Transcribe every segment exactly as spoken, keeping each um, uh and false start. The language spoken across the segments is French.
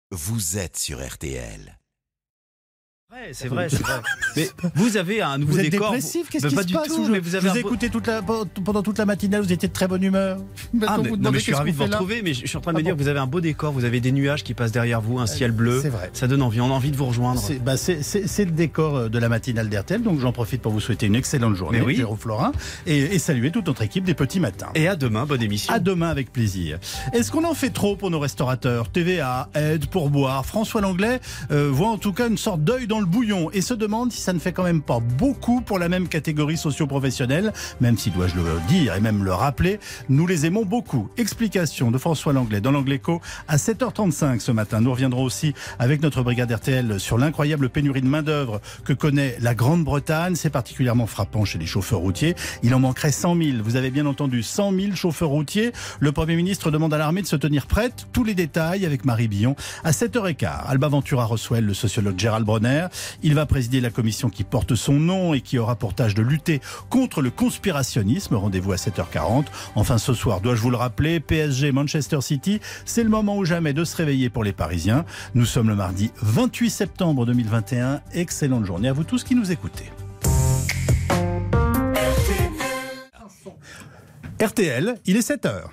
Vous êtes sur R T L. Ouais, c'est vrai, c'est vrai. Mais vous avez un nouveau vous êtes décor. dépressif, qu'est-ce vous... qui pas se du passe tout, je, mais vous avez je vous un ai beau... écouté toute la, pendant toute la matinale, vous étiez de très bonne humeur. Ah, mais, non, mais je suis ravi de vous retrouver, mais je suis en train de ah me dire bon. que vous avez un beau décor, vous avez des nuages qui passent derrière vous, un ciel bleu. C'est vrai. Ça donne envie, on a envie de vous rejoindre. C'est, bah c'est, c'est, c'est le décor de la matinale d'R T L, donc j'en profite pour vous souhaiter une excellente journée, oui. Jérôme Florin, et, et saluer toute notre équipe des petits matins. Et à demain, bonne émission. À demain avec plaisir. Est-ce qu'on en fait trop pour nos restaurateurs ? T V A, aide, pourboire. François Langlais euh, voit en tout cas une sorte d'œil dans le bouillon et se demande si ça ne fait quand même pas beaucoup pour la même catégorie socio-professionnelle, même si, dois-je le dire et même le rappeler, nous les aimons beaucoup. Explication de François Langlais dans l'Angleco à sept heures trente-cinq ce matin. Nous reviendrons aussi avec notre brigade R T L sur l'incroyable pénurie de main-d'œuvre que connaît la Grande-Bretagne. C'est particulièrement frappant chez les chauffeurs routiers. Il en manquerait cent mille. Vous avez bien entendu, cent mille chauffeurs routiers. Le Premier ministre demande à l'armée de se tenir prête. Tous les détails avec Marie Billon à sept heures quinze. Alba Ventura reçoit le sociologue Gérald Bronner. Il va présider la commission qui porte son nom et qui aura pour tâche de lutter contre le conspirationnisme. Rendez-vous à sept heures quarante. Enfin, ce soir, dois-je vous le rappeler, P S G Manchester City, c'est le moment ou jamais de se réveiller pour les Parisiens. Nous sommes le mardi vingt-huit septembre deux mille vingt et un. Excellente journée à vous tous qui nous écoutez. R T L, il est sept heures.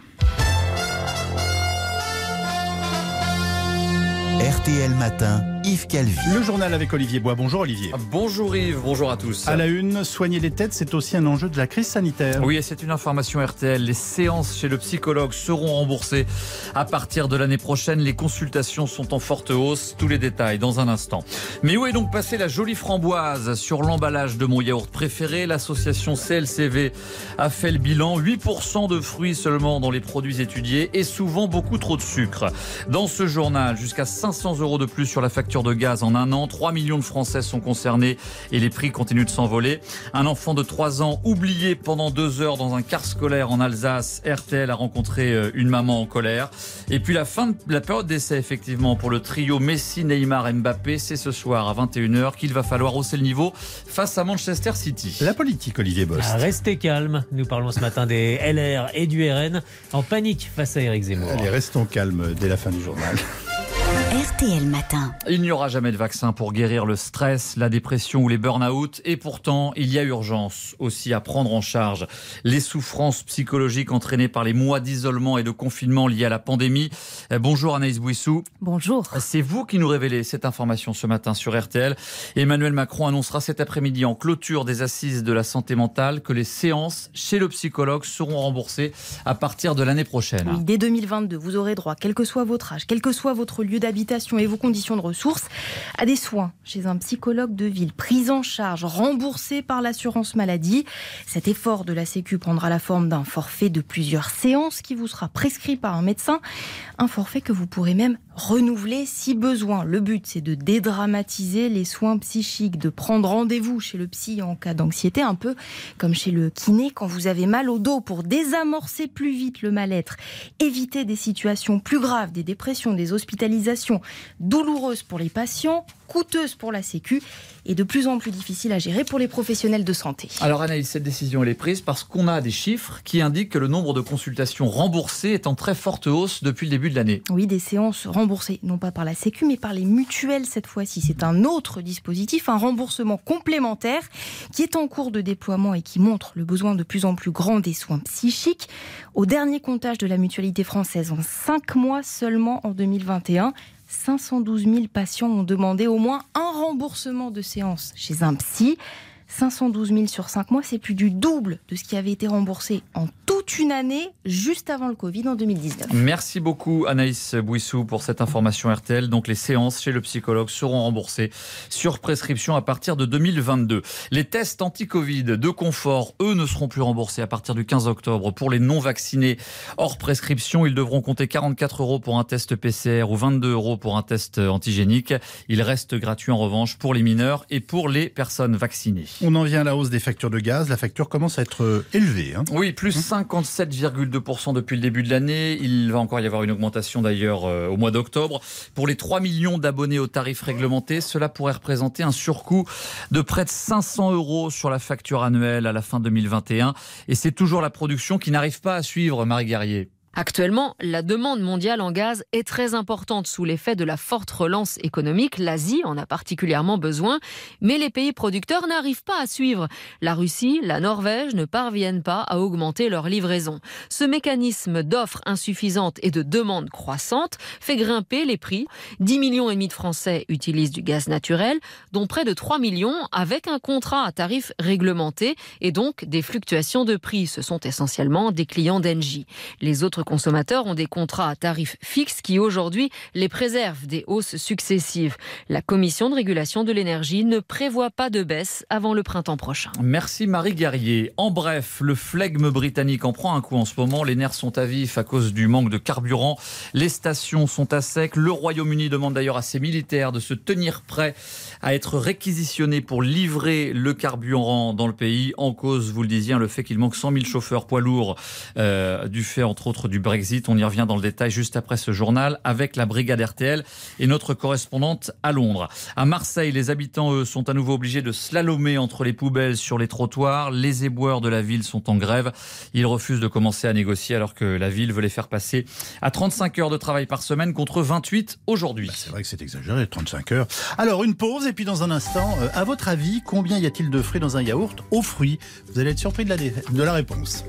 R T L Matin, Yves Calvi. Le journal avec Olivier Bois. Bonjour Olivier. Bonjour Yves, bonjour à tous. À la une, soigner les têtes, c'est aussi un enjeu de la crise sanitaire. Oui, et c'est une information R T L. Les séances chez le psychologue seront remboursées à partir de l'année prochaine. Les consultations sont en forte hausse. Tous les détails dans un instant. Mais où est donc passée la jolie framboise sur l'emballage de mon yaourt préféré ? L'association C L C V a fait le bilan. huit pour cent de fruits seulement dans les produits étudiés et souvent beaucoup trop de sucre. Dans ce journal, jusqu'à cinq cents euros de plus sur la facture de gaz en un an. trois millions de Français sont concernés et les prix continuent de s'envoler. Un enfant de trois ans oublié pendant deux heures dans un car scolaire en Alsace. R T L a rencontré une maman en colère. Et puis la fin de la période d'essai effectivement pour le trio Messi, Neymar, Mbappé. C'est ce soir à vingt et une heures qu'il va falloir hausser le niveau face à Manchester City. La politique, Olivier Bost. Restez calme. Nous parlons ce matin des L R et du R N en panique face à Éric Zemmour. Allez, restons calmes dès la fin du journal. R T L Matin. Il n'y aura jamais de vaccin pour guérir le stress, la dépression ou les burn-out. Et pourtant, il y a urgence aussi à prendre en charge les souffrances psychologiques entraînées par les mois d'isolement et de confinement liés à la pandémie. Bonjour Anaïs Bouissou. Bonjour. C'est vous qui nous révélez cette information ce matin sur R T L. Emmanuel Macron annoncera cet après-midi en clôture des assises de la santé mentale que les séances chez le psychologue seront remboursées à partir de l'année prochaine. Oui, dès deux mille vingt-deux, vous aurez droit, quel que soit votre âge, quel que soit votre lieu d'habitation et vos conditions de ressources, à des soins chez un psychologue de ville, pris en charge, remboursés par l'assurance maladie. Cet effort de la Sécu prendra la forme d'un forfait de plusieurs séances qui vous sera prescrit par un médecin. Un forfait que vous pourrez même renouveler si besoin. Le but, c'est de dédramatiser les soins psychiques, de prendre rendez-vous chez le psy en cas d'anxiété, un peu comme chez le kiné quand vous avez mal au dos, pour désamorcer plus vite le mal-être, éviter des situations plus graves, des dépressions, des hospitalisations douloureuses pour les patients, coûteuses pour la Sécu et de plus en plus difficiles à gérer pour les professionnels de santé. Alors Anaïs, cette décision elle est prise parce qu'on a des chiffres qui indiquent que le nombre de consultations remboursées est en très forte hausse depuis le début de l'année. Oui, des séances remboursées, non pas par la Sécu, mais par les mutuelles cette fois-ci. C'est un autre dispositif, un remboursement complémentaire qui est en cours de déploiement et qui montre le besoin de plus en plus grand des soins psychiques. Au dernier comptage de la Mutualité française, en cinq mois seulement en deux mille vingt et un, cinq cent douze mille patients ont demandé au moins un remboursement de séance chez un psy. cinq cent douze mille sur cinq mois, c'est plus du double de ce qui avait été remboursé en toute une année, juste avant le Covid en deux mille dix-neuf. Merci beaucoup Anaïs Bouissou pour cette information R T L. Donc les séances chez le psychologue seront remboursées sur prescription à partir de deux mille vingt-deux. Les tests anti-Covid de confort, eux, ne seront plus remboursés à partir du quinze octobre. Pour les non-vaccinés hors prescription, ils devront compter quarante-quatre euros pour un test P C R ou vingt-deux euros pour un test antigénique. Il reste gratuit en revanche pour les mineurs et pour les personnes vaccinées. On en vient à la hausse des factures de gaz. La facture commence à être élevée. Hein. Oui, plus cinquante-sept virgule deux pour cent depuis le début de l'année. Il va encore y avoir une augmentation d'ailleurs euh, au mois d'octobre. Pour les trois millions d'abonnés aux tarifs réglementés, cela pourrait représenter un surcoût de près de cinq cents euros sur la facture annuelle à la fin deux mille vingt et un. Et c'est toujours la production qui n'arrive pas à suivre, Marie Guerrier. Actuellement, la demande mondiale en gaz est très importante sous l'effet de la forte relance économique. L'Asie en a particulièrement besoin, mais les pays producteurs n'arrivent pas à suivre. La Russie, la Norvège ne parviennent pas à augmenter leur livraison. Ce mécanisme d'offres insuffisantes et de demandes croissantes fait grimper les prix. dix millions et demi de Français utilisent du gaz naturel, dont près de trois millions avec un contrat à tarif réglementé et donc des fluctuations de prix. Ce sont essentiellement des clients d'Engie. Les autres consommateurs ont des contrats à tarifs fixes qui aujourd'hui les préservent des hausses successives. La Commission de régulation de l'énergie ne prévoit pas de baisse avant le printemps prochain. Merci Marie Guerrier. En bref, le flegme britannique en prend un coup en ce moment. Les nerfs sont à vif à cause du manque de carburant. Les stations sont à sec. Le Royaume-Uni demande d'ailleurs à ses militaires de se tenir prêts à être réquisitionnés pour livrer le carburant dans le pays. En cause, vous le disiez, le fait qu'il manque cent mille chauffeurs poids lourds euh, du fait entre autres du Brexit. On y revient dans le détail juste après ce journal avec la brigade R T L et notre correspondante à Londres. À Marseille, les habitants, eux, sont à nouveau obligés de slalomer entre les poubelles sur les trottoirs. Les éboueurs de la ville sont en grève. Ils refusent de commencer à négocier alors que la ville veut les faire passer à trente-cinq heures de travail par semaine contre vingt-huit aujourd'hui. Bah c'est vrai que c'est exagéré, trente-cinq heures. Alors, une pause et puis dans un instant, euh, à votre avis, combien y a-t-il de fruits dans un yaourt aux fruits? Vous allez être surpris de la, dé- de la réponse.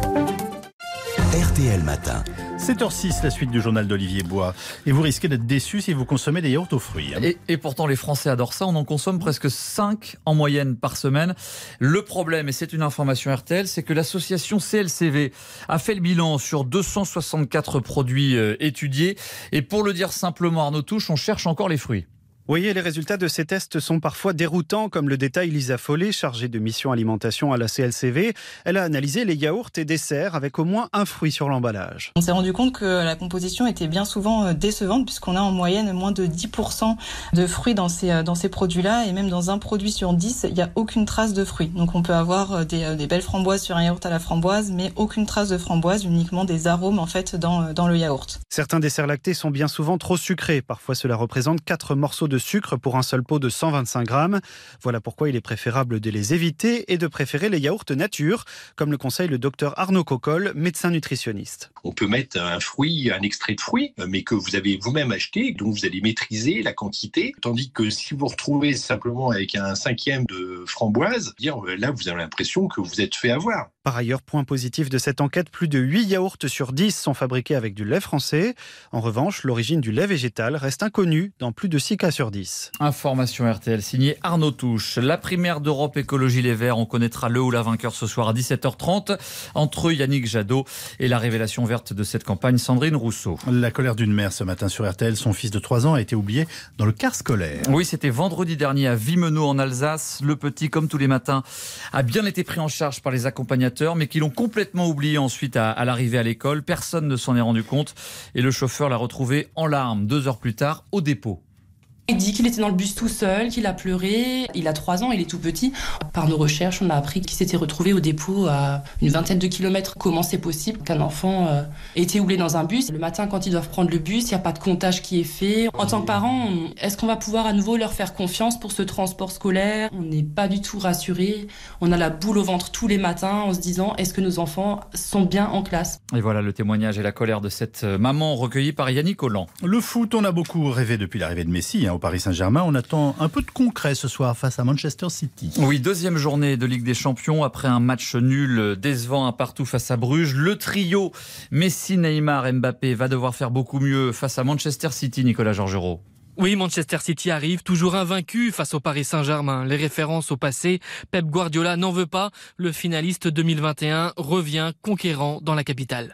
R T L Matin. sept heures six, la suite du journal d'Olivier Bois. Et vous risquez d'être déçu si vous consommez des yaourts aux fruits. Hein. Et, et pourtant, les Français adorent ça. On en consomme presque cinq en moyenne par semaine. Le problème, et c'est une information R T L, c'est que l'association C L C V a fait le bilan sur deux cent soixante-quatre produits euh, étudiés. Et pour le dire simplement, Arnaud Touche, on cherche encore les fruits. Oui, et les résultats de ces tests sont parfois déroutants, comme le détaille Lisa Follet, chargée de mission alimentation à la C L C V. Elle a analysé les yaourts et desserts avec au moins un fruit sur l'emballage. On s'est rendu compte que la composition était bien souvent décevante, puisqu'on a en moyenne moins de dix pour cent de fruits dans ces, dans ces produits-là, et même dans un produit sur dix, il n'y a aucune trace de fruits. Donc on peut avoir des, des belles framboises sur un yaourt à la framboise, mais aucune trace de framboise, uniquement des arômes en fait dans, dans le yaourt. Certains desserts lactés sont bien souvent trop sucrés. Parfois cela représente quatre morceaux de sucre pour un seul pot de cent vingt-cinq grammes. Voilà pourquoi il est préférable de les éviter et de préférer les yaourts nature, comme le conseille le docteur Arnaud Cocolle, médecin nutritionniste. On peut mettre un fruit, un extrait de fruit, mais que vous avez vous-même acheté, donc vous allez maîtriser la quantité, tandis que si vous retrouvez simplement avec un cinquième de framboise, là vous avez l'impression que vous êtes fait avoir. Par ailleurs, point positif de cette enquête, plus de huit yaourts sur dix sont fabriqués avec du lait français. En revanche, l'origine du lait végétal reste inconnue dans plus de six cas sur dix. Information R T L signée Arnaud Touche. La primaire d'Europe Écologie Les Verts, on connaîtra le ou la vainqueur ce soir à dix-sept heures trente entre Yannick Jadot et la révélation verte de cette campagne, Sandrine Rousseau. La colère d'une mère ce matin sur R T L. Son fils de trois ans a été oublié dans le car scolaire. Oui, c'était vendredi dernier à Wimmenau en Alsace. Le petit, comme tous les matins, a bien été pris en charge par les accompagnateurs, mais qui l'ont complètement oublié ensuite à, à l'arrivée à l'école. Personne ne s'en est rendu compte et le chauffeur l'a retrouvé en larmes deux heures plus tard au dépôt. Il dit qu'il était dans le bus tout seul, qu'il a pleuré. Il a trois ans, il est tout petit. Par nos recherches, on a appris qu'il s'était retrouvé au dépôt à une vingtaine de kilomètres. Comment c'est possible qu'un enfant euh, ait été oublié dans un bus? Le matin, quand ils doivent prendre le bus, il n'y a pas de comptage qui est fait. En tant que parents, est-ce qu'on va pouvoir à nouveau leur faire confiance pour ce transport scolaire? On n'est pas du tout rassurés. On a la boule au ventre tous les matins en se disant, est-ce que nos enfants sont bien en classe? Et voilà le témoignage et la colère de cette maman recueillie par Yannick Holland. Le foot, on a beaucoup rêvé depuis l'arrivée de Messi hein, au Paris Saint-Germain. On attend un peu de concret ce soir face à Manchester City. Oui, deuxième journée de Ligue des Champions après un match nul décevant un partout face à Bruges. Le trio Messi, Neymar, Mbappé va devoir faire beaucoup mieux face à Manchester City, Nicolas Georgerot. Oui, Manchester City arrive toujours invaincu face au Paris Saint-Germain. Les références au passé, Pep Guardiola n'en veut pas. Le finaliste deux mille vingt et un revient conquérant dans la capitale.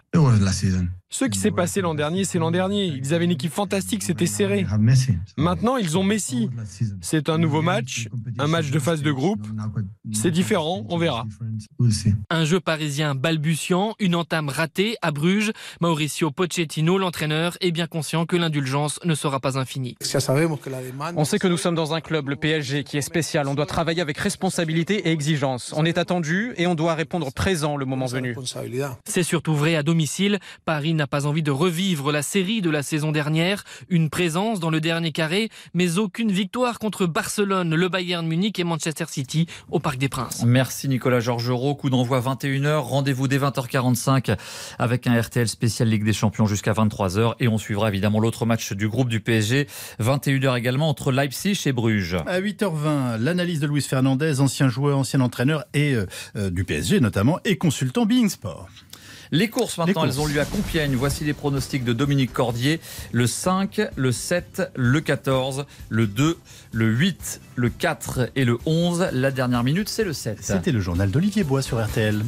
Ce qui s'est passé l'an dernier, c'est l'an dernier. Ils avaient une équipe fantastique, c'était serré. Maintenant, ils ont Messi. C'est un nouveau match, un match de phase de groupe. C'est différent, on verra. Un jeu parisien balbutiant, une entame ratée à Bruges. Mauricio Pochettino, l'entraîneur, est bien conscient que l'indulgence ne sera pas infinie. On sait que nous sommes dans un club, le P S G, qui est spécial. On doit travailler avec responsabilité et exigence. On est attendu et on doit répondre présent le moment venu. C'est surtout vrai à domicile. Paris n'a pas envie de revivre la série de la saison dernière. Une présence dans le dernier carré, mais aucune victoire contre Barcelone, le Bayern Munich et Manchester City au Parc des Princes. Merci Nicolas Georgerot. Coup d'envoi vingt et une heures. Rendez-vous dès vingt heures quarante-cinq avec un R T L spécial Ligue des Champions jusqu'à vingt-trois heures. Et on suivra évidemment l'autre match du groupe du P S G. vingt et une heures également entre Leipzig et Bruges. À huit heures vingt, l'analyse de Luis Fernandez, ancien joueur, ancien entraîneur et euh, du P S G notamment, et consultant Bein Sport. Les courses maintenant, Les courses. elles ont lieu à Compiègne. Voici les pronostics de Dominique Cordier. Le cinq, le sept, le quatorze, le deux, le huit, le quatre et le onze. La dernière minute, c'est le sept. C'était le journal d'Olivier Bois sur R T L.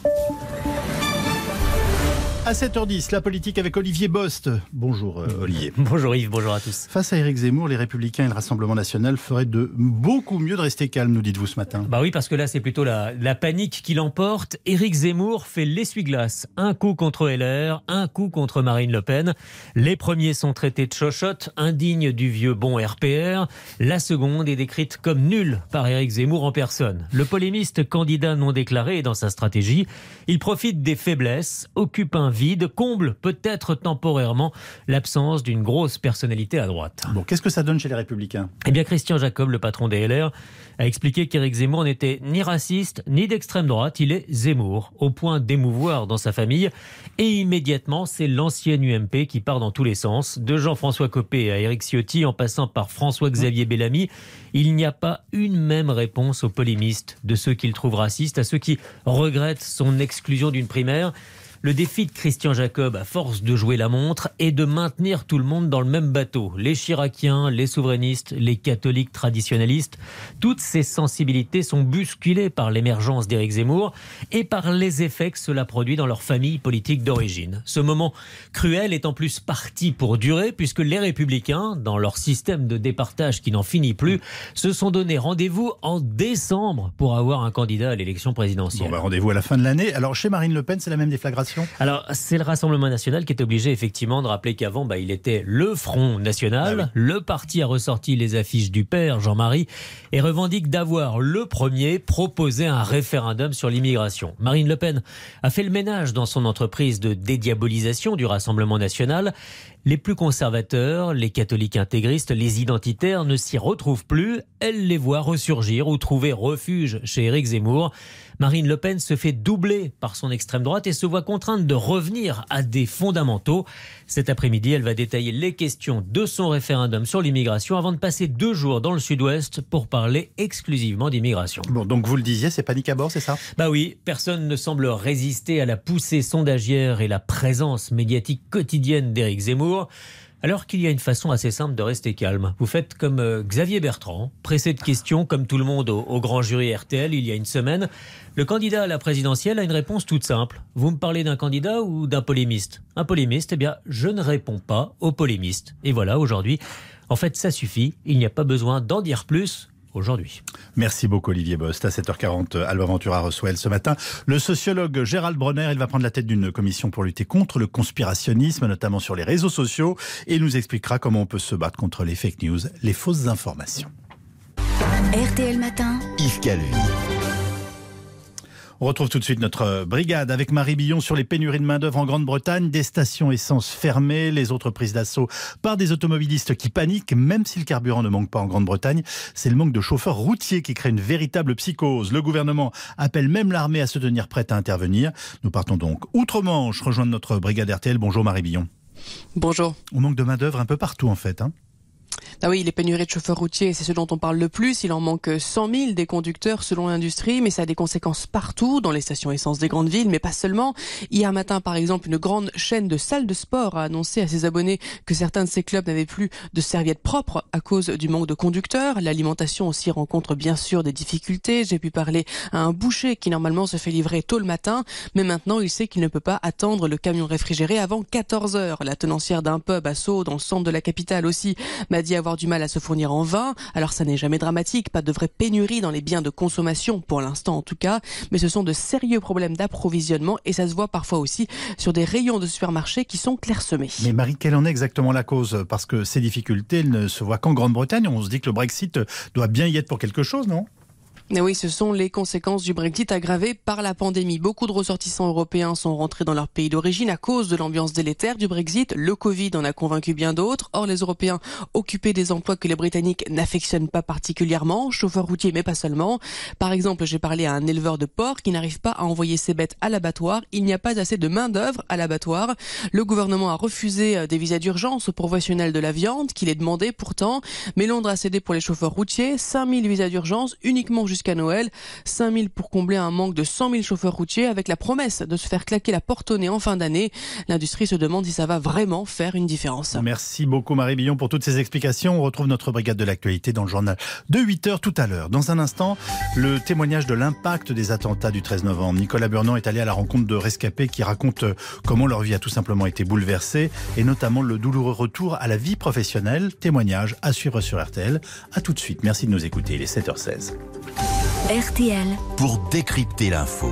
À sept heures dix, la politique avec Olivier Bost. Bonjour euh, Olivier. Bonjour Yves, bonjour à tous. Face à Éric Zemmour, les Républicains et le Rassemblement National feraient de beaucoup mieux de rester calme, nous dites-vous ce matin. Bah oui, parce que là c'est plutôt la, la panique qui l'emporte. Éric Zemmour fait l'essuie-glace. Un coup contre L R, un coup contre Marine Le Pen. Les premiers sont traités de chochottes, indignes du vieux bon R P R. La seconde est décrite comme nulle par Éric Zemmour en personne. Le polémiste candidat non déclaré est dans sa stratégie. Il profite des faiblesses, occupe un vide, comble peut-être temporairement l'absence d'une grosse personnalité à droite. Bon, qu'est-ce que ça donne chez les Républicains ? Eh bien, Christian Jacob, le patron des L R, a expliqué qu'Éric Zemmour n'était ni raciste ni d'extrême droite. Il est Zemmour, au point d'émouvoir dans sa famille. Et immédiatement, c'est l'ancienne U M P qui part dans tous les sens. De Jean-François Copé à Éric Ciotti, en passant par François-Xavier Bellamy, il n'y a pas une même réponse aux polémistes, de ceux qu'il trouve racistes à ceux qui regrettent son exclusion d'une primaire. Le défi de Christian Jacob, à force de jouer la montre, est de maintenir tout le monde dans le même bateau. Les chiraciens, les souverainistes, les catholiques traditionnalistes, toutes ces sensibilités sont bousculées par l'émergence d'Éric Zemmour et par les effets que cela produit dans leur famille politique d'origine. Ce moment cruel est en plus parti pour durer, puisque les Républicains, dans leur système de départage qui n'en finit plus, se sont donné rendez-vous en décembre pour avoir un candidat à l'élection présidentielle. Bon, bah, rendez-vous à la fin de l'année. Alors, chez Marine Le Pen, c'est la même déflagration ? Alors, c'est le Rassemblement National qui est obligé effectivement de rappeler qu'avant, bah, il était le Front National. Ah oui. Le parti a ressorti les affiches du père, Jean-Marie, et revendique d'avoir le premier proposé un référendum sur l'immigration. Marine Le Pen a fait le ménage dans son entreprise de dédiabolisation du Rassemblement National. Les plus conservateurs, les catholiques intégristes, les identitaires ne s'y retrouvent plus. Elle les voit ressurgir ou trouver refuge chez Éric Zemmour. Marine Le Pen se fait doubler par son extrême droite et se voit contrainte de revenir à des fondamentaux. Cet après-midi, elle va détailler les questions de son référendum sur l'immigration avant de passer deux jours dans le sud-ouest pour parler exclusivement d'immigration. Bon, donc vous le disiez, c'est panique à bord, c'est ça ? Bah oui, personne ne semble résister à la poussée sondagière et la présence médiatique quotidienne d'Éric Zemmour. Alors qu'il y a une façon assez simple de rester calme. Vous faites comme euh, Xavier Bertrand, pressé de questions comme tout le monde au, au grand jury R T L il y a une semaine. Le candidat à la présidentielle a une réponse toute simple. Vous me parlez d'un candidat ou d'un polémiste ? Un polémiste, eh bien, je ne réponds pas aux polémistes. Et voilà, aujourd'hui, en fait, ça suffit. Il n'y a pas besoin d'en dire plus aujourd'hui. Merci beaucoup Olivier Bost. À sept heures quarante, Alba Ventura reçoit elle ce matin le sociologue Gérald Bronner. Il va prendre la tête d'une commission pour lutter contre le conspirationnisme, notamment sur les réseaux sociaux, et il nous expliquera comment on peut se battre contre les fake news, les fausses informations. R T L Matin, Yves Calvi. On retrouve tout de suite notre brigade avec Marie Billon sur les pénuries de main-d'œuvre en Grande-Bretagne, des stations essence fermées, les autres prises d'assaut par des automobilistes qui paniquent, même si le carburant ne manque pas en Grande-Bretagne. C'est le manque de chauffeurs routiers qui crée une véritable psychose. Le gouvernement appelle même l'armée à se tenir prête à intervenir. Nous partons donc outre-Manche, rejoindre notre brigade R T L. Bonjour Marie Billon. Bonjour. On manque de main-d'œuvre un peu partout en fait, hein. Ah oui, les pénuries de chauffeurs routiers, c'est ce dont on parle le plus. Il en manque cent mille des conducteurs selon l'industrie, mais ça a des conséquences partout, dans les stations essence des grandes villes, mais pas seulement. Hier matin, par exemple, une grande chaîne de salles de sport a annoncé à ses abonnés que certains de ces clubs n'avaient plus de serviettes propres à cause du manque de conducteurs. L'alimentation aussi rencontre bien sûr des difficultés. J'ai pu parler à un boucher qui normalement se fait livrer tôt le matin, mais maintenant il sait qu'il ne peut pas attendre le camion réfrigéré avant quatorze heures. La tenancière d'un pub à Sceaux, dans le centre de la capitale aussi, m'a dit avoir du mal à se fournir en vin. Alors ça n'est jamais dramatique, pas de vraie pénurie dans les biens de consommation, pour l'instant en tout cas, mais ce sont de sérieux problèmes d'approvisionnement et ça se voit parfois aussi sur des rayons de supermarchés qui sont clairsemés. Mais Marie, quelle en est exactement la cause ? Parce que ces difficultés elles ne se voient qu'en Grande-Bretagne. On se dit que le Brexit doit bien y être pour quelque chose, non ? Et oui, ce sont les conséquences du Brexit aggravées par la pandémie. Beaucoup de ressortissants européens sont rentrés dans leur pays d'origine à cause de l'ambiance délétère du Brexit. Le Covid en a convaincu bien d'autres. Or, les Européens occupaient des emplois que les Britanniques n'affectionnent pas particulièrement, chauffeurs routiers mais pas seulement. Par exemple, j'ai parlé à un éleveur de porc qui n'arrive pas à envoyer ses bêtes à l'abattoir. Il n'y a pas assez de main-d'œuvre à l'abattoir. Le gouvernement a refusé des visas d'urgence aux professionnels de la viande, qu'il est demandé pourtant. Mais Londres a cédé pour les chauffeurs routiers. cinq mille visas d'urgence uniquement jusqu'à Noël. cinq mille pour combler un manque de cent mille chauffeurs routiers avec la promesse de se faire claquer la porte au nez en fin d'année. L'industrie se demande si ça va vraiment faire une différence. Merci beaucoup Marie Billon pour toutes ces explications. On retrouve notre brigade de l'actualité dans le journal de huit heures tout à l'heure. Dans un instant, le témoignage de l'impact des attentats du treize novembre. Nicolas Burnand est allé à la rencontre de rescapés qui racontent comment leur vie a tout simplement été bouleversée et notamment le douloureux retour à la vie professionnelle. Témoignage à suivre sur R T L. À tout de suite. Merci de nous écouter. Il est sept heures seize. R T L. Pour décrypter l'info.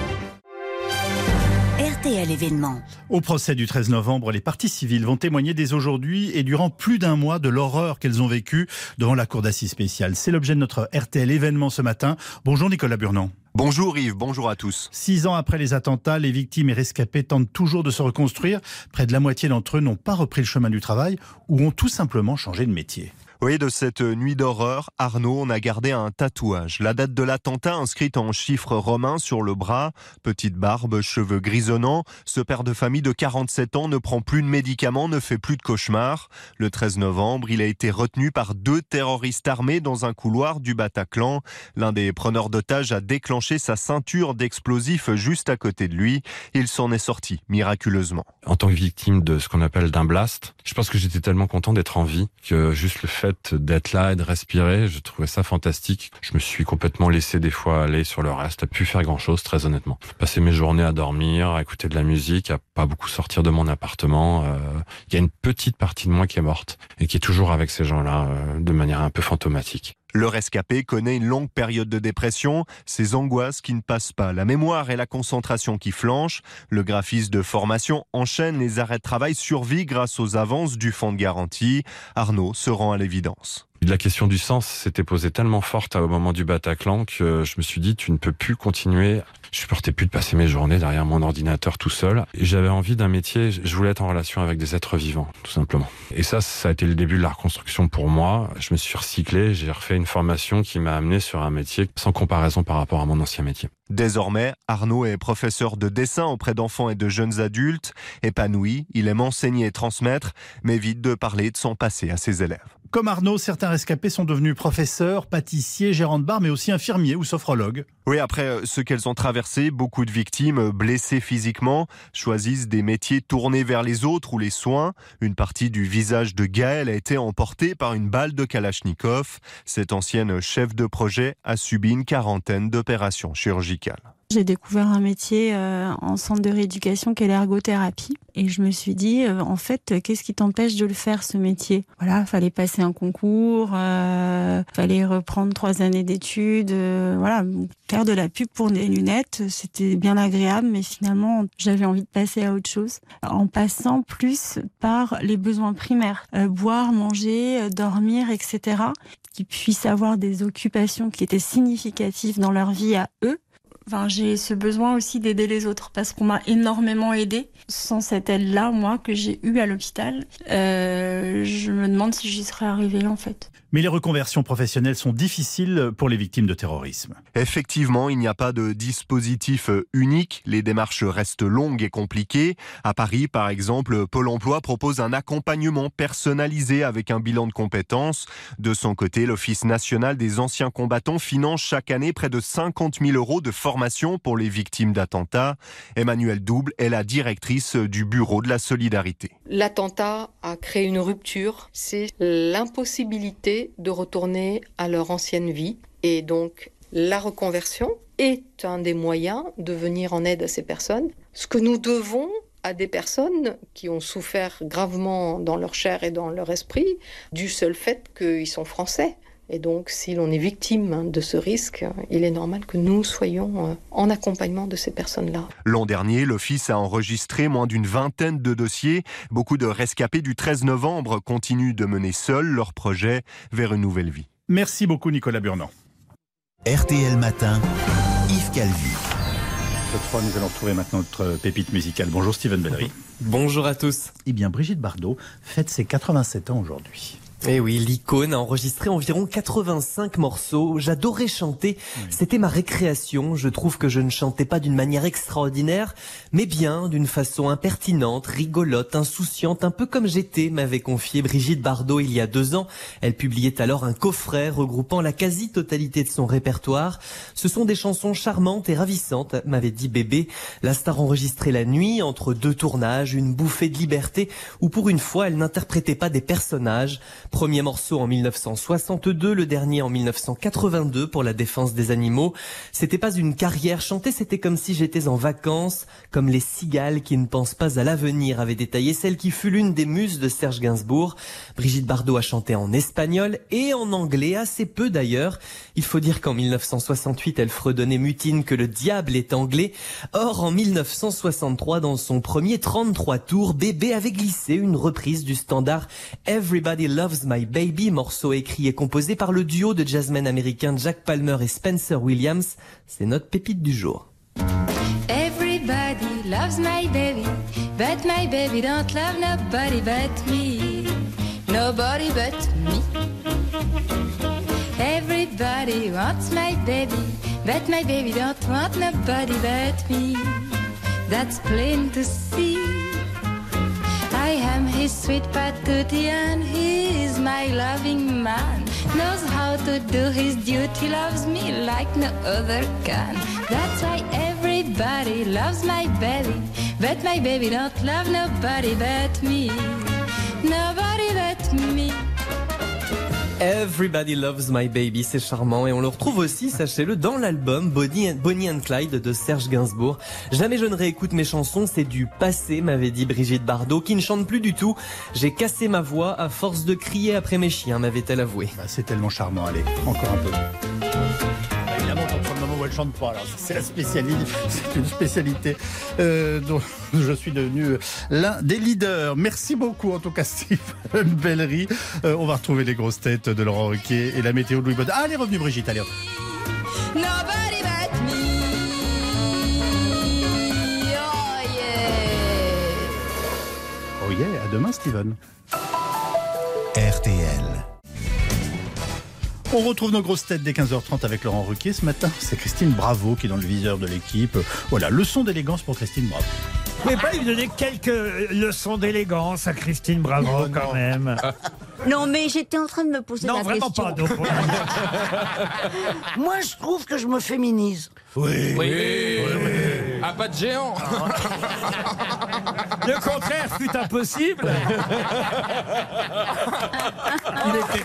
R T L événement. Au procès du treize novembre, les parties civiles vont témoigner dès aujourd'hui et durant plus d'un mois de l'horreur qu'elles ont vécue devant la cour d'assises spéciale. C'est l'objet de notre R T L événement ce matin. Bonjour Nicolas Burnand. Bonjour Yves, bonjour à tous. Six ans après les attentats, les victimes et rescapés tentent toujours de se reconstruire. Près de la moitié d'entre eux n'ont pas repris le chemin du travail ou ont tout simplement changé de métier. Oui, de cette nuit d'horreur, Arnaud en a gardé un tatouage. La date de l'attentat inscrite en chiffres romains sur le bras. Petite barbe, cheveux grisonnants. Ce père de famille de quarante-sept ans ne prend plus de médicaments, ne fait plus de cauchemars. Le treize novembre, il a été retenu par deux terroristes armés dans un couloir du Bataclan. L'un des preneurs d'otages a déclenché sa ceinture d'explosifs juste à côté de lui. Il s'en est sorti miraculeusement. En tant que victime de ce qu'on appelle d'un blast, je pense que j'étais tellement content d'être en vie que juste le fait d'être là et de respirer, je trouvais ça fantastique. Je me suis complètement laissé des fois aller sur le reste, à plus faire grand chose, très honnêtement. Passer mes journées à dormir, à écouter de la musique, à pas beaucoup sortir de mon appartement. Euh, il y a une petite partie de moi qui est morte et qui est toujours avec ces gens-là, euh, de manière un peu fantomatique. Le rescapé connaît une longue période de dépression, ses angoisses qui ne passent pas, la mémoire et la concentration qui flanchent. Le graphiste de formation enchaîne les arrêts de travail survie grâce aux avances du fonds de garantie. Arnaud se rend à l'évidence. La question du sens s'était posée tellement forte au moment du Bataclan que je me suis dit tu ne peux plus continuer. Je supportais plus de passer mes journées derrière mon ordinateur tout seul. Et j'avais envie d'un métier, je voulais être en relation avec des êtres vivants, tout simplement. Et ça, ça a été le début de la reconstruction pour moi. Je me suis recyclé, j'ai refait une formation qui m'a amené sur un métier sans comparaison par rapport à mon ancien métier. Désormais, Arnaud est professeur de dessin auprès d'enfants et de jeunes adultes. Épanoui, il aime enseigner et transmettre, mais évite de parler de son passé à ses élèves. Comme Arnaud, certains rescapés sont devenus professeurs, pâtissiers, gérants de bar, mais aussi infirmiers ou sophrologues. Oui, après ce qu'elles ont traversé, beaucoup de victimes blessées physiquement choisissent des métiers tournés vers les autres ou les soins. Une partie du visage de Gaëlle a été emportée par une balle de Kalachnikov. Cette ancienne chef de projet a subi une quarantaine d'opérations chirurgicales. J'ai découvert un métier euh, en centre de rééducation qui est l'ergothérapie. Et je me suis dit, euh, en fait, qu'est-ce qui t'empêche de le faire, ce métier ? Voilà, fallait passer un concours, euh, fallait reprendre trois années d'études. Euh, voilà, faire de la pub pour des lunettes, c'était bien agréable, mais finalement, j'avais envie de passer à autre chose. En passant plus par les besoins primaires. Euh, boire, manger, dormir, et cetera. Qu'ils puissent avoir des occupations qui étaient significatives dans leur vie à eux. Enfin, j'ai ce besoin aussi d'aider les autres parce qu'on m'a énormément aidée. Sans cette aide-là, moi, que j'ai eue à l'hôpital, euh, je me demande si j'y serais arrivée en fait. Mais les reconversions professionnelles sont difficiles pour les victimes de terrorisme. Effectivement, il n'y a pas de dispositif unique. Les démarches restent longues et compliquées. À Paris, par exemple, Pôle emploi propose un accompagnement personnalisé avec un bilan de compétences. De son côté, l'Office national des anciens combattants finance chaque année près de cinquante mille euros de formation pour les victimes d'attentats. Emmanuelle Double est la directrice du Bureau de la solidarité. L'attentat a créé une rupture. C'est l'impossibilité de retourner à leur ancienne vie. Et donc, la reconversion est un des moyens de venir en aide à ces personnes. Ce que nous devons à des personnes qui ont souffert gravement dans leur chair et dans leur esprit du seul fait qu'ils sont français. Et donc, si l'on est victime de ce risque, il est normal que nous soyons en accompagnement de ces personnes-là. L'an dernier, l'Office a enregistré moins d'une vingtaine de dossiers. Beaucoup de rescapés du treize novembre continuent de mener seuls leur projet vers une nouvelle vie. Merci beaucoup Nicolas Burnand. R T L Matin, Yves Calvi. Cette fois, nous allons retrouver maintenant notre pépite musicale. Bonjour Steven Bellery. Bonjour à tous. Eh bien, Brigitte Bardot fête ses quatre-vingt-sept ans aujourd'hui. Eh oui, l'icône a enregistré environ quatre-vingt-cinq morceaux. J'adorais chanter. Oui. C'était ma récréation. Je trouve que je ne chantais pas d'une manière extraordinaire, mais bien, d'une façon impertinente, rigolote, insouciante, un peu comme j'étais, m'avait confié Brigitte Bardot il y a deux ans. Elle publiait alors un coffret regroupant la quasi-totalité de son répertoire. Ce sont des chansons charmantes et ravissantes, m'avait dit bébé. La star enregistrait la nuit, entre deux tournages, une bouffée de liberté, où pour une fois, elle n'interprétait pas des personnages. Premier morceau en mille neuf cent soixante-deux, le dernier en mille neuf cent quatre-vingt-deux pour la défense des animaux. C'était pas une carrière, chanter c'était comme si j'étais en vacances, comme les cigales qui ne pensent pas à l'avenir, avait détaillé celle qui fut l'une des muses de Serge Gainsbourg. Brigitte Bardot a chanté en espagnol et en anglais, assez peu d'ailleurs. Il faut dire qu'en mille neuf cent soixante-huit, elle fredonnait mutine que le diable est anglais. Or, en mille neuf cent soixante-trois, dans son premier trente-trois tours, bébé avait glissé une reprise du standard Everybody Loves My Baby, morceau écrit et composé par le duo de jazzmen américains Jack Palmer et Spencer Williams. C'est notre pépite du jour. Everybody loves my baby, but my baby don't love nobody but me. Nobody but me. Everybody wants my baby, but my baby don't want nobody but me. That's plain to see. I am his sweet patootie and he is my loving man. Knows how to do his duty, loves me like no other can. That's why everybody loves my baby, but my baby don't love nobody but me. Nobody but me. Everybody Loves My Baby, c'est charmant et on le retrouve aussi, sachez-le, dans l'album Bonnie and, Bonnie and Clyde de Serge Gainsbourg. Jamais je ne réécoute mes chansons, c'est du passé, m'avait dit Brigitte Bardot, qui ne chante plus du tout. J'ai cassé ma voix à force de crier après mes chiens, m'avait-elle avoué. Bah, c'est tellement charmant, allez, encore un peu. Évidemment, dans le moment où elle chante pas, alors c'est la spécialité, c'est une spécialité euh, dont je suis devenu l'un des leaders. Merci beaucoup en tout cas Steven Bellery. Euh, on va retrouver les grosses têtes de Laurent Ruquier et la météo de Louis Baudin. Ah, elle est revenue Brigitte, allez. Nobody but me. Oh yeah. Oh yeah, à demain Steven. R T L. On retrouve nos grosses têtes dès quinze heures trente avec Laurent Ruquier. Ce matin, c'est Christine Bravo qui est dans le viseur de l'équipe. Voilà, leçon d'élégance pour Christine Bravo. Vous pouvez pas lui donner quelques leçons d'élégance à Christine Bravo, non, quand non. même. Non, mais j'étais en train de me poser non, la question. Non, vraiment pas. Donc, moi, je trouve que je me féminise. Oui. Oui. oui. oui. oui. Ah, pas de géant. Le contraire fut impossible. Il était...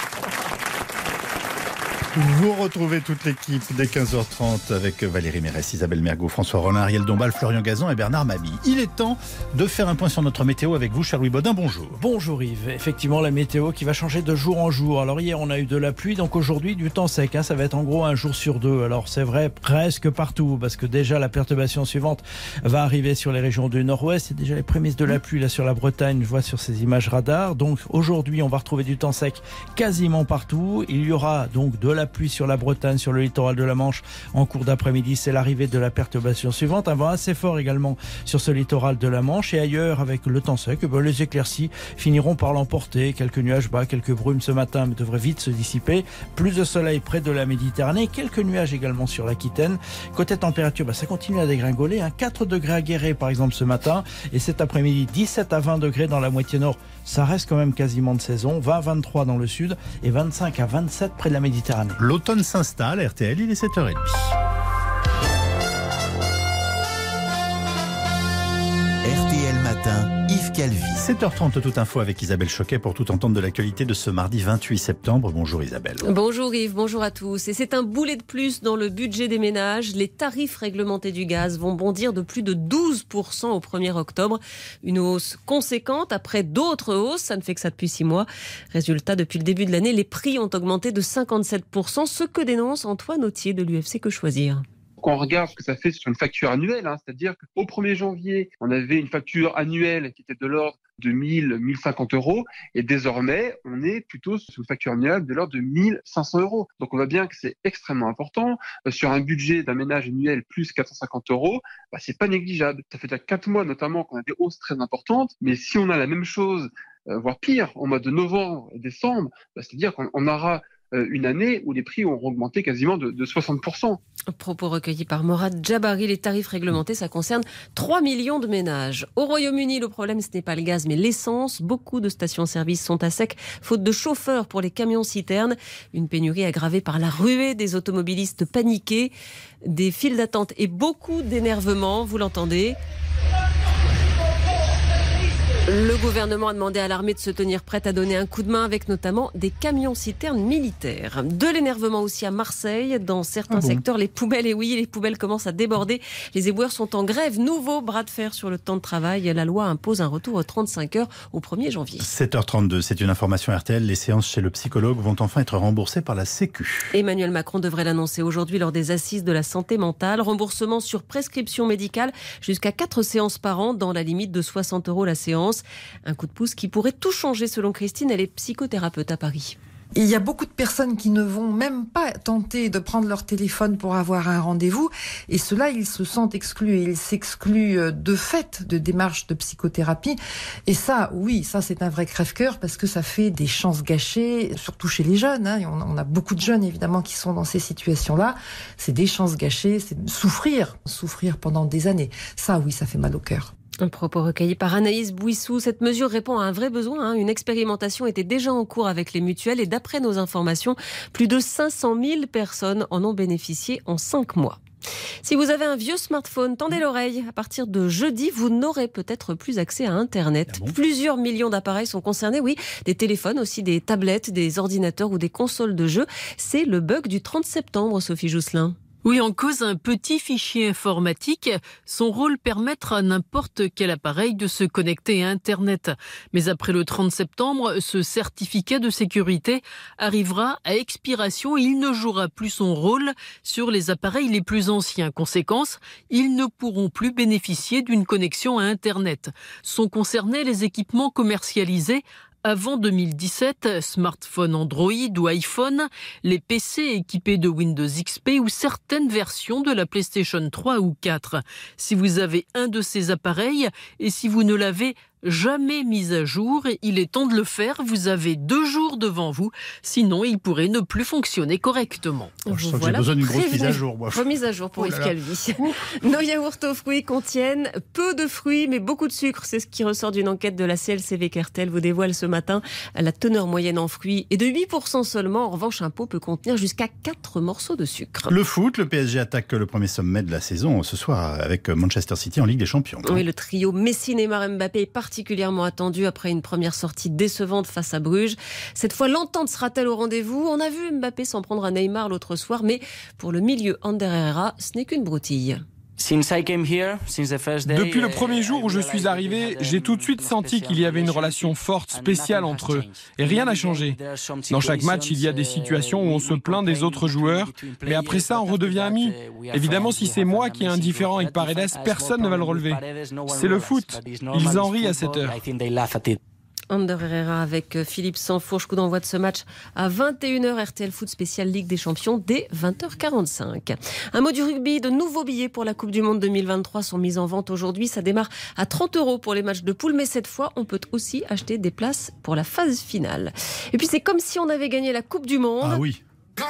Vous retrouvez toute l'équipe dès quinze heures trente avec Valérie Mérès, Isabelle Mergo, François Rollin, Ariel Dombal, Florian Gazan et Bernard Mabille. Il est temps de faire un point sur notre météo avec vous, cher Louis Baudin. Bonjour. Bonjour Yves. Effectivement, la météo qui va changer de jour en jour. Alors hier, on a eu de la pluie, donc aujourd'hui, du temps sec. Hein. Ça va être en gros un jour sur deux. Alors c'est vrai presque partout, parce que déjà la perturbation suivante va arriver sur les régions du nord-ouest. C'est déjà les prémices de la pluie là sur la Bretagne, je vois sur ces images radar. Donc aujourd'hui, on va retrouver du temps sec quasiment partout. Il y aura donc de la La pluie sur la Bretagne, sur le littoral de la Manche en cours d'après-midi. C'est l'arrivée de la perturbation suivante. Un vent assez fort également sur ce littoral de la Manche et ailleurs avec le temps sec. Ben, les éclaircies finiront par l'emporter. Quelques nuages bas, quelques brumes ce matin mais devraient vite se dissiper. Plus de soleil près de la Méditerranée. Quelques nuages également sur l'Aquitaine. Côté température, ben, ça continue à dégringoler. Hein. quatre degrés à Guéret par exemple ce matin et cet après-midi dix-sept à vingt degrés dans la moitié nord. Ça reste quand même quasiment de saison. vingt à vingt-trois dans le sud et vingt-cinq à vingt-sept près de la Méditerranée. L'automne s'installe, R T L, il est sept heures trente. R T L Matin, Yves Calvi. sept heures trente, toute info avec Isabelle Choquet pour tout entendre de l'actualité de ce mardi vingt-huit septembre. Bonjour Isabelle. Bonjour Yves, bonjour à tous. Et c'est un boulet de plus dans le budget des ménages. Les tarifs réglementés du gaz vont bondir de plus de douze pour cent au premier octobre. Une hausse conséquente après d'autres hausses. Ça ne fait que ça depuis six mois. Résultat, depuis le début de l'année, les prix ont augmenté de cinquante-sept pour cent, ce que dénonce Antoine Autier de l'U F C Que Choisir. Quand on regarde ce que ça fait sur une facture annuelle, hein, c'est-à-dire qu'au premier janvier, on avait une facture annuelle qui était de l'ordre de mille, mille cinquante euros, et désormais, on est plutôt sur une facture annuelle de l'ordre de mille cinq cents euros. Donc on voit bien que c'est extrêmement important. Euh, sur un budget d'un ménage annuel plus quatre cent cinquante euros, bah, c'est pas négligeable. Ça fait déjà quatre mois notamment qu'on a des hausses très importantes, mais si on a la même chose, euh, voire pire, en mois de novembre et décembre, bah, c'est-à-dire qu'on on aura une année où les prix ont augmenté quasiment de, de soixante pour cent. Propos recueillis par Morad Djabari, les tarifs réglementés, ça concerne trois millions de ménages. Au Royaume-Uni, le problème, ce n'est pas le gaz, mais l'essence. Beaucoup de stations-service sont à sec, faute de chauffeurs pour les camions-citernes. Une pénurie aggravée par la ruée des automobilistes paniqués, des files d'attente et beaucoup d'énervement, vous l'entendez. Le gouvernement a demandé à l'armée de se tenir prête à donner un coup de main avec notamment des camions-citernes militaires. De l'énervement aussi à Marseille. Dans certains ah bon. secteurs, les poubelles, et oui, les poubelles commencent à déborder. Les éboueurs sont en grève. Nouveau bras de fer sur le temps de travail. La loi impose un retour aux trente-cinq heures au premier janvier. sept heures trente-deux, c'est une information R T L. Les séances chez le psychologue vont enfin être remboursées par la Sécu. Emmanuel Macron devrait l'annoncer aujourd'hui lors des assises de la santé mentale. Remboursement sur prescription médicale jusqu'à quatre séances par an dans la limite de soixante euros la séance. Un coup de pouce qui pourrait tout changer selon Christine, elle est psychothérapeute à Paris. Il y a beaucoup de personnes qui ne vont même pas tenter de prendre leur téléphone pour avoir un rendez-vous et ceux-là, ils se sentent exclus et ils s'excluent de fait de démarches de psychothérapie. Et ça, oui, ça c'est un vrai crève-cœur parce que ça fait des chances gâchées, surtout chez les jeunes. Hein. On a beaucoup de jeunes évidemment qui sont dans ces situations-là. C'est des chances gâchées, c'est souffrir, souffrir pendant des années. Ça, oui, ça fait mal au cœur. Un propos recueilli par Anaïs Bouissou. Cette mesure répond à un vrai besoin. Hein. Une expérimentation était déjà en cours avec les mutuelles et d'après nos informations, plus de cinq cent mille personnes en ont bénéficié en cinq mois. Si vous avez un vieux smartphone, tendez l'oreille. À partir de jeudi, vous n'aurez peut-être plus accès à Internet. Ah bon ? Plusieurs millions d'appareils sont concernés, oui. Des téléphones, aussi des tablettes, des ordinateurs ou des consoles de jeux. C'est le bug du trente septembre, Sophie Jousselin. Oui, en cause un petit fichier informatique. Son rôle, permettre à n'importe quel appareil de se connecter à Internet. Mais après le trente septembre, ce certificat de sécurité arrivera à expiration et il ne jouera plus son rôle sur les appareils les plus anciens. Conséquence, ils ne pourront plus bénéficier d'une connexion à Internet. Sont concernés les équipements commercialisés avant deux mille dix-sept, smartphones Android ou iPhone, les P C équipés de Windows X P ou certaines versions de la PlayStation trois ou quatre. Si vous avez un de ces appareils et si vous ne l'avez jamais mis à jour, il est temps de le faire. Vous avez deux jours devant vous, sinon il pourrait ne plus fonctionner correctement. Oh, je sens que j'ai besoin d'une grosse mise à jour. Moi. Remise à jour pour oh Yves Calvi. Nos yaourts aux fruits contiennent peu de fruits, mais beaucoup de sucre. C'est ce qui ressort d'une enquête de la C L C V Cartel vous dévoile ce matin. La teneur moyenne en fruits est de huit pour cent seulement. En revanche, un pot peut contenir jusqu'à quatre morceaux de sucre. Le foot, le P S G attaque le premier sommet de la saison ce soir avec Manchester City en Ligue des Champions. Oui, le trio Messi, Neymar, Mbappé est particulièrement attendu après une première sortie décevante face à Bruges. Cette fois, l'entente sera-t-elle au rendez-vous ? On a vu Mbappé s'en prendre à Neymar l'autre soir, mais pour le milieu Ander Herrera, ce n'est qu'une broutille. Depuis le premier jour où je suis arrivé, j'ai tout de suite senti qu'il y avait une relation forte, spéciale entre eux. Et rien n'a changé. Dans chaque match, il y a des situations où on se plaint des autres joueurs, mais après ça, on redevient amis. Évidemment, si c'est moi qui est indifférent avec Paredes, personne ne va le relever. C'est le foot. Ils en rient à cette heure. Ander Herrera avec Philippe Sansfourche, coup d'envoi de ce match à vingt et une heures, R T L Foot spécial Ligue des Champions dès vingt heures quarante-cinq. Un mot du rugby, de nouveaux billets pour la Coupe du Monde deux mille vingt-trois sont mis en vente aujourd'hui. Ça démarre à trente euros pour les matchs de poule, mais cette fois, on peut aussi acheter des places pour la phase finale. Et puis c'est comme si on avait gagné la Coupe du Monde. Ah oui.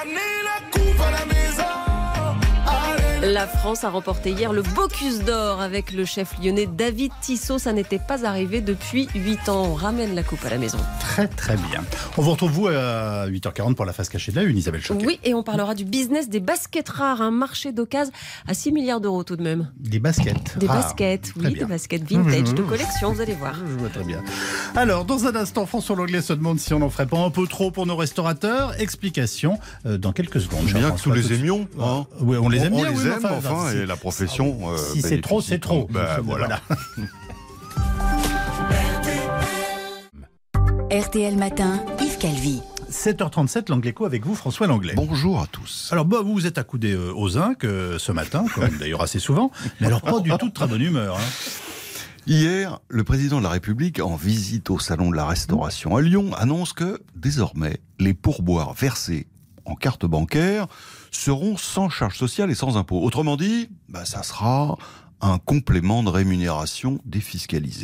La France a remporté hier le Bocuse d'Or avec le chef lyonnais David Tissot. Ça n'était pas arrivé depuis huit ans. On ramène la coupe à la maison. Très très bien. On vous retrouve vous à huit heures quarante pour la face cachée de la une, Isabelle Choquet. Oui, et on parlera du business des baskets rares, un marché d'occasion à six milliards d'euros tout de même. Des baskets Des rares. baskets, oui, des baskets vintage de collection, vous allez voir. Je vois très bien. Alors, dans un instant, François Langlais se demande si on n'en ferait pas un peu trop pour nos restaurateurs. Explication euh, dans quelques secondes. Bien que tous les aimions. Hein. Oui, on les aime on, bien. On les oui, aime, enfin, enfin, enfin si, et la profession. Ah, euh, si c'est trop, c'est trop. Ben, voilà. R T L Matin, Yves Calvi. sept heures trente-sept, l'Angle Écho avec vous, François Langlais. Bonjour à tous. Alors, bah, vous vous êtes accoudé euh, aux zinc euh, ce matin, comme d'ailleurs assez souvent, mais alors pas du tout de très bonne humeur. Hein. Hier, le président de la République, en visite au Salon de la Restauration à Lyon, annonce que, désormais, les pourboires versés en carte bancaire seront sans charge sociale et sans impôt. Autrement dit, bah, ça sera un complément de rémunération défiscalisé.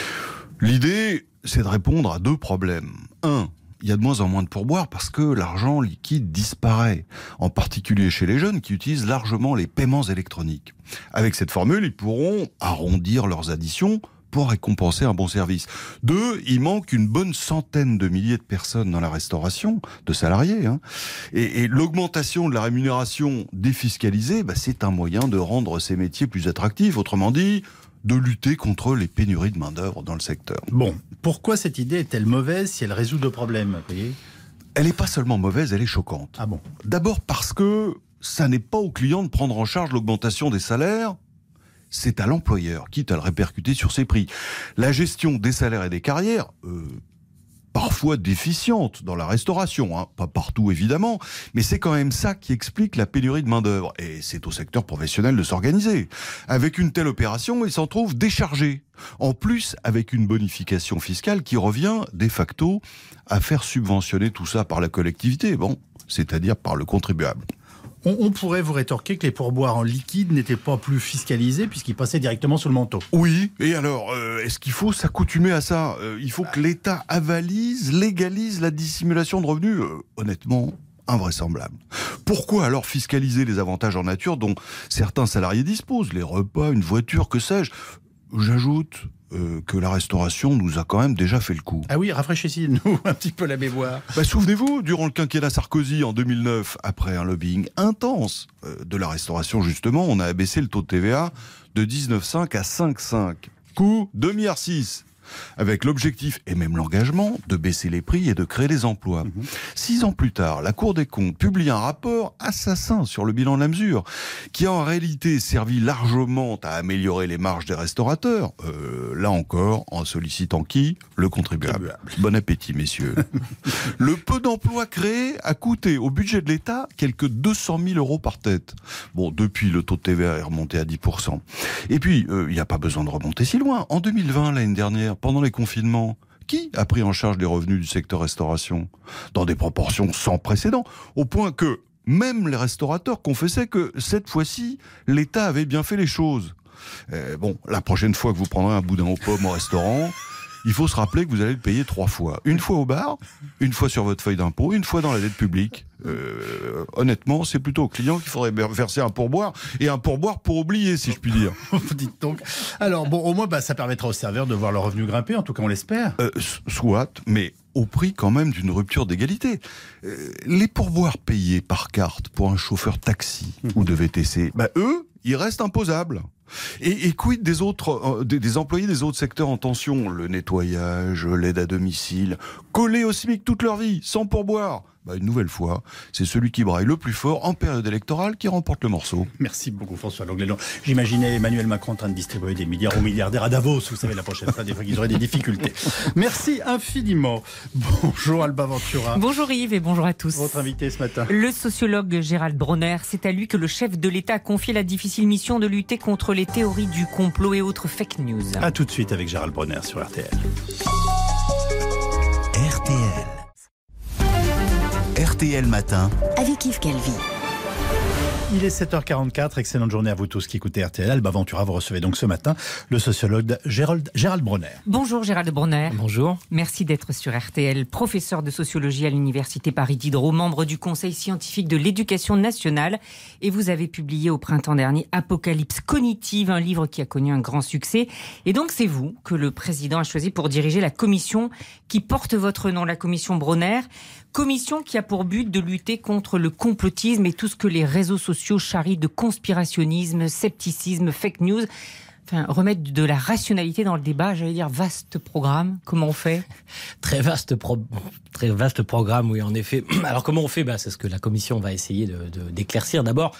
L'idée, c'est de répondre à deux problèmes. Un, il y a de moins en moins de pourboires parce que l'argent liquide disparaît, en particulier chez les jeunes qui utilisent largement les paiements électroniques. Avec cette formule, ils pourront arrondir leurs additions pour récompenser un bon service. Deux, il manque une bonne centaine de milliers de personnes dans la restauration, de salariés. Hein. Et, et l'augmentation de la rémunération défiscalisée, bah, c'est un moyen de rendre ces métiers plus attractifs. Autrement dit, de lutter contre les pénuries de main-d'œuvre dans le secteur. Bon, pourquoi cette idée est-elle mauvaise si elle résout deux problèmes, vous voyez ? Elle n'est pas seulement mauvaise, elle est choquante. Ah bon ? D'abord parce que ça n'est pas au client de prendre en charge l'augmentation des salaires, c'est à l'employeur, quitte à le répercuter sur ses prix. La gestion des salaires et des carrières, euh, parfois déficiente dans la restauration, hein, pas partout évidemment, mais c'est quand même ça qui explique la pénurie de main-d'œuvre. Et c'est au secteur professionnel de s'organiser. Avec une telle opération, il s'en trouve déchargé. En plus, avec une bonification fiscale qui revient de facto à faire subventionner tout ça par la collectivité, bon, c'est-à-dire par le contribuable. On, on pourrait vous rétorquer que les pourboires en liquide n'étaient pas plus fiscalisés puisqu'ils passaient directement sous le manteau. Oui, et alors, euh, est-ce qu'il faut s'accoutumer à ça ? euh, Il faut que l'État avalise, légalise la dissimulation de revenus euh, Honnêtement, invraisemblable. Pourquoi alors fiscaliser les avantages en nature dont certains salariés disposent ? Les repas, une voiture, que sais-je ? J'ajoute euh, que la restauration nous a quand même déjà fait le coup. Ah oui, rafraîchissez-nous un petit peu la mémoire. Bah, souvenez-vous, durant le quinquennat Sarkozy en deux mille neuf, après un lobbying intense euh, de la restauration justement, on a abaissé le taux de T V A de dix-neuf virgule cinq à cinq virgule cinq. Coût deux virgule six milliards. Avec l'objectif et même l'engagement de baisser les prix et de créer des emplois. Mmh. Six ans plus tard, la Cour des comptes publie un rapport assassin sur le bilan de la mesure, qui a en réalité servi largement à améliorer les marges des restaurateurs. Euh, là encore, en sollicitant qui ? Le contribuable. Bon appétit, messieurs. Le peu d'emplois créés a coûté au budget de l'État quelques deux cent mille euros par tête. Bon, depuis, le taux de T V A est remonté à dix pour cent. Et puis, il euh, n'y a pas besoin de remonter si loin. En deux mille vingt, l'année dernière, pendant les confinements, qui a pris en charge les revenus du secteur restauration ? Dans des proportions sans précédent, au point que même les restaurateurs confessaient que cette fois-ci, l'État avait bien fait les choses. Euh, bon, la prochaine fois que vous prendrez un boudin aux pommes au restaurant, il faut se rappeler que vous allez le payer trois fois. Une fois au bar, une fois sur votre feuille d'impôt, une fois dans la dette publique. Euh, honnêtement, c'est plutôt au client qu'il faudrait verser un pourboire, et un pourboire pour oublier, si je puis dire. Dites donc. Alors, bon, au moins, bah, ça permettra aux serveurs de voir leur revenu grimper, en tout cas, on l'espère. Euh, soit, mais au prix quand même d'une rupture d'égalité. Euh, les pourboires payés par carte pour un chauffeur taxi mmh. ou de V T C, bah, eux, ils restent imposables. Et, et quid des autres, euh, des, des employés des autres secteurs en tension ? Le nettoyage, l'aide à domicile, collés au SMIC toute leur vie, sans pourboire. Bah, une nouvelle fois, c'est celui qui braille le plus fort en période électorale qui remporte le morceau. Merci beaucoup François Langlais. J'imaginais Emmanuel Macron en train de distribuer des milliards aux milliardaires à Davos, vous savez, la prochaine fois, des fois qu'ils auraient des difficultés. Merci infiniment. Bonjour Alba Ventura. Bonjour Yves et bonjour à tous. Votre invité ce matin. Le sociologue Gérald Bronner, c'est à lui que le chef de l'État a confié la difficile mission de lutter contre les théories du complot et autres fake news. A tout de suite avec Gérald Bronner sur R T L. R T L. R T L Matin avec Yves Calvi. Il est sept heures quarante-quatre, excellente journée à vous tous qui écoutez R T L. Alba Ventura, vous recevez donc ce matin le sociologue Gérald, Gérald Bronner. Bonjour Gérald Bronner. Bonjour. Merci d'être sur R T L, professeur de sociologie à l'Université Paris Diderot, membre du Conseil scientifique de l'éducation nationale. Et vous avez publié au printemps dernier Apocalypse cognitive, un livre qui a connu un grand succès. Et donc c'est vous que le président a choisi pour diriger la commission qui porte votre nom, la commission Bronner. Commission qui a pour but de lutter contre le complotisme et tout ce que les réseaux sociaux charrient de conspirationnisme, scepticisme, fake news. Enfin, remettre de la rationalité dans le débat, j'allais dire vaste programme. Comment on fait ? Très vaste, pro- très vaste programme, oui, en effet. Alors comment on fait ? Bah, c'est ce que la commission va essayer de, de, d'éclaircir. D'abord,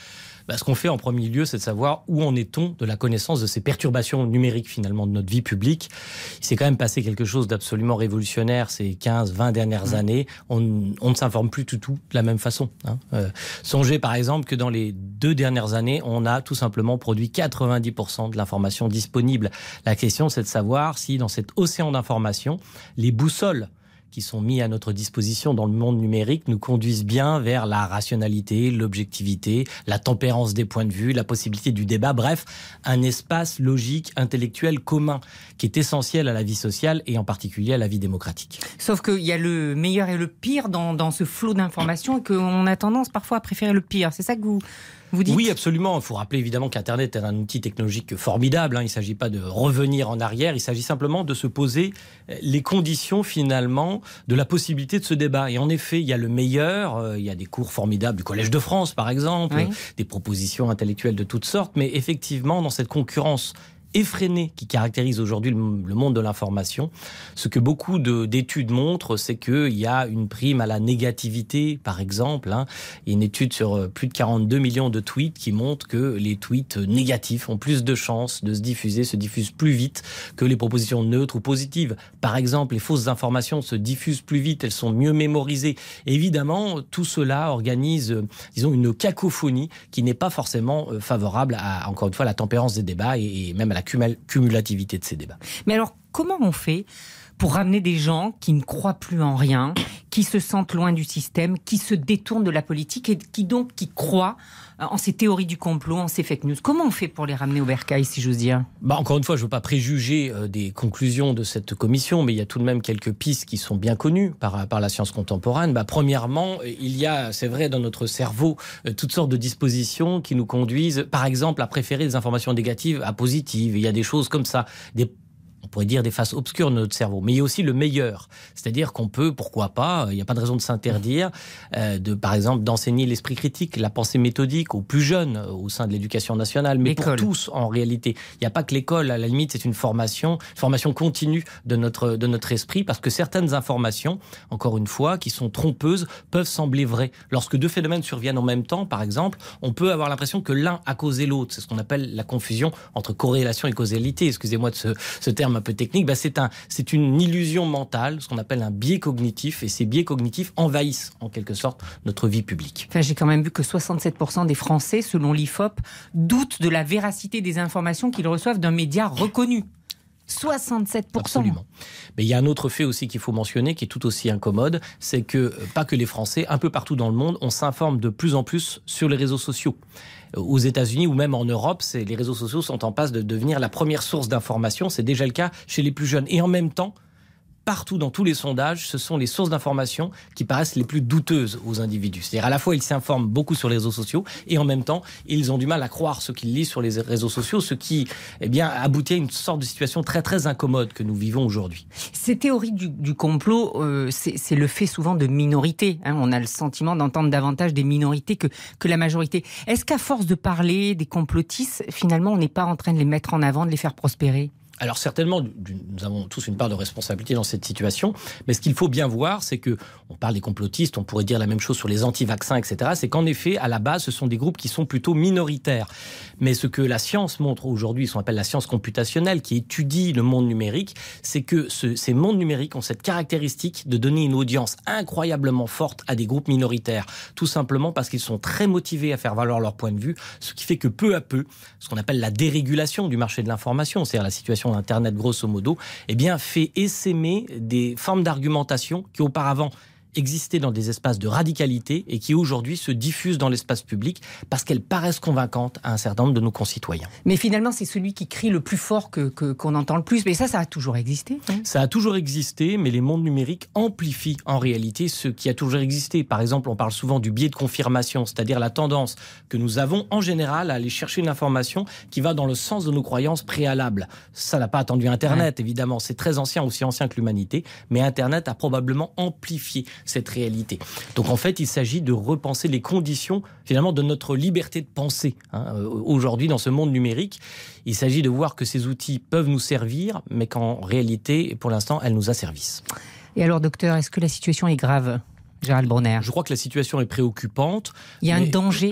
bah, ce qu'on fait en premier lieu, c'est de savoir où en est-on de la connaissance de ces perturbations numériques finalement de notre vie publique. Il s'est quand même passé quelque chose d'absolument révolutionnaire ces quinze vingt dernières années. On, on ne s'informe plus du tout de la même façon. Hein. Euh, songez par exemple que dans les deux dernières années, on a tout simplement produit quatre-vingt-dix pour cent de l'information disponible. La question, c'est de savoir si dans cet océan d'informations, les boussoles qui sont mis à notre disposition dans le monde numérique nous conduisent bien vers la rationalité, l'objectivité, la tempérance des points de vue, la possibilité du débat, bref, un espace logique, intellectuel commun qui est essentiel à la vie sociale et en particulier à la vie démocratique. Sauf qu'il y a le meilleur et le pire dans, dans ce flot d'informations et qu'on a tendance parfois à préférer le pire. C'est ça que vous... Vous dites ? Oui, absolument. Il faut rappeler évidemment qu'Internet est un outil technologique formidable. Hein. Il ne s'agit pas de revenir en arrière. Il s'agit simplement de se poser les conditions finalement de la possibilité de ce débat. Et en effet, il y a le meilleur. Euh, il y a des cours formidables du Collège de France, par exemple, oui. Des propositions intellectuelles de toutes sortes. Mais effectivement, dans cette concurrence effrénée qui caractérise aujourd'hui le monde de l'information. Ce que beaucoup de, d'études montrent, c'est qu'il y a une prime à la négativité, par exemple. Hein. Il y a une étude sur plus de quarante-deux millions de tweets qui montre que les tweets négatifs ont plus de chances de se diffuser, se diffusent plus vite que les propositions neutres ou positives. Par exemple, les fausses informations se diffusent plus vite, elles sont mieux mémorisées. Et évidemment, tout cela organise, disons, une cacophonie qui n'est pas forcément favorable à, encore une fois, la tempérance des débats et, et même à la cumulativité de ces débats. Mais alors, comment on fait pour ramener des gens qui ne croient plus en rien, qui se sentent loin du système, qui se détournent de la politique et qui donc qui croient en ces théories du complot, en ces fake news? Comment on fait pour les ramener au bercail, si j'ose dire? Bah, encore une fois, je ne veux pas préjuger euh, des conclusions de cette commission, mais il y a tout de même quelques pistes qui sont bien connues par, par la science contemporaine. Bah, premièrement, il y a, c'est vrai, dans notre cerveau, euh, toutes sortes de dispositions qui nous conduisent, par exemple, à préférer des informations négatives à positives. Il y a des choses comme ça, des on pourrait dire des faces obscures de notre cerveau, mais il y a aussi le meilleur. C'est-à-dire qu'on peut, pourquoi pas, il n'y a pas de raison de s'interdire, euh, de, par exemple, d'enseigner l'esprit critique, la pensée méthodique aux plus jeunes euh, au sein de l'éducation nationale, mais l'école. Pour tous en réalité. Il n'y a pas que l'école, à la limite, c'est une formation, une formation continue de notre, de notre esprit, parce que certaines informations, encore une fois, qui sont trompeuses, peuvent sembler vraies. Lorsque deux phénomènes surviennent en même temps, par exemple, on peut avoir l'impression que l'un a causé l'autre. C'est ce qu'on appelle la confusion entre corrélation et causalité. Excusez-moi de ce, ce terme un peu technique, bah c'est, un, c'est une illusion mentale, ce qu'on appelle un biais cognitif, et ces biais cognitifs envahissent en quelque sorte notre vie publique. Enfin, j'ai quand même vu que soixante-sept pour cent des Français, selon l'I F O P, doutent de la véracité des informations qu'ils reçoivent d'un média reconnu. soixante-sept pour cent. Absolument. Mais il y a un autre fait aussi qu'il faut mentionner, qui est tout aussi incommode, c'est que, pas que les Français, un peu partout dans le monde, on s'informe de plus en plus sur les réseaux sociaux. Aux États-Unis ou même en Europe, c'est, les réseaux sociaux sont en passe de devenir la première source d'information. C'est déjà le cas chez les plus jeunes. Et en même temps, partout dans tous les sondages, ce sont les sources d'information qui paraissent les plus douteuses aux individus. C'est-à-dire à la fois ils s'informent beaucoup sur les réseaux sociaux et en même temps ils ont du mal à croire ce qu'ils lisent sur les réseaux sociaux, ce qui eh bien, aboutit à une sorte de situation très très incommode que nous vivons aujourd'hui. Ces théories du, du complot, euh, c'est, c'est le fait souvent de minorités. Hein. On a le sentiment d'entendre davantage des minorités que, que la majorité. Est-ce qu'à force de parler des complotistes, finalement on n'est pas en train de les mettre en avant, de les faire prospérer ? Alors certainement, nous avons tous une part de responsabilité dans cette situation, mais ce qu'il faut bien voir, c'est que, on parle des complotistes, on pourrait dire la même chose sur les anti-vaccins, et cetera, c'est qu'en effet, à la base, ce sont des groupes qui sont plutôt minoritaires. Mais ce que la science montre aujourd'hui, ce qu'on appelle la science computationnelle, qui étudie le monde numérique, c'est que ce, ces mondes numériques ont cette caractéristique de donner une audience incroyablement forte à des groupes minoritaires, tout simplement parce qu'ils sont très motivés à faire valoir leur point de vue, ce qui fait que peu à peu, ce qu'on appelle la dérégulation du marché de l'information, c'est-à-dire la situation d'Internet grosso modo, eh bien, fait essaimer des formes d'argumentation qui auparavant existaient dans des espaces de radicalité et qui aujourd'hui se diffusent dans l'espace public parce qu'elles paraissent convaincantes à un certain nombre de nos concitoyens. Mais finalement, c'est celui qui crie le plus fort que, que, qu'on entend le plus. Mais ça, ça a toujours existé. Hein. Ça a toujours existé, mais les mondes numériques amplifient en réalité ce qui a toujours existé. Par exemple, on parle souvent du biais de confirmation, c'est-à-dire la tendance que nous avons en général à aller chercher une information qui va dans le sens de nos croyances préalables. Ça n'a pas attendu Internet, ouais. Évidemment. C'est très ancien, aussi ancien que l'humanité, mais Internet a probablement amplifié cette réalité. Donc en fait, il s'agit de repenser les conditions finalement de notre liberté de penser. Hein. Aujourd'hui, dans ce monde numérique, il s'agit de voir que ces outils peuvent nous servir, mais qu'en réalité, pour l'instant, elles nous asservissent. Et alors, docteur, est-ce que la situation est grave, Gérald Bronner ? Je crois que la situation est préoccupante. Il y a mais... un danger ?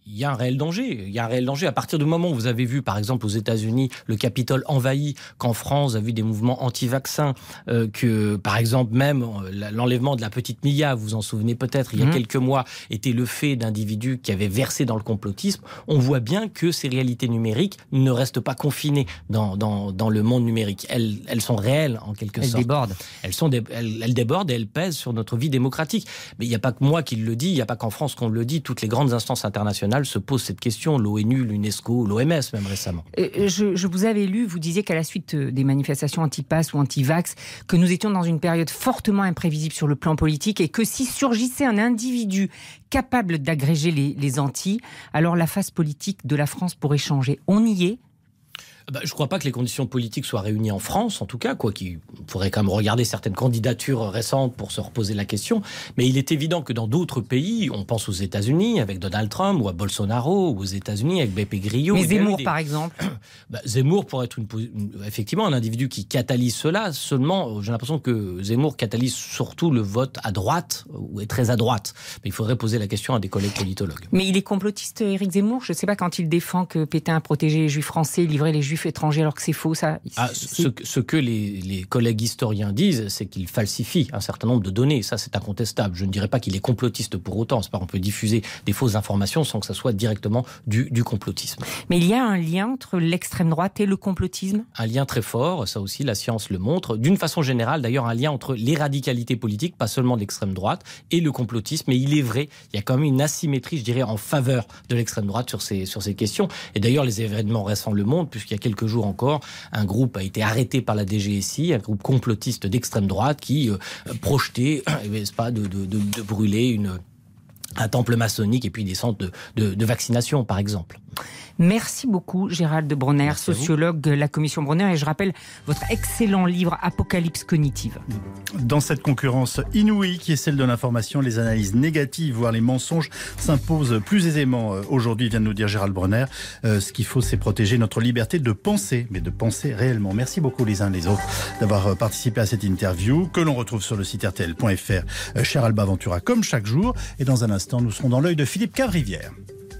il y a un réel danger. Il y a un réel danger. À partir du moment où vous avez vu, par exemple, aux États-Unis, le Capitole envahi, qu'en France, vous avez vu des mouvements anti-vaccins, euh, que, par exemple, même euh, l'enlèvement de la petite Mia, vous vous en souvenez peut-être, il y a mmh. quelques mois, était le fait d'individus qui avaient versé dans le complotisme. On voit bien que ces réalités numériques ne restent pas confinées dans, dans, dans le monde numérique. Elles, elles sont réelles, en quelque elles sorte. Elles débordent. Elles, sont des, elles, elles débordent et elles pèsent sur notre vie démocratique. Mais il n'y a pas que moi qui le dis, il n'y a pas qu'en France qu'on le dit. Toutes les grandes instances internationales se pose cette question, l'ONU, l'UNESCO, l'O M S même récemment. Je, je vous avais lu, vous disiez qu'à la suite des manifestations anti-pass ou anti-vax, que nous étions dans une période fortement imprévisible sur le plan politique et que si surgissait un individu capable d'agréger les, les anti, alors la face politique de la France pourrait changer. On y est ? Bah, je ne crois pas que les conditions politiques soient réunies en France, en tout cas, quoi qu'il faudrait quand même regarder certaines candidatures récentes pour se reposer la question. Mais il est évident que dans d'autres pays, on pense aux États-Unis avec Donald Trump, ou à Bolsonaro, ou aux États-Unis avec Beppe Grillo. Mais Zemmour, des... par exemple. bah, Zemmour pourrait être une, une, effectivement un individu qui catalyse cela. Seulement, j'ai l'impression que Zemmour catalyse surtout le vote à droite, ou est très à droite. Mais il faudrait poser la question à des collègues politologues. Mais il est complotiste, Éric Zemmour. Je ne sais pas, quand il défend que Pétain a protégé les Juifs français, livré les Juifs étrangers, alors que c'est faux, ça. Ah, ce, ce que les, les collègues historiens disent, c'est qu'il falsifie un certain nombre de données. Ça, c'est incontestable. Je ne dirais pas qu'il est complotiste pour autant. C'est pas qu'on peut diffuser des fausses informations sans que ça soit directement du, du complotisme. Mais il y a un lien entre l'extrême droite et le complotisme ? Un lien très fort, ça aussi la science le montre. D'une façon générale, d'ailleurs, un lien entre les radicalités politiques, pas seulement de l'extrême droite, et le complotisme. Mais il est vrai, il y a quand même une asymétrie, je dirais, en faveur de l'extrême droite sur ces, sur ces questions. Et d'ailleurs, les événements récents le montrent, puisqu'il y a quelques jours encore, un groupe a été arrêté par la D G S I, un groupe complotiste d'extrême droite qui euh, projetait, n'est-ce pas, de, de, de, de brûler une, un temple maçonnique et puis des centres de, de, de vaccination, par exemple. Merci beaucoup, Gérald de Bronner, Merci sociologue de la Commission Bronner. Et je rappelle votre excellent livre Apocalypse cognitive. Dans cette concurrence inouïe qui est celle de l'information, les analyses négatives, voire les mensonges, s'imposent plus aisément. Aujourd'hui, vient de nous dire Gérald Bronner, euh, ce qu'il faut, c'est protéger notre liberté de penser, mais de penser réellement. Merci beaucoup les uns les autres d'avoir participé à cette interview, que l'on retrouve sur le site R T L point F R. Euh, cher Alba Ventura, comme chaque jour. Et dans un instant, nous serons dans l'œil de Philippe Cavrivière.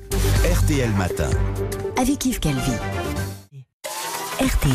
R T L Matin. Avec Yves Calvi. R T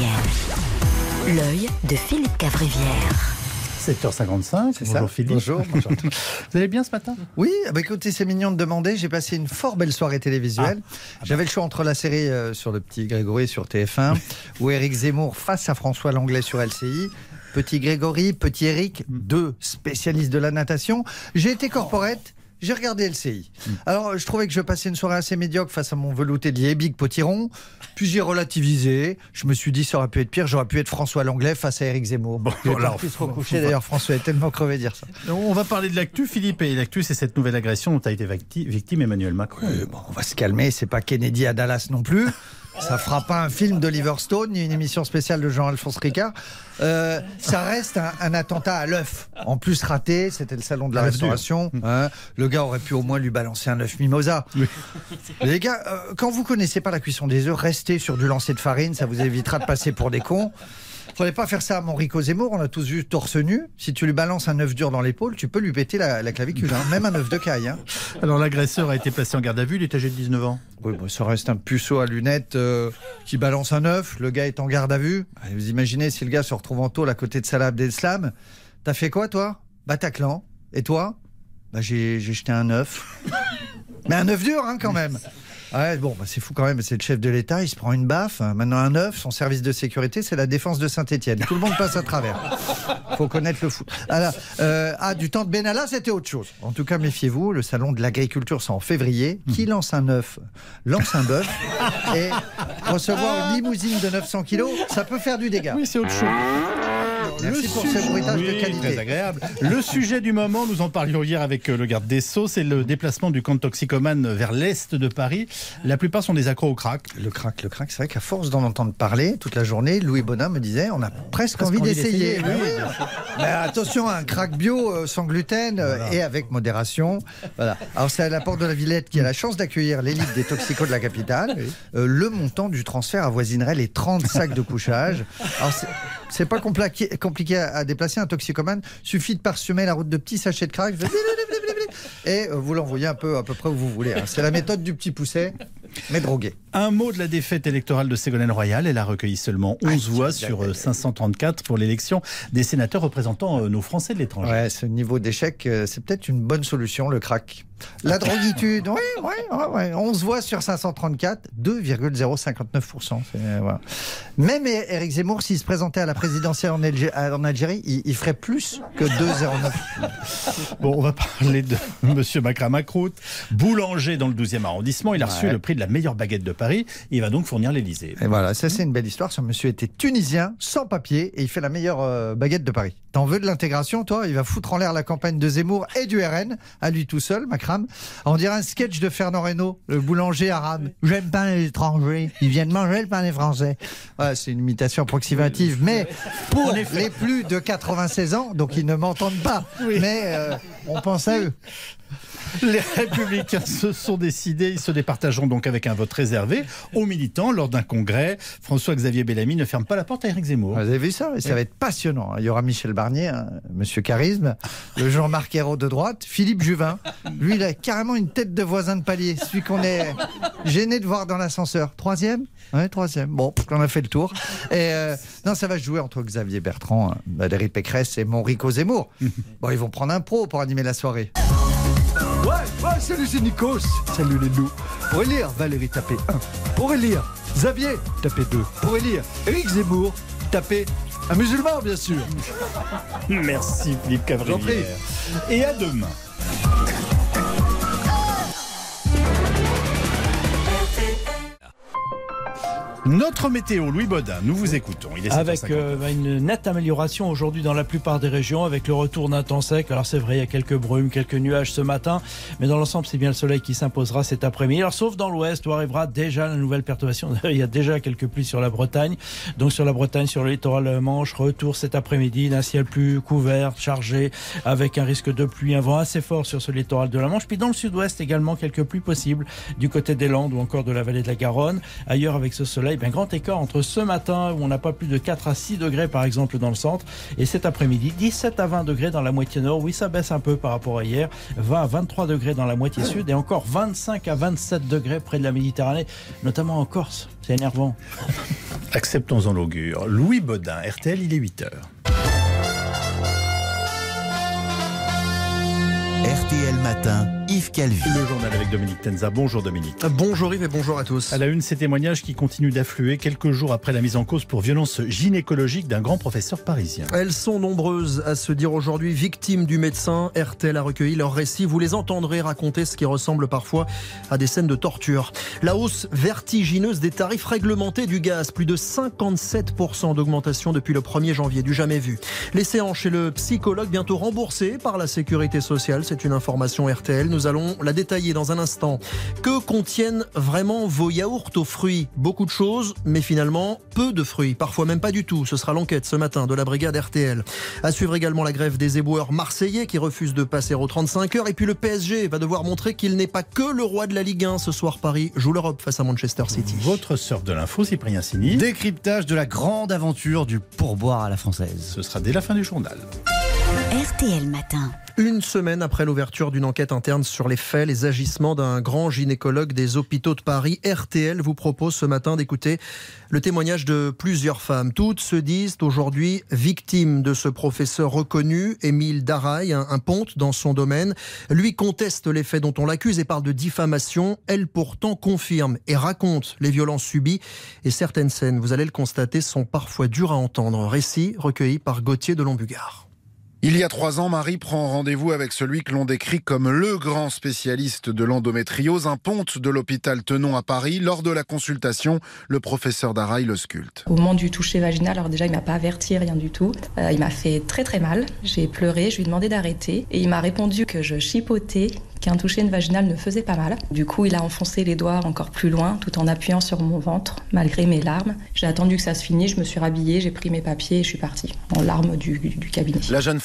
L. L'œil de Philippe Cavrivière. sept heures cinquante-cinq, c'est bonjour ça. Philippe. Bonjour, bonjour. Vous allez bien ce matin ? Oui, bah écoutez, c'est mignon de demander. J'ai passé une fort belle soirée télévisuelle. Ah. Ah bah. J'avais le choix entre la série euh, sur le petit Grégory sur T F un ou Éric Zemmour face à François Langlais sur L C I. Petit Grégory, petit Éric, deux spécialistes de la natation. J'ai été corporate. J'ai regardé L C I. Alors, je trouvais que je passais une soirée assez médiocre face à mon velouté de Liebig Potiron. Puis j'ai relativisé. Je me suis dit, ça aurait pu être pire. J'aurais pu être François Langlais face à Éric Zemmour. Bon, il alors, pu se recoucher. D'ailleurs, François est tellement crevé de dire ça. On va parler de l'actu, Philippe. Et l'actu, c'est cette nouvelle agression dont a été victime Emmanuel Macron. Euh, bon, on va se calmer. C'est pas Kennedy à Dallas non plus. Ça fera pas un film d'Oliver Stone ni une émission spéciale de Jean-Alphonse Ricard. Euh, ça reste un, un attentat à l'œuf. En plus raté, c'était le salon de la restauration. Hein, le gars aurait pu au moins lui balancer un œuf mimosa. Oui. Les gars, euh, quand vous connaissez pas la cuisson des œufs, restez sur du lancer de farine, ça vous évitera de passer pour des cons. Faudrait pas faire ça à Enrico Zemmour, on a tous vu torse nu. Si tu lui balances un œuf dur dans l'épaule, tu peux lui péter la, la clavicule, hein. Même un œuf de caille. Hein. Alors l'agresseur a été placé en garde à vue, il est âgé de dix-neuf ans. Oui, bon, ça reste un puceau à lunettes euh, qui balance un œuf, le gars est en garde à vue. Allez, vous imaginez si le gars se retrouve en tôle à côté de Salah Abdeslam. T'as fait quoi toi ? Bataclan. Et toi ? Bah j'ai, j'ai jeté un œuf. Mais un œuf dur hein, quand même. Ouais, bon, bah c'est fou quand même, c'est le chef de l'État, il se prend une baffe, hein. Maintenant un œuf, son service de sécurité, c'est la défense de Saint-Étienne. Tout le monde passe à travers. Faut connaître le foot. Alors, euh, ah, du temps de Benalla, c'était autre chose. En tout cas, méfiez-vous, le salon de l'agriculture, c'est en février. Qui lance un œuf, lance un bœuf, et recevoir une limousine de neuf cents kilos, ça peut faire du dégât. Oui, c'est autre chose. Merci le pour sujet... ce bruitage oui, de qualité. Très agréable. Le sujet du moment, nous en parlions hier avec le garde des Sceaux, c'est le déplacement du camp de toxicomanes vers l'est de Paris. La plupart sont des accros au crack. Le crack, le crack, c'est vrai qu'à force d'en entendre parler toute la journée, Louis Bonin me disait, on a presque, presque envie, envie d'essayer. d'essayer. Oui, oui. Mais attention, un crack bio euh, sans gluten voilà. euh, et avec modération. Voilà. Alors c'est à la Porte de la Villette qui a la chance d'accueillir l'élite des toxicos de la capitale. Oui. Euh, le montant du transfert avoisinerait les trente sacs de couchage. Alors c'est, c'est pas compliqué, compliqué à, à déplacer un toxicomane. Suffit de parsemer la route de petits sachets de crack. et vous l'envoyez un peu à peu près où vous voulez. Hein. C'est la méthode du petit pousset, mais drogué. Un mot de la défaite électorale de Ségolène Royal. Elle a recueilli seulement onze voix sur cinq cent trente-quatre pour l'élection des sénateurs représentant nos Français de l'étranger. Ouais, ce niveau d'échec, c'est peut-être une bonne solution, le crack. La droguitude, oui, oui, oui, oui. onze voix sur cinq cent trente-quatre, deux virgule zéro cinquante-neuf pour cent. Voilà. Même Éric Zemmour, s'il se présentait à la présidentielle en, Algé- en Algérie, il, il ferait plus que deux virgule zéro neuf. Bon, on va parler de M. Makram Akrout, boulanger dans le douzième arrondissement. Il a reçu Ouais. le prix de la meilleure baguette de Paris. Il va donc fournir l'Élysée. Et voilà, ça c'est une belle histoire. Ce monsieur était tunisien, sans papier, et il fait la meilleure euh, baguette de Paris. T'en veux de l'intégration, toi? Il va foutre en l'air la campagne de Zemmour et du R N, à lui tout seul, Makram. On dirait un sketch de Fernand Reynaud, le boulanger arabe. J'aime pas les étrangers, ils viennent manger le pain des Français. Ouais, c'est une imitation approximative, mais pour les plus de quatre-vingt-seize ans, donc ils ne m'entendent pas, mais euh, on pense à eux. Les Républicains se sont décidés, ils se départageront donc avec un vote réservé aux militants lors d'un congrès. François-Xavier Bellamy ne ferme pas la porte à Éric Zemmour. Vous avez vu ça? Et ça va être passionnant. Il y aura Michel Barnier, hein, Monsieur Charisme, le Jean-Marc Ayrault de droite, Philippe Juvin. Lui, il a carrément une tête de voisin de palier, celui qu'on est gêné de voir dans l'ascenseur. Troisième? Ouais, troisième. Bon, on a fait le tour. Et euh, non, ça va se jouer entre Xavier Bertrand, Valérie Pécresse et mon Rico Zemmour. Bon, ils vont prendre un pro pour animer la soirée. Ouais, ouais, salut, c'est Nikos. Salut les loups. Pour élire, Valérie, tapez un. Pour élire, Xavier, tapez deux. Pour élire, Éric Zemmour, tapez un musulman, bien sûr. Merci Philippe Cavrivière. Et à demain. Notre météo, Louis Baudin, nous vous écoutons. Il est avec euh, une nette amélioration aujourd'hui dans la plupart des régions, avec le retour d'un temps sec. Alors c'est vrai, il y a quelques brumes, quelques nuages ce matin, mais dans l'ensemble, c'est bien le soleil qui s'imposera cet après-midi. Alors sauf dans l'ouest, où arrivera déjà la nouvelle perturbation. Il y a déjà quelques pluies sur la Bretagne. Donc sur la Bretagne, sur le littoral Manche, retour cet après-midi d'un ciel plus couvert, chargé, avec un risque de pluie, un vent assez fort sur ce littoral de la Manche. Puis dans le sud-ouest également, quelques pluies possibles du côté des Landes ou encore de la vallée de la Garonne. Ailleurs, avec ce soleil, un grand écart entre ce matin où on n'a pas plus de quatre à six degrés par exemple dans le centre et cet après-midi dix-sept à vingt degrés dans la moitié nord. Oui, ça baisse un peu par rapport à hier, vingt à vingt-trois degrés dans la moitié sud et encore vingt-cinq à vingt-sept degrés près de la Méditerranée, notamment en Corse. C'est énervant. Acceptons-en l'augure. Louis Baudin, R T L, il est huit heures. R T L Matin, Yves Calvi. Le journal avec Dominique Tenza. Bonjour Dominique. Bonjour Yves et bonjour à tous. À la une, ces témoignages qui continuent d'affluer quelques jours après la mise en cause pour violence gynécologique d'un grand professeur parisien. Elles sont nombreuses à se dire aujourd'hui victimes du médecin. R T L a recueilli leurs récits. Vous les entendrez raconter ce qui ressemble parfois à des scènes de torture. La hausse vertigineuse des tarifs réglementés du gaz. Plus de cinquante-sept pour cent d'augmentation depuis le premier janvier. Du jamais vu. Les séances chez le psychologue bientôt remboursées par la sécurité sociale. C'est une information R T L. Nous allons la détailler dans un instant. Que contiennent vraiment vos yaourts aux fruits? Beaucoup de choses, mais finalement peu de fruits. Parfois même pas du tout. Ce sera l'enquête ce matin de la brigade R T L. À suivre également la grève des éboueurs marseillais qui refusent de passer aux trente-cinq heures. Et puis le P S G va devoir montrer qu'il n'est pas que le roi de la Ligue un. Ce soir, Paris joue l'Europe face à Manchester City. Votre surf de l'info, Cyprien Sini. Décryptage de la grande aventure du pourboire à la française. Ce sera dès la fin du journal. R T L Matin. Une semaine après l'ouverture d'une enquête interne sur les faits, les agissements d'un grand gynécologue des hôpitaux de Paris, R T L vous propose ce matin d'écouter le témoignage de plusieurs femmes. Toutes se disent aujourd'hui victimes de ce professeur reconnu, Émile Daraille, un, un ponte dans son domaine. Lui conteste les faits dont on l'accuse et parle de diffamation. Elle pourtant confirme et raconte les violences subies. Et certaines scènes, vous allez le constater, sont parfois dures à entendre. Récit recueilli par Gauthier de Lombugard. Il y a trois ans, Marie prend rendez-vous avec celui que l'on décrit comme le grand spécialiste de l'endométriose, un ponte de l'hôpital Tenon à Paris. Lors de la consultation, le professeur Daraille le sculpte. Au moment du toucher vaginal, alors déjà il m'a pas averti, rien du tout. Euh, il m'a fait très très mal. J'ai pleuré, je lui ai demandé d'arrêter et il m'a répondu que je chipotais, qu'un toucher vaginal ne faisait pas mal. Du coup, il a enfoncé les doigts encore plus loin, tout en appuyant sur mon ventre, malgré mes larmes. J'ai attendu que ça se finisse, je me suis rhabillée, j'ai pris mes papiers et je suis partie, en larmes du, du cabinet. La jeune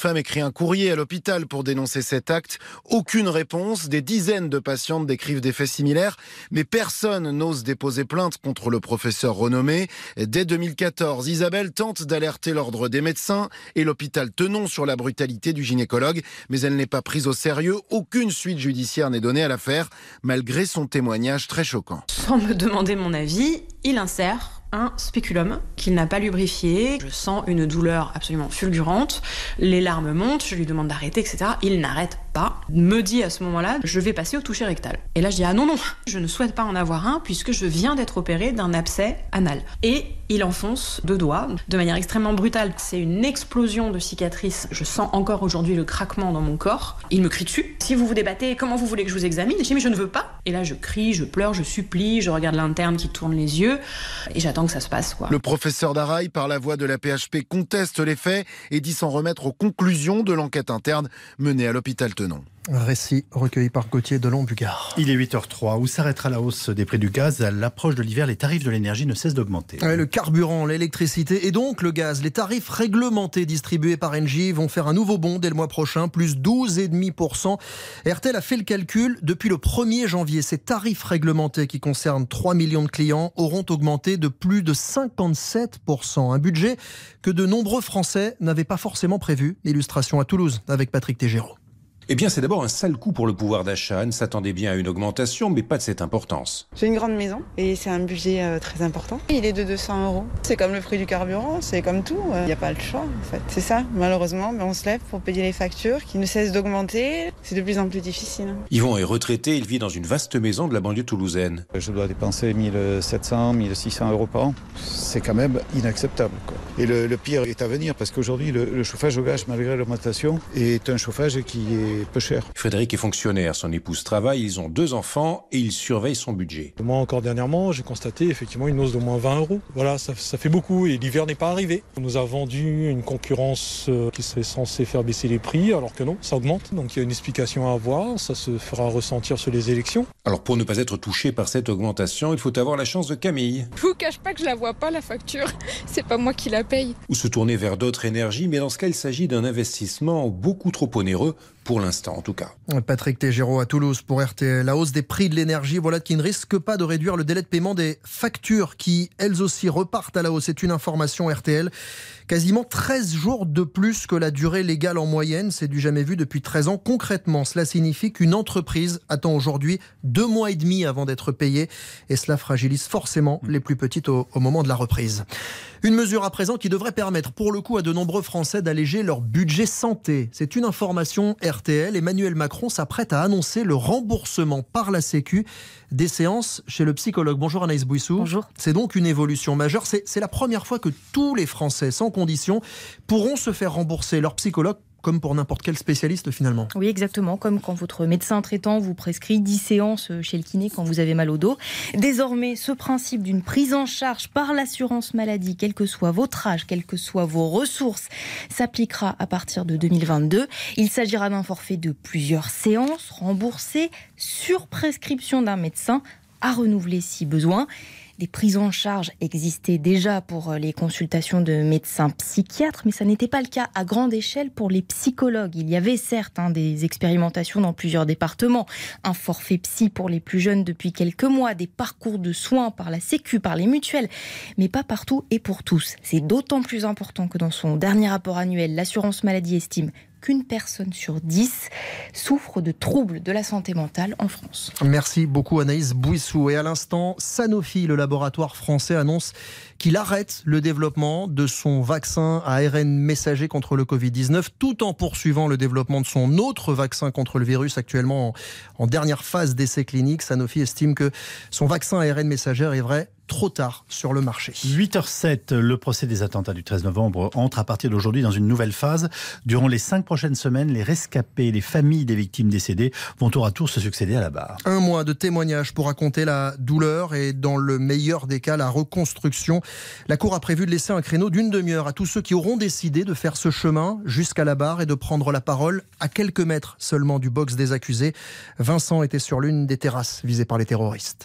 femme écrit un courrier à l'hôpital pour dénoncer cet acte. Aucune réponse. Des dizaines de patientes décrivent des faits similaires, mais personne n'ose déposer plainte contre le professeur renommé. Dès deux mille quatorze, Isabelle tente d'alerter l'ordre des médecins et l'hôpital Tenon sur la brutalité du gynécologue, mais elle n'est pas prise au sérieux. Aucune suite judiciaire n'est donnée à l'affaire, malgré son témoignage très choquant. Sans me demander mon avis, il insère un spéculum qu'il n'a pas lubrifié. Je sens une douleur absolument fulgurante. Les larmes montent, je lui demande d'arrêter, et cetera. Il n'arrête pas. Me dit à ce moment-là, je vais passer au toucher rectal. Et là, je dis, ah non, non, je ne souhaite pas en avoir un puisque je viens d'être opérée d'un abcès anal. Et il enfonce deux doigts de manière extrêmement brutale. C'est une explosion de cicatrices. Je sens encore aujourd'hui le craquement dans mon corps. Il me crie dessus. Si vous vous débattez, comment vous voulez que je vous examine? Je dis, mais je ne veux pas. Et là, je crie, je pleure, je supplie, je regarde l'interne qui tourne les yeux et j'attends que ça se passe, quoi. Le professeur Darail, par la voix de la P H P, conteste les faits et dit s'en remettre aux conclusions de l'enquête interne menée à l'hôpital Tenon. Un récit recueilli par Gauthier Delon-Bugard. Il est huit heures zéro trois. Où s'arrêtera la hausse des prix du gaz? À l'approche de l'hiver, les tarifs de l'énergie ne cessent d'augmenter. Ouais, le carburant, l'électricité et donc le gaz. Les tarifs réglementés distribués par Engie vont faire un nouveau bond dès le mois prochain, plus douze virgule cinq pour cent. R T L a fait le calcul. Depuis le premier janvier, ces tarifs réglementés qui concernent trois millions de clients auront augmenté de plus de cinquante-sept pour cent. Un budget que de nombreux Français n'avaient pas forcément prévu. Illustration à Toulouse avec Patrick Tégéraud. Eh bien, c'est d'abord un sale coup pour le pouvoir d'achat. Anne s'attendait bien à une augmentation, mais pas de cette importance. J'ai une grande maison et c'est un budget euh, très important. Il est de deux cents euros. C'est comme le prix du carburant, c'est comme tout. Il n'y a pas le choix, en fait. C'est ça, malheureusement, ben, on se lève pour payer les factures qui ne cessent d'augmenter. C'est de plus en plus difficile. Yvon est retraité, il vit dans une vaste maison de la banlieue toulousaine. Je dois dépenser mille sept cents, mille six cents euros par an. C'est quand même inacceptable, quoi. Et le, le pire est à venir parce qu'aujourd'hui, le, le chauffage au gaz, malgré l'augmentation, est un chauffage qui est peu cher. Frédéric est fonctionnaire, son épouse travaille, ils ont deux enfants et il surveille son budget. Moi, encore dernièrement, j'ai constaté effectivement une hausse d'au moins vingt euros. Voilà, ça, ça fait beaucoup et l'hiver n'est pas arrivé. On nous a vendu une concurrence qui serait censée faire baisser les prix, alors que non, ça augmente. Donc il y a une explication à avoir, ça se fera ressentir sur les élections. Alors pour ne pas être touché par cette augmentation, il faut avoir la chance de Camille. Je vous cache pas que je la vois pas, la facture. C'est pas moi qui la paye. Ou se tourner vers d'autres énergies, mais dans ce cas, il s'agit d'un investissement beaucoup trop onéreux, pour l'instant en tout cas. Patrick Tégéraud à Toulouse pour R T L. La hausse des prix de l'énergie, voilà qui ne risque pas de réduire le délai de paiement des factures qui, elles aussi, repartent à la hausse. C'est une information R T L. Quasiment treize jours de plus que la durée légale en moyenne. C'est du jamais vu depuis treize ans. Concrètement, cela signifie qu'une entreprise attend aujourd'hui deux mois et demi avant d'être payée. Et cela fragilise forcément les plus petites au, au moment de la reprise. Une mesure à présent qui devrait permettre pour le coup à de nombreux Français d'alléger leur budget santé. C'est une information R T L. Emmanuel Macron s'apprête à annoncer le remboursement par la Sécu des séances chez le psychologue. Bonjour Anaïs Bouissou. Bonjour. C'est donc une évolution majeure. C'est, c'est la première fois que tous les Français, sans condition, pourront se faire rembourser leur psychologue comme pour n'importe quel spécialiste finalement. Oui, exactement, comme quand votre médecin traitant vous prescrit dix séances chez le kiné quand vous avez mal au dos. Désormais, ce principe d'une prise en charge par l'assurance maladie, quel que soit votre âge, quelles que soient vos ressources, s'appliquera à partir de deux mille vingt-deux. Il s'agira d'un forfait de plusieurs séances remboursées sur prescription d'un médecin à renouveler si besoin. Des prises en charge existaient déjà pour les consultations de médecins psychiatres, mais ça n'était pas le cas à grande échelle pour les psychologues. Il y avait certes hein, des expérimentations dans plusieurs départements, un forfait psy pour les plus jeunes depuis quelques mois, des parcours de soins par la Sécu, par les mutuelles, mais pas partout et pour tous. C'est d'autant plus important que dans son dernier rapport annuel, l'assurance maladie estime qu'une personne sur dix souffre de troubles de la santé mentale en France. Merci beaucoup Anaïs Bouissou. Et à l'instant, Sanofi, le laboratoire français, annonce qu'il arrête le développement de son vaccin à A R N messager contre le covid dix-neuf, tout en poursuivant le développement de son autre vaccin contre le virus, actuellement en, en dernière phase d'essai clinique. Sanofi estime que son vaccin à A R N messager est vrai trop tard sur le marché. huit heures sept, le procès des attentats du treize novembre entre à partir d'aujourd'hui dans une nouvelle phase. Durant les cinq prochaines semaines, les rescapés, les familles des victimes décédées vont tour à tour se succéder à la barre. Un mois de témoignages pour raconter la douleur et dans le meilleur des cas, la reconstruction. La Cour a prévu de laisser un créneau d'une demi-heure à tous ceux qui auront décidé de faire ce chemin jusqu'à la barre et de prendre la parole à quelques mètres seulement du box des accusés. Vincent était sur l'une des terrasses visées par les terroristes.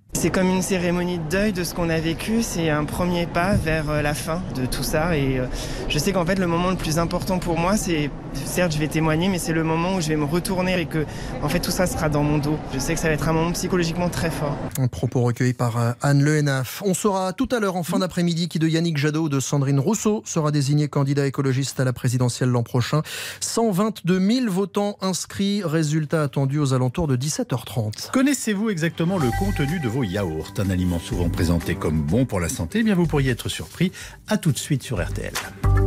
C'est comme une cérémonie de deuil de ce qu'on a vécu, c'est un premier pas vers la fin de tout ça et je sais qu'en fait le moment le plus important pour moi c'est, certes je vais témoigner mais c'est le moment où je vais me retourner et que en fait tout ça sera dans mon dos. Je sais que ça va être un moment psychologiquement très fort. Un propos recueilli par Anne Le Hénaf. On saura tout à l'heure en fin d'après-midi qui de Yannick Jadot ou de Sandrine Rousseau sera désigné candidat écologiste à la présidentielle l'an prochain. cent vingt-deux mille votants inscrits, résultat attendu aux alentours de dix-sept heures trente. Connaissez-vous exactement le contenu de vos yaourts, un aliment souvent présenté comme bon pour la santé? Eh bien, vous pourriez être surpris. À tout de suite sur R T L.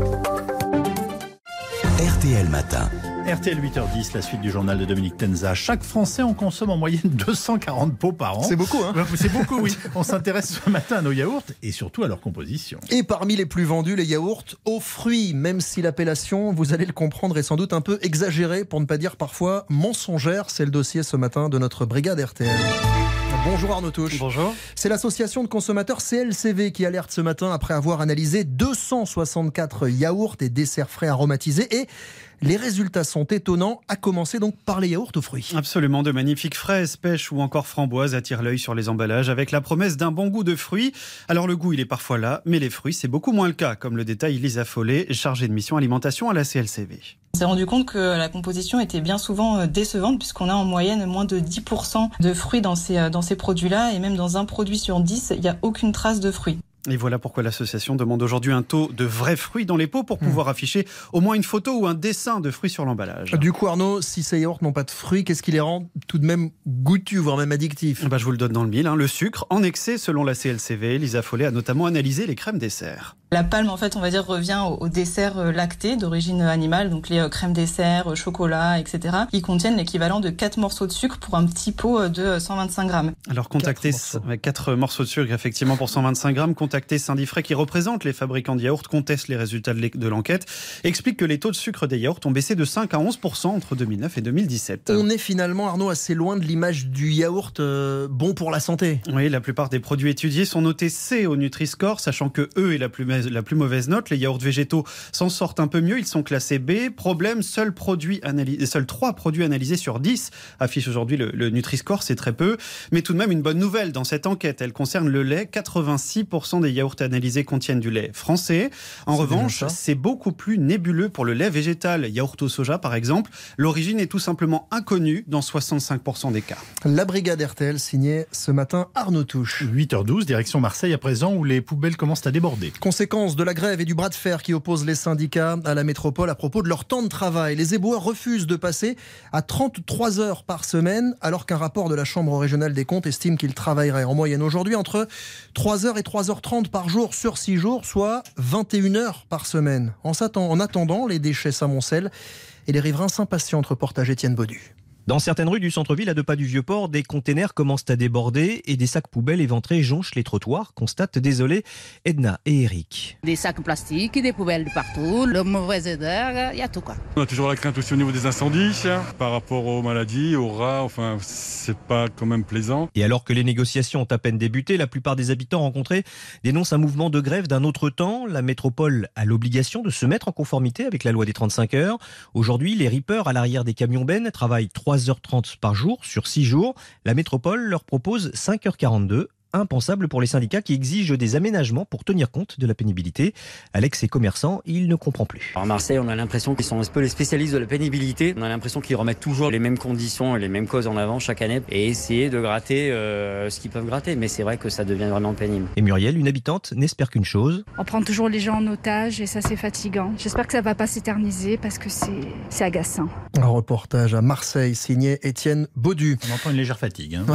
R T L Matin. R T L huit heures dix, la suite du journal de Dominique Tenza. Chaque Français en consomme en moyenne deux cent quarante pots par an. C'est beaucoup, hein? C'est beaucoup, oui. On s'intéresse ce matin à nos yaourts et surtout à leur composition. Et parmi les plus vendus, les yaourts aux fruits, même si l'appellation, vous allez le comprendre, est sans doute un peu exagérée, pour ne pas dire parfois mensongère. C'est le dossier ce matin de notre brigade R T L. Bonjour Arnaud Touche. Bonjour. C'est l'association de consommateurs C L C V qui alerte ce matin après avoir analysé deux cent soixante-quatre yaourts et desserts frais aromatisés et les résultats sont étonnants, à commencer donc par les yaourts aux fruits. Absolument, de magnifiques fraises, pêches ou encore framboises attirent l'œil sur les emballages avec la promesse d'un bon goût de fruits. Alors le goût il est parfois là, mais les fruits c'est beaucoup moins le cas, comme le détaille Lisa Follet, chargée de mission alimentation à la C L C V. On s'est rendu compte que la composition était bien souvent décevante puisqu'on a en moyenne moins de dix pour cent de fruits dans ces, dans ces produits-là et même dans un produit sur dix, il n'y a aucune trace de fruits. Et voilà pourquoi l'association demande aujourd'hui un taux de vrais fruits dans les pots pour pouvoir mmh. afficher au moins une photo ou un dessin de fruits sur l'emballage. Du coup Arnaud, si ces yaourts n'ont pas de fruits, qu'est-ce qui les rend tout de même goûtus, voire même addictifs? bah, Je vous le donne dans le mille, hein. Le sucre en excès selon la C L C V. Lisa Follet a notamment analysé les crèmes dessert. La palme, en fait, on va dire, revient aux desserts lactés d'origine animale, donc les crèmes dessert, chocolat, et cetera, qui contiennent l'équivalent de quatre morceaux de sucre pour un petit pot de cent vingt-cinq grammes. Alors, contactez quatre morceaux de sucre, effectivement, pour cent vingt-cinq grammes. Contactez Syndifrais, qui représente les fabricants de yaourts, conteste les résultats de l'enquête, explique que les taux de sucre des yaourts ont baissé de cinq à onze pour cent entre deux mille neuf et deux mille dix-sept. On est finalement, Arnaud, assez loin de l'image du yaourt euh, bon pour la santé. Oui, la plupart des produits étudiés sont notés C au Nutri-Score, sachant que E est la plus, la plus mauvaise note. Les yaourts végétaux s'en sortent un peu mieux, ils sont classés B. Problème, seuls, produits analysés, seuls trois produits analysés sur dix affichent aujourd'hui le, le Nutri-Score, c'est très peu. Mais tout de même une bonne nouvelle dans cette enquête, elle concerne le lait. quatre-vingt-six pour cent des yaourts analysés contiennent du lait français. En c'est revanche, c'est beaucoup plus nébuleux pour le lait végétal. Yaourt au soja par exemple, l'origine est tout simplement inconnue dans soixante-cinq pour cent des cas. La brigade R T L signée ce matin Arnaud Touche. huit heures douze, direction Marseille à présent où les poubelles commencent à déborder. Conséquence de la grève et du bras de fer qui oppose les syndicats à la métropole à propos de leur temps de travail. Les éboueurs refusent de passer à trente-trois heures par semaine alors qu'un rapport de la Chambre régionale des comptes estime qu'ils travailleraient en moyenne aujourd'hui entre trois heures et trois heures trente par jour sur six jours, soit vingt et une heures par semaine. En, en attendant, les déchets s'amoncellent et les riverains s'impatientent. Reportage Étienne Baudu. Dans certaines rues du centre-ville, à deux pas du Vieux-Port, des containers commencent à déborder et des sacs poubelles éventrés jonchent les trottoirs, constatent désolés Edna et Eric. Des sacs plastiques, des poubelles de partout, le mauvais odeur, il y a tout quoi. On a toujours la crainte aussi au niveau des incendies, par rapport aux maladies, aux rats, enfin c'est pas quand même plaisant. Et alors que les négociations ont à peine débuté, la plupart des habitants rencontrés dénoncent un mouvement de grève d'un autre temps. La métropole a l'obligation de se mettre en conformité avec la loi des trente-cinq heures. Aujourd'hui, les rippers à l'arrière des camions bennes travaillent trois heures trente par jour sur six jours. La métropole leur propose cinq heures quarante-deux. Impensable pour les syndicats qui exigent des aménagements pour tenir compte de la pénibilité. Alex est commerçant, il ne comprend plus. À Marseille, on a l'impression qu'ils sont un peu les spécialistes de la pénibilité. On a l'impression qu'ils remettent toujours les mêmes conditions et les mêmes causes en avant chaque année et essayer de gratter euh, ce qu'ils peuvent gratter. Mais c'est vrai que ça devient vraiment pénible. Et Muriel, une habitante, n'espère qu'une chose. On prend toujours les gens en otage et ça c'est fatigant. J'espère que ça ne va pas s'éterniser parce que c'est, c'est agaçant. Un reportage à Marseille signé Étienne Baudu. On entend une légère fatigue. Hein.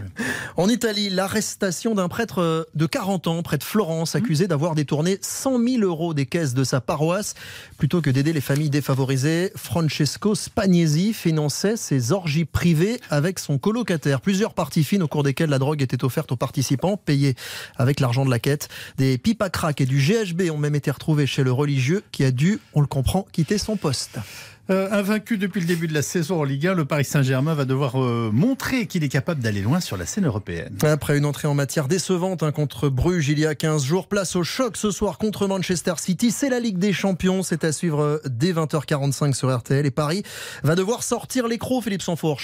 En Italie, l'arrestation d'un prêtre de quarante ans près de Florence, accusé d'avoir détourné cent mille euros des caisses de sa paroisse. Plutôt que d'aider les familles défavorisées, Francesco Spagnesi finançait ses orgies privées avec son colocataire. Plusieurs parties fines au cours desquelles la drogue était offerte aux participants, payés avec l'argent de la quête. Des pipes à crack et du G H B ont même été retrouvés chez le religieux qui a dû, on le comprend, quitter son poste. Euh, invaincu depuis le début de la saison en Ligue un, le Paris Saint-Germain va devoir euh, montrer qu'il est capable d'aller loin sur la scène européenne. Après une entrée en matière décevante hein, contre Bruges il y a quinze jours, place au choc ce soir contre Manchester City. C'est la Ligue des Champions, c'est à suivre dès vingt heures quarante-cinq sur R T L. Et Paris va devoir sortir les crocs, Philippe Sansfourche.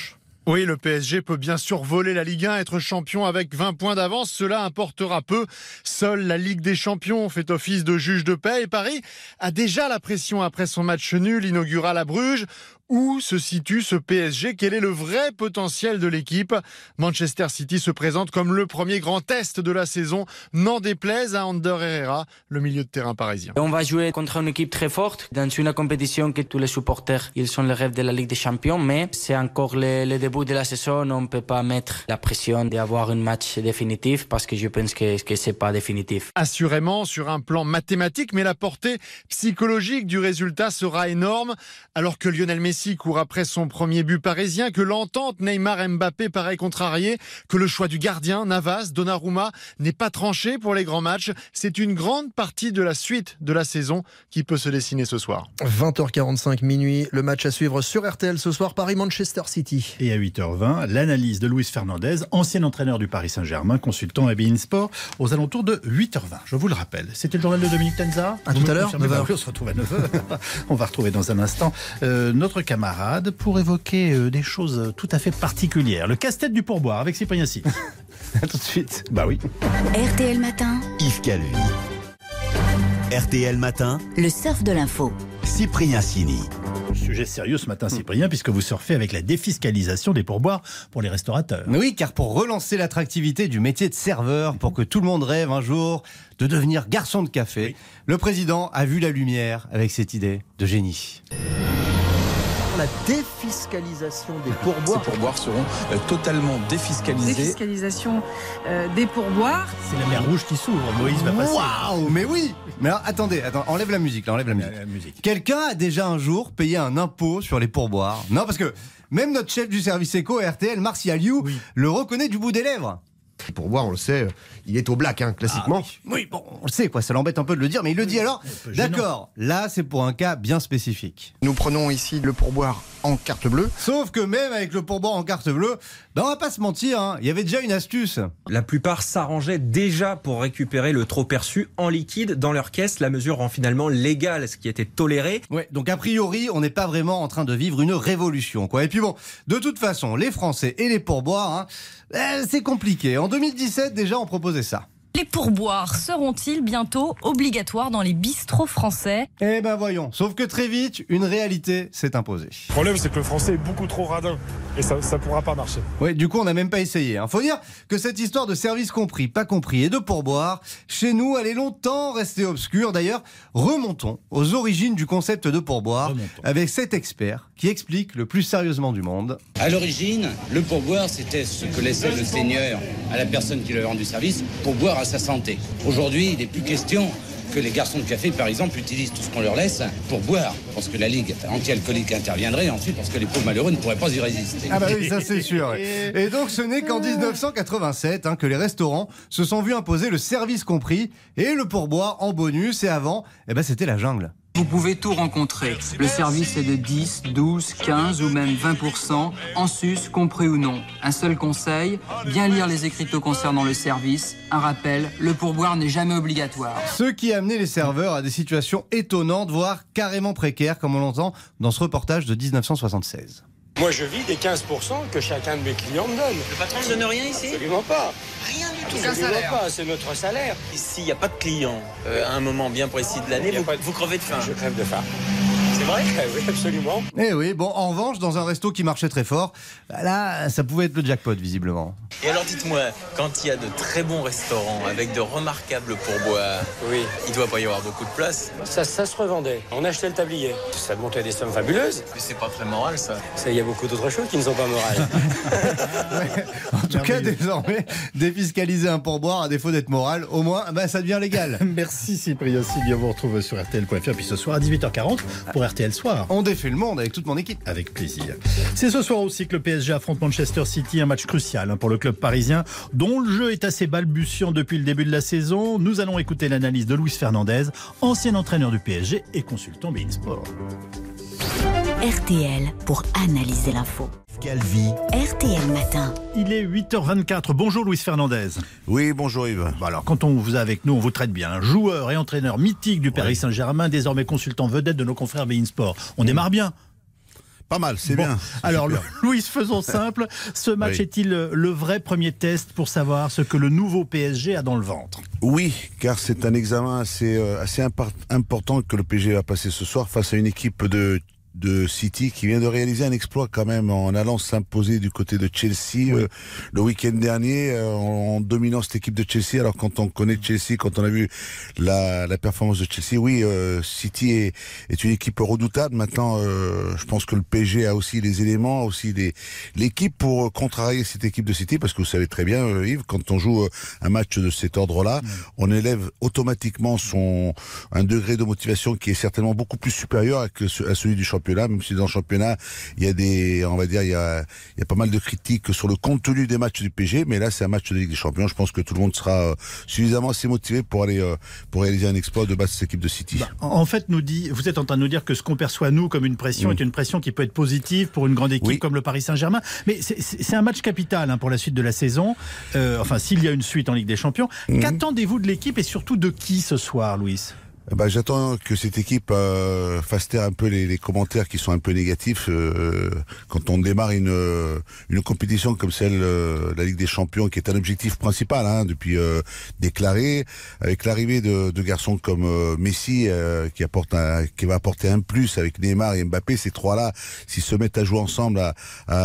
Oui, le P S G peut bien survoler la Ligue un, être champion avec vingt points d'avance, cela importera peu. Seule la Ligue des Champions fait office de juge de paix et Paris a déjà la pression après son match nul inaugural à Bruges. Où se situe ce P S G? Quel est le vrai potentiel de l'équipe? Manchester City se présente comme le premier grand test de la saison, n'en déplaise à Ander Herrera, le milieu de terrain parisien. On va jouer contre une équipe très forte, dans une compétition que tous les supporters, ils sont le rêve de la Ligue des Champions, mais c'est encore le, le début de la saison, on ne peut pas mettre la pression d'avoir un match définitif, parce que je pense que, que ce n'est pas définitif. Assurément, sur un plan mathématique, mais la portée psychologique du résultat sera énorme, alors que Lionel Messi court après son premier but parisien, que l'entente Neymar-Mbappé paraît contrariée, que le choix du gardien, Navas, Donnarumma, n'est pas tranché pour les grands matchs. C'est une grande partie de la suite de la saison qui peut se dessiner ce soir. vingt heures quarante-cinq minuit, le match à suivre sur R T L ce soir, Paris-Manchester City. Et à huit heures vingt, l'analyse de Luis Fernandez, ancien entraîneur du Paris Saint-Germain, consultant à beIN Sport, aux alentours de huit heures vingt. Je vous le rappelle, c'était le journal de Dominique Tenza. À tout à l'heure, neuf heures. On se retrouve à neuf heures. On va retrouver dans un instant euh, notre camarade pour évoquer euh, des choses tout à fait particulières. Le casse-tête du pourboire avec Cyprien Sy. À tout de suite. Bah oui. R T L Matin. Yves Calvi. R T L Matin. Le surf de l'info. Cyprien Sini. Sujet sérieux ce matin, Cyprien, puisque vous surfez avec la défiscalisation des pourboires pour les restaurateurs. Oui, car pour relancer l'attractivité du métier de serveur, pour que tout le monde rêve un jour de devenir garçon de café, oui. Le président a vu la lumière avec cette idée de génie. La défiscalisation des pourboires. Ces pourboires seront euh, totalement défiscalisés. Défiscalisation euh, des pourboires. C'est la mer Rouge qui s'ouvre, Moïse va passer. Waouh, mais oui. Mais alors, attendez, attends, enlève la musique, là, enlève la musique. La, la musique. Quelqu'un a déjà un jour payé un impôt sur les pourboires? Non, parce que même notre chef du service éco à R T L, Martial Liu, oui. le reconnaît du bout des lèvres. Le pourboire, on le sait, il est au black, hein, classiquement. Ah, oui. oui, bon, on le sait, quoi, ça l'embête un peu de le dire, mais il le dit alors. D'accord, là, c'est pour un cas bien spécifique. Nous prenons ici le pourboire en carte bleue. Sauf que même avec le pourboire en carte bleue, ben on va pas se mentir, hein, il y avait déjà une astuce. La plupart s'arrangeaient déjà pour récupérer le trop perçu en liquide dans leur caisse. La mesure rend finalement légal ce qui était toléré. Ouais, donc a priori, on n'est pas vraiment en train de vivre une révolution, quoi. Et puis bon, de toute façon, les Français et les pourboires, hein, ben, c'est compliqué. En deux mille dix-sept, déjà, on proposait ça. Les pourboires seront-ils bientôt obligatoires dans les bistrots français? Eh ben voyons, sauf que très vite, une réalité s'est imposée. Le problème, c'est que le français est beaucoup trop radin et ça ne pourra pas marcher. Oui, du coup, on n'a même pas essayé. Hein. Faut dire que cette histoire de service compris, pas compris et de pourboire, chez nous, elle est longtemps restée obscure. D'ailleurs, remontons aux origines du concept de pourboire remontons. avec cet expert qui explique le plus sérieusement du monde. À l'origine, le pourboire, c'était ce que laissait le seigneur à la personne qui lui avait rendu service pour boire à sa santé. Aujourd'hui, il n'est plus question que les garçons de café, par exemple, utilisent tout ce qu'on leur laisse pour boire, parce que la Ligue anti-alcoolique interviendrait, et ensuite parce que les pauvres malheureux ne pourraient pas y résister. Ah bah oui, ça c'est sûr. Et donc ce n'est qu'en dix-neuf cent quatre-vingt-sept hein, que les restaurants se sont vus imposer le service compris et le pourboire en bonus, et avant, eh ben, c'était la jungle. Vous pouvez tout rencontrer. Le service est de dix, douze, quinze ou même vingt pour cent, en sus, compris ou non. Un seul conseil, bien lire les écriteaux concernant le service. Un rappel, le pourboire n'est jamais obligatoire. Ce qui a amené les serveurs à des situations étonnantes, voire carrément précaires, comme on l'entend dans ce reportage de dix-neuf cent soixante-seize. Moi, je vis des quinze pour cent que chacun de mes clients me donne. Le patron ne donne rien ici? Absolument pas. Rien du tout. Absolument pas, c'est notre salaire. Ici, il n'y a pas de clients. Euh, à un moment bien précis de l'année, vous, de... vous crevez de faim. Je crève de faim. C'est vrai? Oui, absolument. Eh oui, bon, en revanche, dans un resto qui marchait très fort, bah là, ça pouvait être le jackpot, visiblement. Et alors, dites-moi, quand il y a de très bons restaurants avec de remarquables pourboires, oui, il doit pas y avoir beaucoup de place. Ça, ça se revendait. On achetait le tablier. Ça montait des sommes fabuleuses. Mais c'est pas très moral, ça. Il y a beaucoup d'autres choses qui ne sont pas morales. Ouais. En tout cas, désormais, défiscaliser un pourboire, à défaut d'être moral, au moins, bah, ça devient légal. Merci Cyprien Sy, on vous retrouve sur R T L point F R, puis ce soir à dix-huit heures quarante pour R T L Soir. On défait le monde avec toute mon équipe. Avec plaisir. C'est ce soir aussi que le P S G affronte Manchester City, un match crucial pour le club parisien, dont le jeu est assez balbutiant depuis le début de la saison. Nous allons écouter l'analyse de Luis Fernandez, ancien entraîneur du P S G et consultant beIN Sport. R T L pour analyser l'info. Calvi. R T L Matin. Il est huit heures vingt-quatre. Bonjour Luis Fernandez. Oui, bonjour Yves. Bon alors, quand on vous a avec nous, on vous traite bien. Joueur et entraîneur mythique du Paris oui. Saint-Germain, désormais consultant vedette de nos confrères beIN Sport. On démarre bien. Pas mal, c'est Bon, bien. alors, Super. Louis, faisons simple. Ce match Oui. est-il le vrai premier test pour savoir ce que le nouveau P S G a dans le ventre? Oui, car c'est un examen assez, euh, assez impar- important que le P S G va passer ce soir face à une équipe de de City qui vient de réaliser un exploit quand même en allant s'imposer du côté de Chelsea euh, le week-end dernier euh, en, en dominant cette équipe de Chelsea. Alors quand on connaît Chelsea, quand on a vu la, la performance de Chelsea, oui, euh, City est, est une équipe redoutable. Maintenant, euh, je pense que le P S G a aussi les éléments, aussi les, l'équipe pour euh, contrarier cette équipe de City, parce que vous savez très bien, euh, Yves, quand on joue euh, un match de cet ordre-là, on élève automatiquement son un degré de motivation qui est certainement beaucoup plus supérieur à, que, à celui du championnat. Même si dans le championnat, il y a des, on va dire, il y a, il y a pas mal de critiques sur le contenu des matchs du P S G, mais là, c'est un match de Ligue des Champions. Je pense que tout le monde sera euh, suffisamment assez motivé pour aller, euh, pour réaliser un exploit de battre cette équipe de City. Bah, en fait, nous dit, vous êtes en train de nous dire que ce qu'on perçoit nous comme une pression Mmh. est une pression qui peut être positive pour une grande équipe Oui. comme le Paris Saint-Germain. Mais c'est, c'est un match capital hein, pour la suite de la saison. Euh, enfin, s'il y a une suite en Ligue des Champions, mmh. qu'attendez-vous de l'équipe et surtout de qui ce soir, Louis? Bah, j'attends que cette équipe euh, fasse taire un peu les, les commentaires qui sont un peu négatifs euh, quand on démarre une une compétition comme celle euh, la Ligue des Champions, qui est un objectif principal hein, depuis euh, déclaré, avec l'arrivée de, de garçons comme euh, Messi euh, qui apporte un, qui va apporter un plus avec Neymar et Mbappé. Ces trois-là, s'ils se mettent à jouer ensemble, à,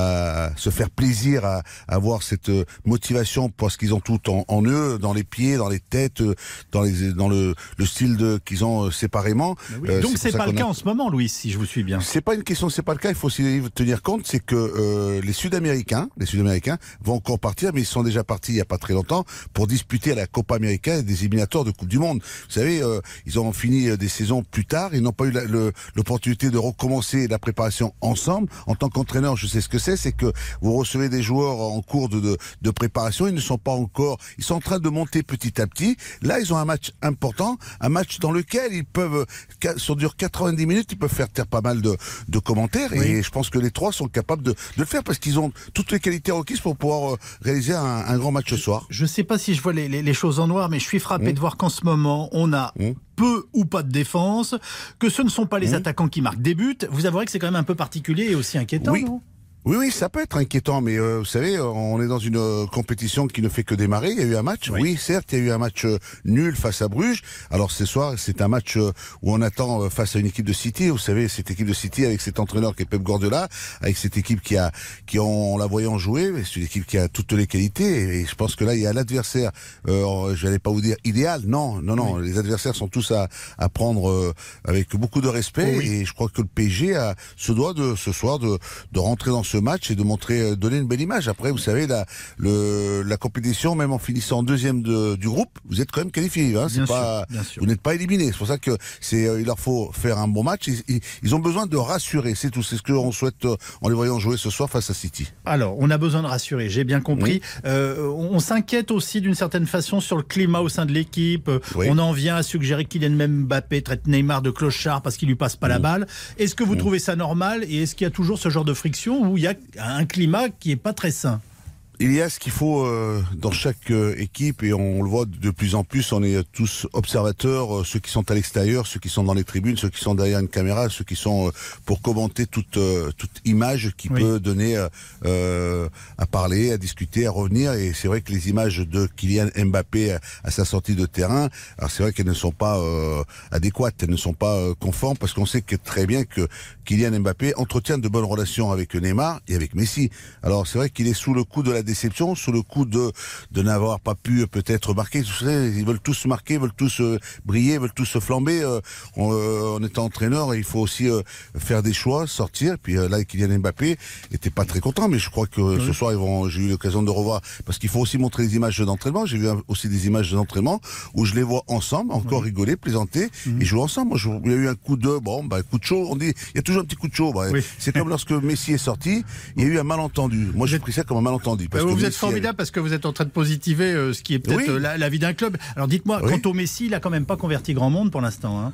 à se faire plaisir, à, à avoir cette motivation parce qu'ils ont tout en, en eux, dans les pieds, dans les têtes, dans les dans le le style de qu'ils ont séparément. Oui. Euh, Donc c'est, c'est pas le a... cas en ce moment, Louis, si je vous suis bien. C'est pas une question, c'est pas le cas. Il faut aussi tenir compte, c'est que euh, les Sud-Américains, les Sud-Américains vont encore partir, mais ils sont déjà partis il y a pas très longtemps pour disputer la Copa América et des éliminatoires de Coupe du Monde. Vous savez, euh, ils ont fini des saisons plus tard, ils n'ont pas eu la, le, l'opportunité de recommencer la préparation ensemble. En tant qu'entraîneur, je sais ce que c'est, c'est que vous recevez des joueurs en cours de, de, de préparation, ils ne sont pas encore, ils sont en train de monter petit à petit. Là, ils ont un match important, un match dans lequel ils peuvent, sur dure quatre-vingt-dix minutes, ils peuvent faire taire pas mal de, de commentaires. Oui. Et je pense que les trois sont capables de, de le faire parce qu'ils ont toutes les qualités requises pour pouvoir euh, réaliser un, un grand match ce soir. Je ne sais pas si je vois les, les, les choses en noir, mais je suis frappé mmh. de voir qu'en ce moment, on a mmh. peu ou pas de défense, que ce ne sont pas les mmh. attaquants qui marquent des buts. Vous avouerez que c'est quand même un peu particulier et aussi inquiétant, oui. non ? Oui, oui, ça peut être inquiétant, mais euh, vous savez, on est dans une euh, compétition qui ne fait que démarrer. Il y a eu un match, oui, oui certes, il y a eu un match euh, nul face à Bruges. Alors ce soir, c'est un match euh, où on attend euh, face à une équipe de City. Vous savez, cette équipe de City avec cet entraîneur qui est Pep Guardiola, avec cette équipe qui a, qui en la voyant jouer, c'est une équipe qui a toutes les qualités. Et je pense que là, il y a l'adversaire. Euh, je n'allais pas vous dire idéal, non, non, non. Oui. Les adversaires sont tous à, à prendre euh, avec beaucoup de respect. Oui. Et je crois que le P S G a, se doit de ce soir de, de rentrer dans ce match et de montrer, donner une belle image. Après, vous savez, la, le, la compétition, même en finissant deuxième de, du groupe, vous êtes quand même qualifié. Hein, c'est pas, sûr, vous n'êtes pas éliminé. C'est pour ça que c'est, euh, il leur faut faire un bon match. Ils, ils, ils ont besoin de rassurer. C'est tout. C'est ce qu'on souhaite euh, en les voyant jouer ce soir face à City. Alors, on a besoin de rassurer. J'ai bien compris. Oui. Euh, on s'inquiète aussi d'une certaine façon sur le climat au sein de l'équipe. Oui. On en vient à suggérer que Kylian Mbappé traite Neymar de clochard parce qu'il lui passe pas mmh. la balle. Est-ce que vous mmh. trouvez ça normal et est-ce qu'il y a toujours ce genre de friction où il y a un climat qui est pas très sain? Il y a ce qu'il faut euh, dans chaque euh, équipe et on le voit de plus en plus, on est tous observateurs, euh, ceux qui sont à l'extérieur, ceux qui sont dans les tribunes, ceux qui sont derrière une caméra, ceux qui sont euh, pour commenter toute euh, toute image qui oui. peut donner euh, à parler, à discuter, à revenir. Et c'est vrai que les images de Kylian Mbappé à, à sa sortie de terrain, alors c'est vrai qu'elles ne sont pas euh, adéquates, elles ne sont pas euh, conformes parce qu'on sait que très bien que Kylian Mbappé entretient de bonnes relations avec Neymar et avec Messi. Alors c'est vrai qu'il est sous le coup de la déception, sous le coup de de n'avoir pas pu peut-être marquer. Vous savez, ils veulent tous marquer, veulent tous euh, briller, veulent tous se flamber. Euh, on, euh, en étant entraîneur, il faut aussi euh, faire des choix, sortir. Puis euh, là, Kylian Mbappé était pas très content, mais je crois que oui. ce soir, ils vont. J'ai eu l'occasion de revoir parce qu'il faut aussi montrer les images d'entraînement. J'ai vu aussi des images d'entraînement où je les vois ensemble, encore oui. rigoler, plaisanter mmh. et jouer ensemble. Moi, je, il y a eu un coup de bon, bah coup de chaud. On dit, il y a toujours un petit coup de chaud. Bah, oui. C'est comme lorsque Messi est sorti, il y a eu un malentendu. Moi, j'ai pris ça comme un malentendu. Parce vous que êtes Messi formidable avait... parce que vous êtes en train de positiver euh, ce qui est peut-être oui. euh, la, la vie d'un club. Alors dites-moi, oui. quant au Messi, il a quand même pas converti grand monde pour l'instant. Hein.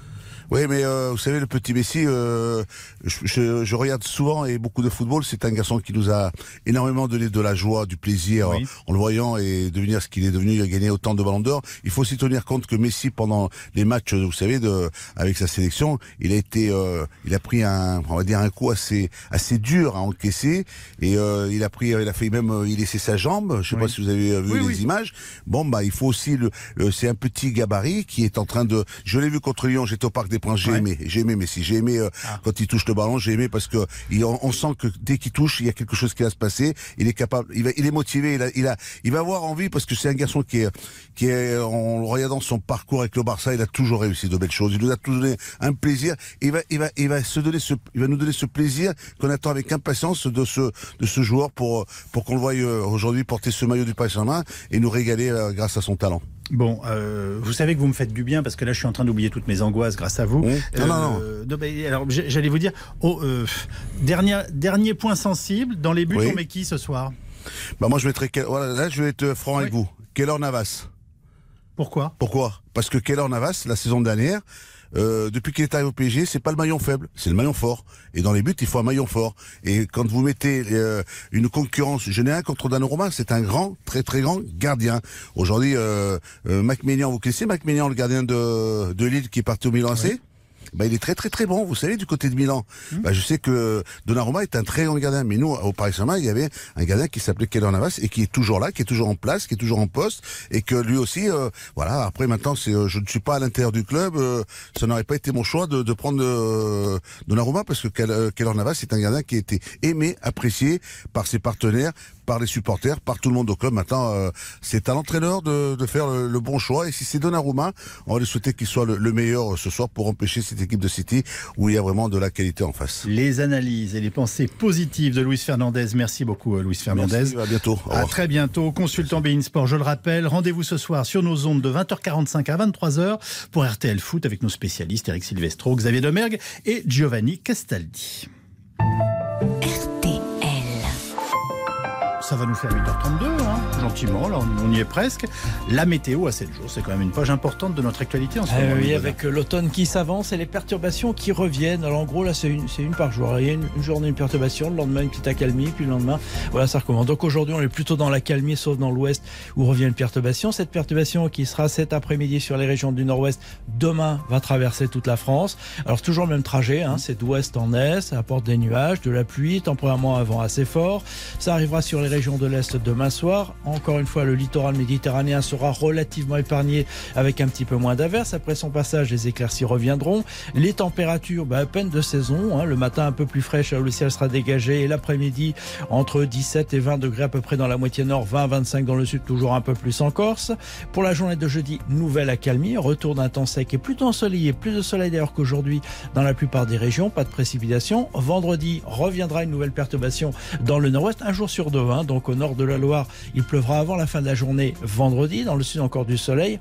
Oui, mais euh, vous savez, le petit Messi, euh, je, je, je regarde souvent et beaucoup de football. C'est un garçon qui nous a énormément donné de la joie, du plaisir oui. en le voyant et devenir ce qu'il est devenu, il a gagné autant de ballons d'or. Il faut aussi tenir compte que Messi, pendant les matchs, vous savez, de, avec sa sélection, il a été, euh, il a pris un, on va dire un coup assez, assez dur à encaisser et euh, il a pris, il a fait même, il laissait sa jambe. Je sais oui. pas si vous avez vu oui, les oui. images. Bon, bah, il faut aussi le, le c'est un petit gabarit qui est en train de, je l'ai vu contre Lyon, j'étais au Parc des Princes, j'ai ouais. aimé, j'ai aimé Messi, j'ai aimé euh, ah. quand il touche le ballon, j'ai aimé parce que il, on, on sent que dès qu'il touche, il y a quelque chose qui va se passer. Il est capable, il, va, il est motivé, il a, il a, il va avoir envie parce que c'est un garçon qui est, qui est, en regardant son parcours avec le Barça, il a toujours réussi de belles choses. Il nous a toujours donné un plaisir. Il va, il va, il va se donner ce, il va nous donner ce plaisir qu'on attend avec impatience de ce, de ce joueur pour, pour qu'on le voie aujourd'hui porter ce maillot du Paris Saint-Germain et nous régaler euh, grâce à son talent. Bon, euh, vous savez que vous me faites du bien parce que là je suis en train d'oublier toutes mes angoisses grâce à vous. Mmh. Euh, non, non, non. non mais, alors j'allais vous dire, oh, euh, dernier, dernier point sensible, dans les buts oui. on met qui ce soir? Bah moi je mettrais, voilà, là je vais être franc oui. avec vous. Keylor Navas. Pourquoi? Pourquoi? Parce que Keylor Navas, la saison dernière, Euh, depuis qu'il est arrivé au P S G, c'est pas le maillon faible, c'est le maillon fort. Et dans les buts, il faut un maillon fort. Et quand vous mettez euh, une concurrence, je n'ai un contre Donnarumma, c'est un grand, très très grand gardien. Aujourd'hui, euh, euh, Mac Maignan, vous connaissez Mac Maignan, le gardien de, de Lille qui est parti au Milan A C? Oui. Bah, il est très très très bon, vous savez, du côté de Milan. Mmh. Bah, je sais que Donnarumma est un très grand gardien, mais nous, au Paris Saint-Germain, il y avait un gardien qui s'appelait Keylor Navas et qui est toujours là, qui est toujours en place, qui est toujours en poste, et que lui aussi, euh, voilà. Après, maintenant, c'est, euh, je ne suis pas à l'intérieur du club, euh, ça n'aurait pas été mon choix de, de prendre euh, Donnarumma parce que Keylor Navas est un gardien qui a été aimé, apprécié par ses partenaires, par les supporters, par tout le monde au club. Maintenant, euh, c'est à l'entraîneur de, de faire le, le bon choix. Et si c'est Donnarumma, on va lui souhaiter qu'il soit le, le meilleur ce soir pour empêcher cette équipe de City où il y a vraiment de la qualité en face. Les analyses et les pensées positives de Luis Fernandez. Merci beaucoup, Luis Fernandez. Merci, à bientôt. À très bientôt. Consultant beIN Sport, je le rappelle. Rendez-vous ce soir sur nos ondes de vingt heures quarante-cinq à vingt-trois heures pour R T L Foot avec nos spécialistes Eric Silvestro, Xavier Domergue et Giovanni Castaldi. Ça va nous faire huit heures trente-deux, hein, gentiment, là on, on y est presque. La météo à sept jours, c'est quand même une page importante de notre actualité en ce moment. Euh, oui, avec l'automne qui s'avance et les perturbations qui reviennent. Alors en gros, là c'est une, c'est une par jour. Il y a une, une journée, une perturbation, le lendemain une petite accalmie, puis le lendemain, voilà, ça recommence. Donc aujourd'hui, on est plutôt dans l'accalmie, sauf dans l'ouest où revient une perturbation. Cette perturbation qui sera cet après-midi sur les régions du nord-ouest, demain va traverser toute la France. Alors toujours le même trajet, hein, c'est d'ouest en est, ça apporte des nuages, de la pluie, temporairement un vent assez fort. Ça arrivera sur les régions de l'Est demain soir. Encore une fois, le littoral méditerranéen sera relativement épargné avec un petit peu moins d'averses. Après son passage, les éclaircies reviendront. Les températures, bah, à peine de saison. Hein. Le matin un peu plus fraîche, le ciel sera dégagé. Et l'après-midi, entre dix-sept et vingt degrés à peu près dans la moitié nord, vingt à vingt-cinq dans le sud, toujours un peu plus en Corse. Pour la journée de jeudi, nouvelle accalmie, retour d'un temps sec et plutôt ensoleillé. Plus de soleil d'ailleurs qu'aujourd'hui dans la plupart des régions. Pas de précipitations. Vendredi, reviendra une nouvelle perturbation dans le nord-ouest, un jour sur deux. Hein. Donc au nord de la Loire, il pleuvra avant la fin de la journée vendredi. Dans le sud, encore du soleil.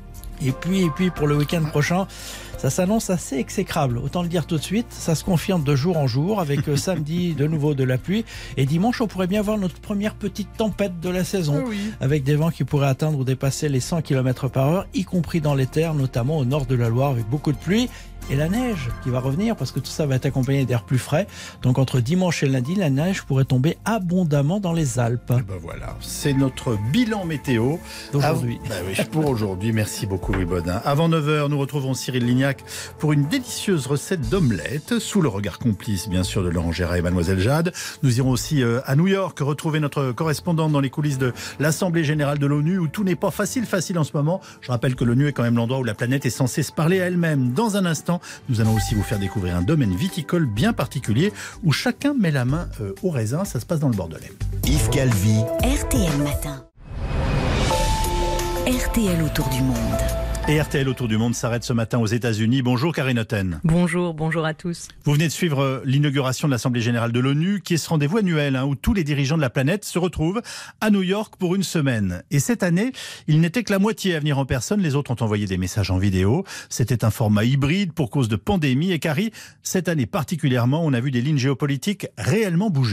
Et puis, et puis pour le week-end prochain, ça s'annonce assez exécrable. Autant le dire tout de suite, ça se confirme de jour en jour avec euh, samedi de nouveau de la pluie. Et dimanche, on pourrait bien voir notre première petite tempête de la saison. Oui. Avec des vents qui pourraient atteindre ou dépasser les cent kilomètres par heure, y compris dans les terres, notamment au nord de la Loire avec beaucoup de pluie. Et la neige qui va revenir parce que tout ça va être accompagné d'air plus frais. Donc entre dimanche et lundi, la neige pourrait tomber abondamment dans les Alpes. Et ben voilà, c'est notre bilan météo d'aujourd'hui. Ah, ben oui, pour aujourd'hui, merci beaucoup Louis Baudin. Avant neuf heures, nous retrouvons Cyril Lignac pour une délicieuse recette d'omelette sous le regard complice bien sûr de Laurent Gérard et Mademoiselle Jade. Nous irons aussi à New York retrouver notre correspondant dans les coulisses de l'Assemblée Générale de l'ONU où tout n'est pas facile facile en ce moment. Je rappelle que l'ONU est quand même l'endroit où la planète est censée se parler à elle-même. Dans un instant, nous allons aussi vous faire découvrir un domaine viticole bien particulier où chacun met la main euh, au raisin. Ça se passe dans le Bordelais. Yves Calvi. R T L Matin. R T L autour du monde. Et R T L autour du monde s'arrête ce matin aux États-Unis. Bonjour Karine Otten. Bonjour, bonjour à tous. Vous venez de suivre l'inauguration de l'Assemblée Générale de l'ONU, qui est ce rendez-vous annuel hein, où tous les dirigeants de la planète se retrouvent à New York pour une semaine. Et cette année, il n'était que la moitié à venir en personne. Les autres ont envoyé des messages en vidéo. C'était un format hybride pour cause de pandémie. Et Carrie, cette année particulièrement, on a vu des lignes géopolitiques réellement bouger.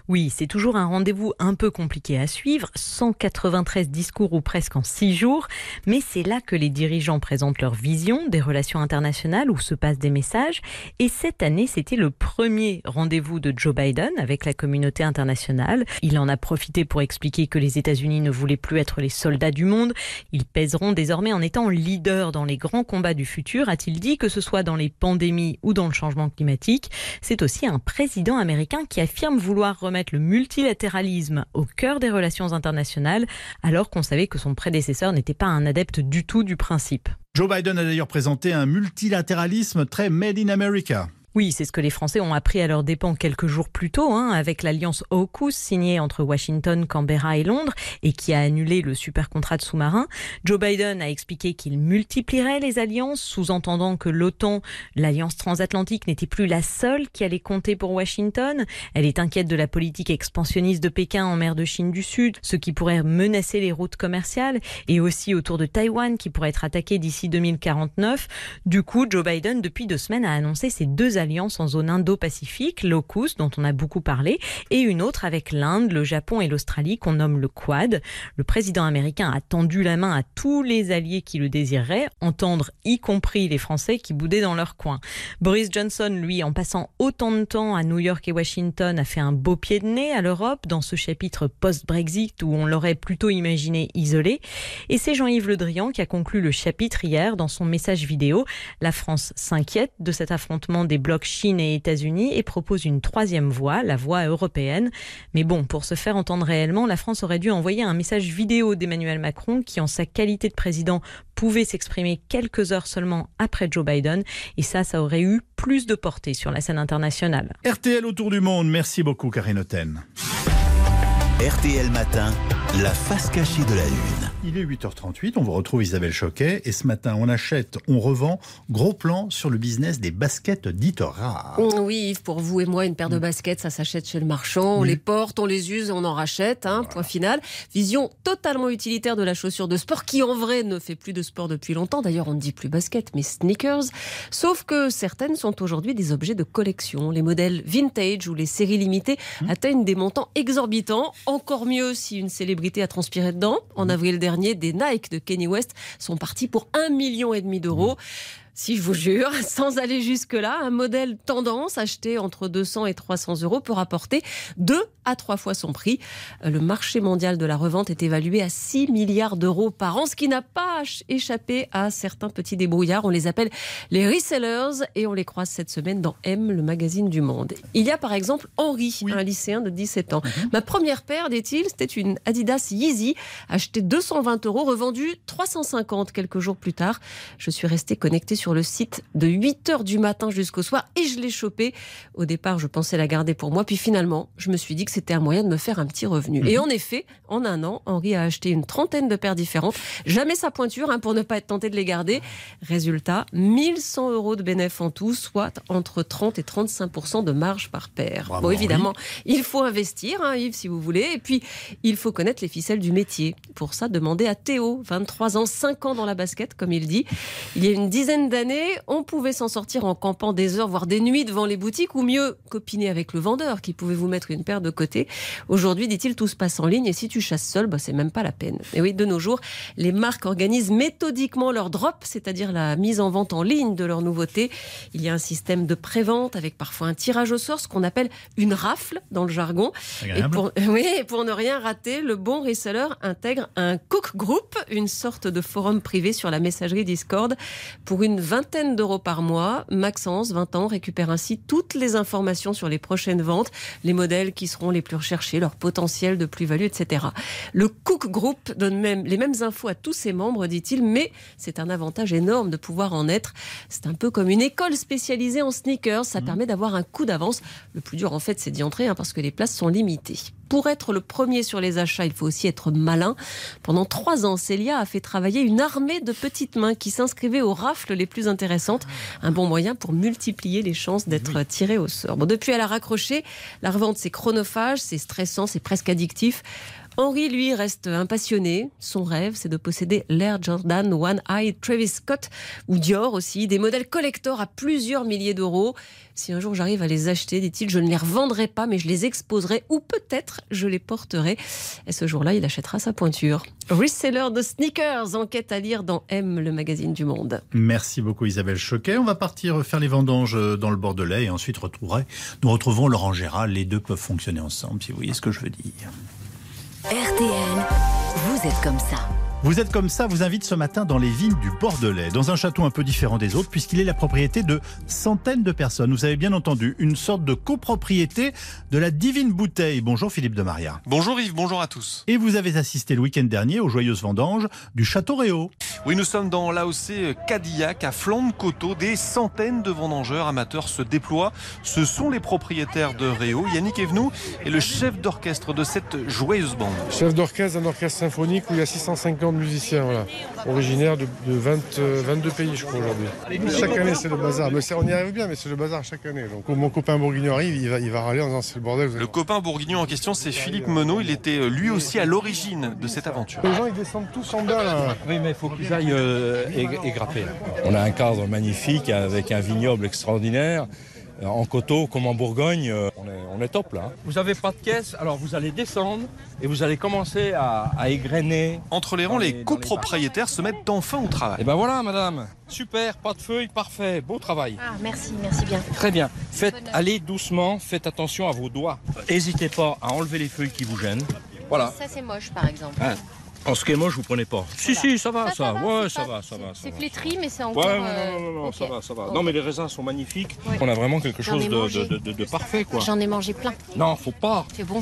Oui, c'est toujours un rendez-vous un peu compliqué à suivre, cent quatre-vingt-treize discours ou presque en six jours, mais c'est là que les dirigeants présentent leur vision des relations internationales où se passent des messages. Et cette année, c'était le premier rendez-vous de Joe Biden avec la communauté internationale. Il en a profité pour expliquer que les États-Unis ne voulaient plus être les soldats du monde. Ils pèseront désormais en étant leaders dans les grands combats du futur, a-t-il dit, que ce soit dans les pandémies ou dans le changement climatique. C'est aussi un président américain qui affirme vouloir remettre le multilatéralisme au cœur des relations internationales, alors qu'on savait que son prédécesseur n'était pas un adepte du tout du principe. Joe Biden a d'ailleurs présenté un multilatéralisme très made in America. Oui, c'est ce que les Français ont appris à leurs dépens quelques jours plus tôt, hein, avec l'alliance AUKUS signée entre Washington, Canberra et Londres et qui a annulé le super contrat de sous-marin. Joe Biden a expliqué qu'il multiplierait les alliances, sous-entendant que l'OTAN, l'alliance transatlantique, n'était plus la seule qui allait compter pour Washington. Elle est inquiète de la politique expansionniste de Pékin en mer de Chine du Sud, ce qui pourrait menacer les routes commerciales, et aussi autour de Taïwan qui pourrait être attaqué d'ici deux mille quarante-neuf. Du coup, Joe Biden, depuis deux semaines, a annoncé ces deux alliances en zone Indo-Pacifique, l'AUKUS dont on a beaucoup parlé, et une autre avec l'Inde, le Japon et l'Australie qu'on nomme le Quad. Le président américain a tendu la main à tous les alliés qui le désireraient, entendre y compris les Français qui boudaient dans leur coin. Boris Johnson, lui, en passant autant de temps à New York et Washington, a fait un beau pied de nez à l'Europe dans ce chapitre post-Brexit où on l'aurait plutôt imaginé isolé. Et c'est Jean-Yves Le Drian qui a conclu le chapitre hier dans son message vidéo. La France s'inquiète de cet affrontement des blocs Chine et États-Unis et propose une troisième voie, la voie européenne. Mais bon, pour se faire entendre réellement, la France aurait dû envoyer un message vidéo d'Emmanuel Macron qui, en sa qualité de président, pouvait s'exprimer quelques heures seulement après Joe Biden. Et ça, ça aurait eu plus de portée sur la scène internationale. R T L autour du monde, merci beaucoup Karine Otten. R T L Matin, la face cachée de la Lune. Il est huit heures trente-huit, on vous retrouve Isabelle Choquet et ce matin on achète, on revend, gros plan sur le business des baskets dites rares. Oui Yves, pour vous et moi une paire de baskets ça s'achète chez le marchand, on oui. les porte, on les use, on en rachète, hein, voilà. Point final. Vision totalement utilitaire de la chaussure de sport qui en vrai ne fait plus de sport depuis longtemps, d'ailleurs on ne dit plus basket mais sneakers, sauf que certaines sont aujourd'hui des objets de collection. Les modèles vintage ou les séries limitées mmh. atteignent des montants exorbitants, encore mieux si une célébrité a transpiré dedans. En avril dernier, des Nike de Kanye West sont partis pour un million et demi d'euros. Si je vous jure, sans aller jusque-là, un modèle tendance acheté entre deux cents et trois cents euros peut rapporter deux à trois fois son prix. Le marché mondial de la revente est évalué à six milliards d'euros par an, ce qui n'a pas échappé à certains petits débrouillards. On les appelle les resellers et on les croise cette semaine dans M, le magazine du Monde. Il y a par exemple Henri, oui. un lycéen de dix-sept ans. Mm-hmm. Ma première paire, dit-il, c'était une Adidas Yeezy, achetée deux cent vingt euros, revendue trois cent cinquante quelques jours plus tard. Je suis restée connectée sur le site de huit heures du matin jusqu'au soir et je l'ai chopée. Au départ, je pensais la garder pour moi, puis finalement, je me suis dit que c'était un moyen de me faire un petit revenu. Mmh. Et en effet, en un an, Henri a acheté une trentaine de paires différentes. Jamais sa pointure, hein, pour ne pas être tenté de les garder. Résultat, mille cent euros de bénéfice en tout, soit entre trente et trente-cinq pour cent de marge par paire. Bravo, bon, évidemment, Henri. Il faut investir, hein, Yves, si vous voulez. Et puis, il faut connaître les ficelles du métier. Pour ça, demandez à Théo, vingt-trois ans, cinq ans dans la basket, comme il dit. Il y a une dizaine d'années, on pouvait s'en sortir en campant des heures, voire des nuits devant les boutiques, ou mieux, copiner avec le vendeur qui pouvait vous mettre une paire de côté. Aujourd'hui, dit-il, tout se passe en ligne et si tu chasses seul, bah, c'est même pas la peine. Et oui, de nos jours, les marques organisent méthodiquement leur drop, c'est-à-dire la mise en vente en ligne de leurs nouveautés. Il y a un système de prévente avec parfois un tirage au sort, ce qu'on appelle une rafle dans le jargon. Et pour, oui, et pour ne rien rater, le bon reseller intègre un cook group, une sorte de forum privé sur la messagerie Discord. Pour une vingtaine d'euros par mois, Maxence, vingt ans, récupère ainsi toutes les informations sur les prochaines ventes, les modèles qui seront les plus recherchés, leur potentiel de plus-value, et cetera. Le Cook Group donne même les mêmes infos à tous ses membres, dit-il, mais c'est un avantage énorme de pouvoir en être. C'est un peu comme une école spécialisée en sneakers, ça mmh. permet d'avoir un coup d'avance. Le plus dur, en fait, c'est d'y entrer, hein, parce que les places sont limitées. Pour être le premier sur les achats, il faut aussi être malin. Pendant trois ans, Célia a fait travailler une armée de petites mains qui s'inscrivaient aux rafles les plus intéressantes. Un bon moyen pour multiplier les chances d'être oui. tiré au sort. Bon, depuis, elle a raccroché. La revente, c'est chronophage, c'est stressant, c'est presque addictif. Henry, lui, reste un passionné. Son rêve, c'est de posséder l'Air Jordan One Eye Travis Scott ou Dior aussi, des modèles collector à plusieurs milliers d'euros. Si un jour j'arrive à les acheter, dit-il, je ne les revendrai pas, mais je les exposerai ou peut-être je les porterai. Et ce jour-là, il achètera sa pointure. Reseller de sneakers, enquête à lire dans M, le magazine du Monde. Merci beaucoup Isabelle Choquet. On va partir faire les vendanges dans le Bordelais et ensuite retrouverai, nous retrouverons Laurent Gérard. Les deux peuvent fonctionner ensemble, si vous voyez ce que je veux dire. R T L, vous êtes comme ça. Vous êtes comme ça vous invite ce matin dans les vignes du Bordelais, dans un château un peu différent des autres, puisqu'il est la propriété de centaines de personnes. Vous avez bien entendu, une sorte de copropriété de la Divine Bouteille. Bonjour Philippe de Maria. Bonjour Yves, bonjour à tous. Et vous avez assisté le week-end dernier aux joyeuses vendanges du Château Réau. Oui, nous sommes dans l'A O C Cadillac, à flanc de coteau. Des centaines de vendangeurs amateurs se déploient. Ce sont les propriétaires de Réau. Yannick Evenou est le chef d'orchestre de cette joyeuse bande. Chef d'orchestre d'un orchestre symphonique où il y a six cent cinquante musiciens, voilà, originaires de, de vingt, vingt-deux pays, je crois, aujourd'hui. Chaque année, c'est le bazar. Mais on y arrive bien, mais c'est le bazar chaque année. Donc, mon copain bourguignon arrive, il va, il va râler en disant c'est le bordel. Le copain bourguignon en question, c'est Philippe Menot. Il était lui aussi à l'origine de cette aventure. Les gens, ils descendent tous en bas, là. Oui, mais il faut qu'ils aillent euh, égrapper. On a un cadre magnifique avec un vignoble extraordinaire. En coteau, comme en Bourgogne, on est, on est top là. Vous n'avez pas de caisse, alors vous allez descendre et vous allez commencer à, à égrener. Entre les rangs, les, les copropriétaires se mettent enfin au travail. Et ben voilà, madame. Super, pas de feuilles, parfait, beau travail. Ah, merci, merci bien. Très bien. Faites, allez doucement, faites attention à vos doigts. N'hésitez pas à enlever les feuilles qui vous gênent. Voilà. Ça, c'est moche, par exemple. Hein. En ce qui est moche, vous prenez pas. Si, voilà. si, ça va, ça. ça, ça va, ouais, ça pas, va, ça va. C'est flétri, mais c'est encore... Ouais, non, non, non, non okay. ça va, ça va. Okay. Non, mais les raisins sont magnifiques. Ouais. On a vraiment quelque chose de, de, de, de parfait, quoi. J'en ai mangé plein. Non, faut pas. C'est bon.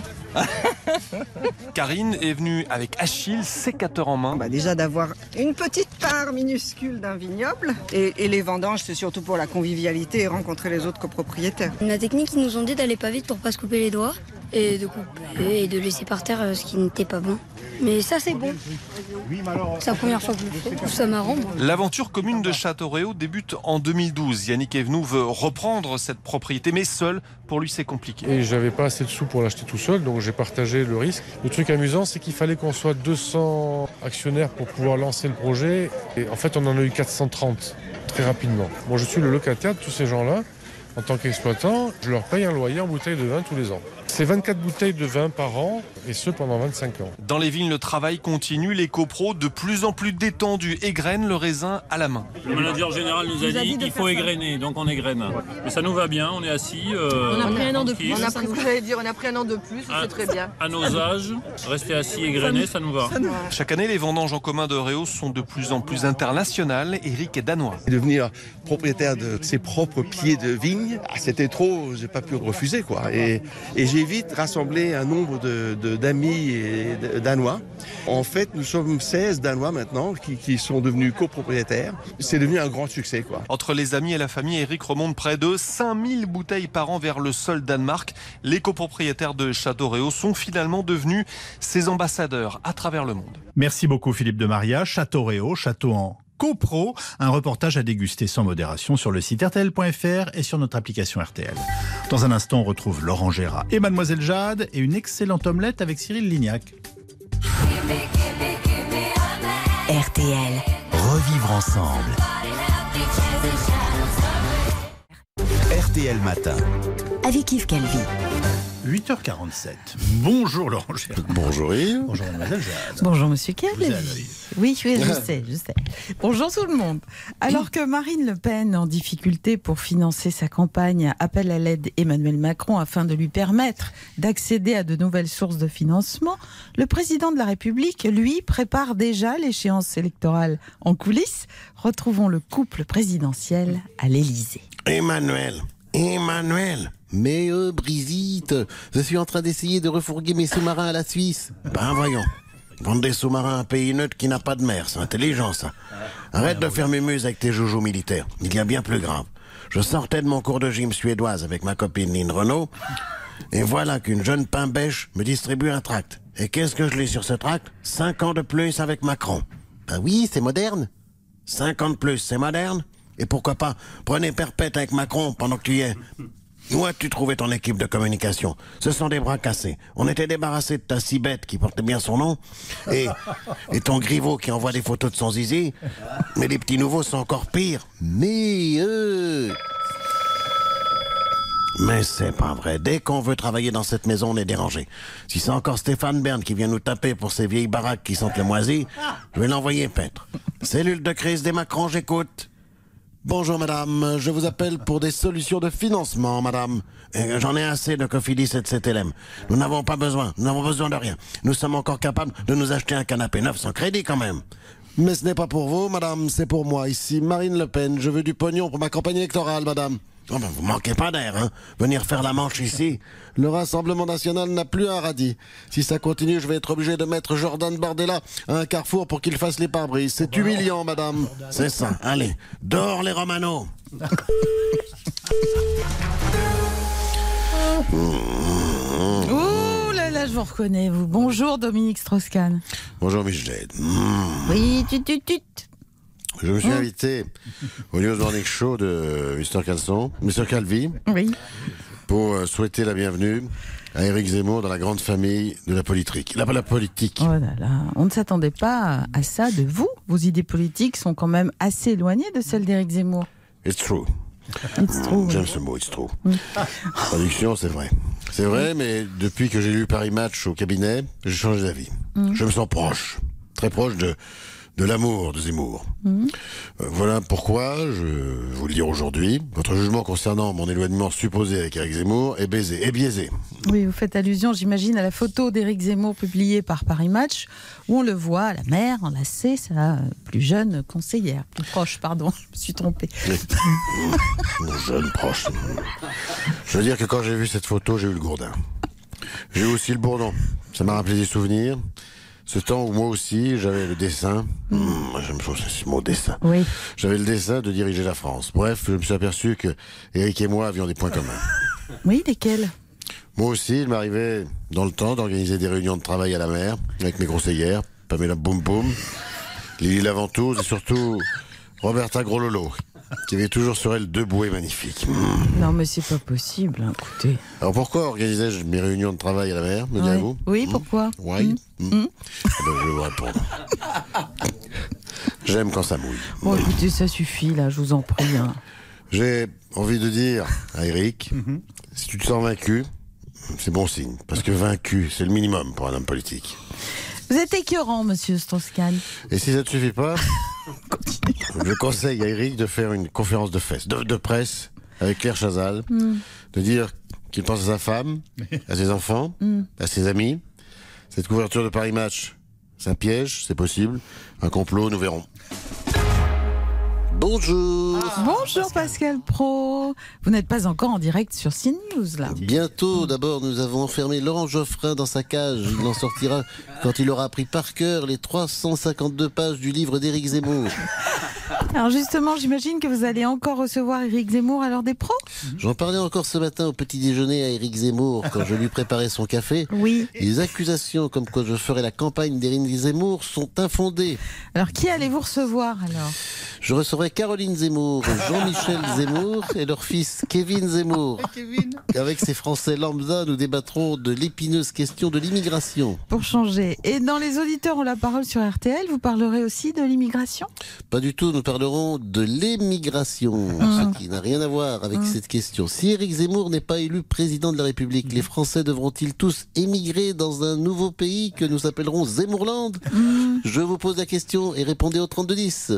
Karine est venue avec Achille, sécateur en main. Bah déjà d'avoir une petite part minuscule d'un vignoble. Et, et les vendanges, c'est surtout pour la convivialité et rencontrer les autres copropriétaires. La technique, ils nous ont dit d'aller pas vite pour pas se couper les doigts. Et de couper et de laisser par terre ce qui n'était pas bon. Mais ça, c'est bon. C'est la première fois que je le fais. Je trouve ça marrant. Moi. L'aventure commune de Château-Réau débute en deux mille douze. Yannick Evenou veut reprendre cette propriété, mais seul, pour lui, c'est compliqué. Et j'avais pas assez de sous pour l'acheter tout seul, donc j'ai partagé le risque. Le truc amusant, c'est qu'il fallait qu'on soit deux cents actionnaires pour pouvoir lancer le projet. Et en fait, on en a eu quatre cent trente, très rapidement. Bon, je suis le locataire de tous ces gens-là. En tant qu'exploitant, je leur paye un loyer en bouteilles de vin tous les ans. C'est vingt-quatre bouteilles de vin par an, et ce pendant vingt-cinq ans. Dans les vignes, le travail continue. Les copros, de plus en plus détendus, égrènent le raisin à la main. Le manager général nous a dit, dit qu'il faut égrener, donc on égrène. Et ça nous va bien, on est assis. Euh, on a pris un an de plus. On a pris, vous allez dire, on a pris un an de plus, c'est très bien. À nos âges, rester assis égrené, ça nous va. Chaque année, les vendanges en commun de Réau sont de plus en plus internationales. Eric est danois. Devenir propriétaire de ses propres pieds de vigne, c'était trop, j'ai pas pu refuser, quoi. Et, et j'ai vite rassemblé un nombre de, de, d'amis et de, danois. En fait, nous sommes seize Danois maintenant qui, qui sont devenus copropriétaires. C'est devenu un grand succès, quoi. Entre les amis et la famille, Eric remonte près de cinq mille bouteilles par an vers le sol Danemark. Les copropriétaires de Château Réau sont finalement devenus ses ambassadeurs à travers le monde. Merci beaucoup Philippe de Maria. Château Réau, château en copro, un reportage à déguster sans modération sur le site R T L point F R et sur notre application R T L. Dans un instant, on retrouve Laurent Gérard et Mademoiselle Jade et une excellente omelette avec Cyril Lignac. R T L. Revivre ensemble. R T L Matin. Avec Yves Calvi. huit heures quarante-sept. Bonjour Laurent Gérard. Bonjour Yves. Bonjour Mademoiselle Jade. Bonjour Monsieur Calvi. Oui, oui, je sais, je sais. Bonjour tout le monde. Alors que Marine Le Pen, en difficulté pour financer sa campagne, appelle à l'aide Emmanuel Macron afin de lui permettre d'accéder à de nouvelles sources de financement, le président de la République, lui, prépare déjà l'échéance électorale en coulisses. Retrouvons le couple présidentiel à l'Élysée. Emmanuel, Emmanuel Mais euh, Brigitte, je suis en train d'essayer de refourguer mes sous-marins à la Suisse. Ben voyons, vendre des sous-marins à un pays neutre qui n'a pas de mer, c'est intelligent ça. Arrête de faire mémuse avec tes joujous militaires, il y a bien plus grave. Je sortais de mon cours de gym suédoise avec ma copine Lynn Renault, et voilà qu'une jeune pain-bêche me distribue un tract. Et qu'est-ce que je lis sur ce tract? Cinq ans de plus avec Macron. Ben oui, c'est moderne. Cinq ans de plus, c'est moderne. Et pourquoi pas, prenez perpète avec Macron pendant que tu y es. Où as-tu trouvé ton équipe de communication? Ce sont des bras cassés. On était débarrassé de ta cibette qui portait bien son nom. Et, et ton griveau qui envoie des photos de son zizi. Mais les petits nouveaux sont encore pires. Mais eux... Mais c'est pas vrai. Dès qu'on veut travailler dans cette maison, on est dérangé. Si c'est encore Stéphane Bern qui vient nous taper pour ces vieilles baraques qui sentent le moisi, je vais l'envoyer paître. Cellule de crise des Macron, j'écoute. Bonjour madame, je vous appelle pour des solutions de financement, madame. Et j'en ai assez de Cofidis et de C T L M. Nous n'avons pas besoin, nous n'avons besoin de rien. Nous sommes encore capables de nous acheter un canapé neuf sans crédit quand même. Mais ce n'est pas pour vous, madame, c'est pour moi. Ici, Marine Le Pen, je veux du pognon pour ma campagne électorale, madame. Oh ben, vous manquez pas d'air, hein. Venir faire la manche ici. Le Rassemblement National n'a plus un radis. Si ça continue, je vais être obligé de mettre Jordan Bardella à un carrefour pour qu'il fasse les pare-brises. C'est humiliant, madame. C'est ça. Allez, dehors les Romano. Ouh là là, je vous reconnais, vous. Bonjour, Dominique Strauss-Kahn. Bonjour, Michel. Oui, tu, tu, tu. Je me suis invité au News Morning Show de Mister Calson, Mister Calvi, oui. pour souhaiter la bienvenue à Éric Zemmour dans la grande famille de la politique. La, la politique. Oh là là, on ne s'attendait pas à ça de vous. Vos idées politiques sont quand même assez éloignées de celles d'Éric Zemmour. It's true. It's true. J'aime ce mot, it's true. Mm. Traduction, c'est vrai. C'est vrai, mais depuis que j'ai lu Paris Match au cabinet, j'ai changé d'avis. Mm. Je me sens proche, très proche de... de l'amour de Zemmour. Mmh. Euh, voilà pourquoi, je vais vous le dire aujourd'hui, votre jugement concernant mon éloignement supposé avec Éric Zemmour est baisé, est biaisé. Oui, vous faites allusion, j'imagine, à la photo d'Éric Zemmour publiée par Paris Match, où on le voit à la mer, enlacé, sa plus jeune conseillère, plus proche, pardon, je me suis trompée. Mon jeune proche. Je veux dire que quand j'ai vu cette photo, j'ai eu le gourdin. J'ai eu aussi le bourdon. Ça m'a rappelé des souvenirs. Ce temps où moi aussi, j'avais le dessein, mmh. Mmh, j'aime ce mot dessein, oui. J'avais le dessein de diriger la France. Bref, je me suis aperçu que Éric et moi avions des points communs. Oui, lesquels? Moi aussi, il m'arrivait dans le temps d'organiser des réunions de travail à la mer, avec mes conseillères, Pamela Boum Boum, Lily Laventouse et surtout Roberta Grololo, qui avait toujours sur elle deux bouées magnifiques. Mmh. Non, mais c'est pas possible, hein, écoutez. Alors pourquoi organisais-je mes réunions de travail à la mer, me ouais. direz-vous? Oui, mmh. pourquoi? Oui. Mmh. Mmh. Ah ben, je vais vous répondre. J'aime quand ça mouille. Bon, écoutez, ça suffit, là, je vous en prie. Hein. J'ai envie de dire à Éric, mmh. si tu te sens vaincu, c'est bon signe. Parce que vaincu, c'est le minimum pour un homme politique. Vous êtes écœurant, monsieur Strauss-Kahn. Et si ça ne te suffit pas, je conseille à Éric de faire une conférence de, fesse, de, de presse avec Claire Chazal, mm. de dire qu'il pense à sa femme, à ses enfants, mm. à ses amis. Cette couverture de Paris Match, c'est un piège, c'est possible. Un complot, nous verrons. Bonjour. Ah. Bonjour Pascal Praud. Vous n'êtes pas encore en direct sur CNews là. Bientôt. D'abord, nous avons enfermé Laurent Geoffrin dans sa cage. Il en sortira quand il aura appris par cœur les trois cent cinquante-deux pages du livre d'Éric Zemmour. Alors justement, j'imagine que vous allez encore recevoir Éric Zemmour à l'heure des pros. J'en parlais encore ce matin au petit déjeuner à Éric Zemmour quand je lui préparais son café. Oui. Les accusations comme quoi je ferais la campagne d'Éric Zemmour sont infondées. Alors qui allez-vous recevoir alors? Je recevrai Caroline Zemmour, Jean-Michel Zemmour et leur fils Kevin Zemmour. Kevin. Avec ces Français lambda, nous débattrons de l'épineuse question de l'immigration. Pour changer. Et dans Les auditeurs ont la parole sur R T L, vous parlerez aussi de l'immigration? Pas du tout, nous parlerons de l'émigration, mmh. ce qui n'a rien à voir avec mmh. cette question. Si Éric Zemmour n'est pas élu président de la République, mmh. les Français devront-ils tous émigrer dans un nouveau pays que nous appellerons Zemmourland? mmh. Je vous pose la question et répondez au trente-deux dix.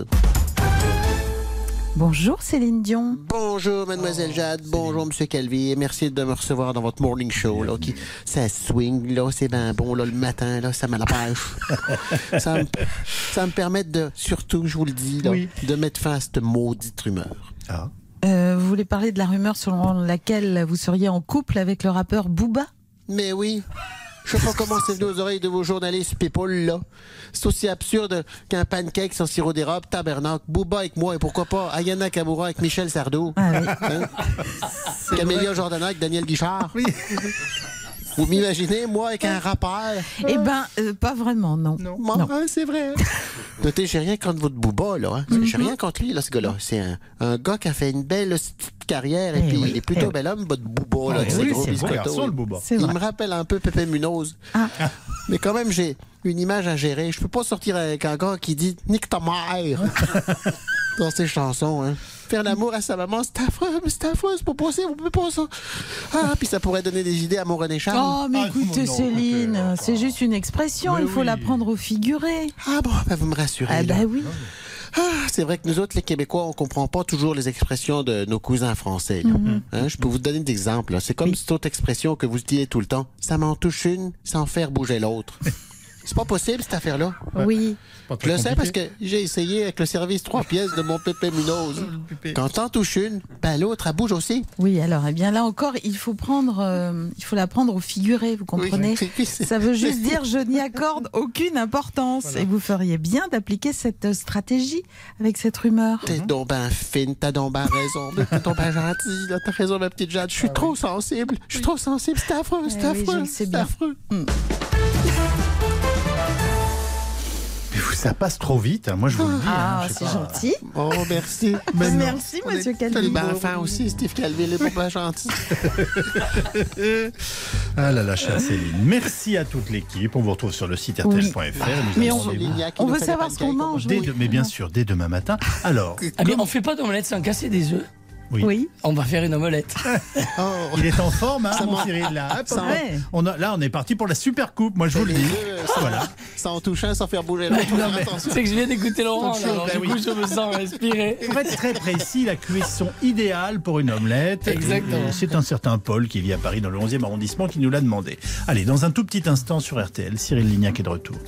Bonjour Céline Dion. Bonjour Mademoiselle oh, Jade, bonjour Monsieur Calvi, et merci de me recevoir dans votre morning show. Là, qui, ça swing, là, c'est bien bon, là, le matin, là, ça m'a la pêche. ça, me, ça me permet de, surtout, je vous le dis, là, oui. de mettre fin à cette maudite rumeur. Ah. Euh, vous voulez parler de la rumeur selon laquelle vous seriez en couple avec le rappeur Booba? Mais oui. Je sais pas comment c'est venu aux oreilles de vos journalistes people là. C'est aussi absurde qu'un pancake sans sirop d'érable, tabernacle, Booba avec moi et pourquoi pas Ayana Kamura avec Michel Sardou. Ah oui. Hein? Camélia Jordana avec Daniel Guichard. Oui. Vous m'imaginez, moi, avec un rappeur? Eh ben, euh, pas vraiment, non. Non, non. Ah, c'est vrai. Notez, j'ai rien contre votre Booba, là. Hein. Mm-hmm. J'ai rien contre lui, là, ce gars-là. C'est un, un gars qui a fait une belle petite carrière et, et puis oui, il est plutôt bel homme, votre Booba, là. Ah, oui, c'est un bon garçon, le Booba. Il me rappelle un peu Pépé Munoz. Ah. Mais quand même, j'ai une image à gérer. Je peux pas sortir avec un gars qui dit « Nique ta mère » dans ses chansons, hein. Faire l'amour à sa maman, c'est affreux, mais c'est affreux, c'est pas possible, on peut pas ça. Ah, puis ça pourrait donner des idées à mon René Charles. Oh, mais ah, écoutez, non, Céline, non, c'est juste une expression, mais il faut oui. la prendre au figuré. Ah bon, ben vous me rassurez. Ah, bah oui. Ah, c'est vrai que nous autres, les Québécois, on comprend pas toujours les expressions de nos cousins français. Là. Mm-hmm. Hein, je peux vous donner des exemples. Là. C'est comme oui. cette autre expression que vous utilisez tout le temps. Ça m'en touche une sans faire bouger l'autre. C'est pas possible, cette affaire-là. Oui. Je le sais parce que j'ai essayé avec le service trois pièces de mon Pépé Munoz. Quand t'en touches une, ben l'autre, elle bouge aussi. Oui, alors, eh bien là encore, il faut prendre, euh, il faut la prendre au figuré, vous comprenez? Oui, oui, ça veut juste dire je n'y accorde aucune importance. Voilà. Et vous feriez bien d'appliquer cette stratégie avec cette rumeur. T'es donc ben fine, t'as donc ben raison, t'es donc ben gentille, t'as raison, ma petite Jade. Je suis ah, trop oui. sensible, je suis trop sensible, c'est affreux, c'est eh affreux, oui, c'est affreux. Mm. Ça passe trop vite, hein. Moi je vous le dis. Ah, hein, c'est pas. gentil. Oh, merci. Ben merci, on monsieur Calvi. T'as ben enfin aussi, Steve Calvi, il est pas gentil. Ah là là, chère Céline. Merci à toute l'équipe. On vous retrouve sur le site R T L point F R. Oui. Mais on, on veut savoir ce qu'on mange. Dès de, mais bien sûr, dès demain matin. Alors. Ah, mais on fait pas d'omelette sans casser des œufs. Oui. oui. On va faire une omelette. Oh. Il est en forme, hein, mon Cyril. Là, Hop, ouais. on a, là, on est parti pour la super coupe. Moi, je vous le dis. Sans, voilà. Sans toucher, sans faire bouger l'autre. C'est que je viens d'écouter Laurent. Là, alors, ben du oui. coup, je me sens respirer. Il faut être très précis. La cuisson idéale pour une omelette. Exactement. C'est un certain Paul qui vit à Paris dans le onzième arrondissement qui nous l'a demandé. Allez, dans un tout petit instant sur R T L, Cyril Lignac est de retour.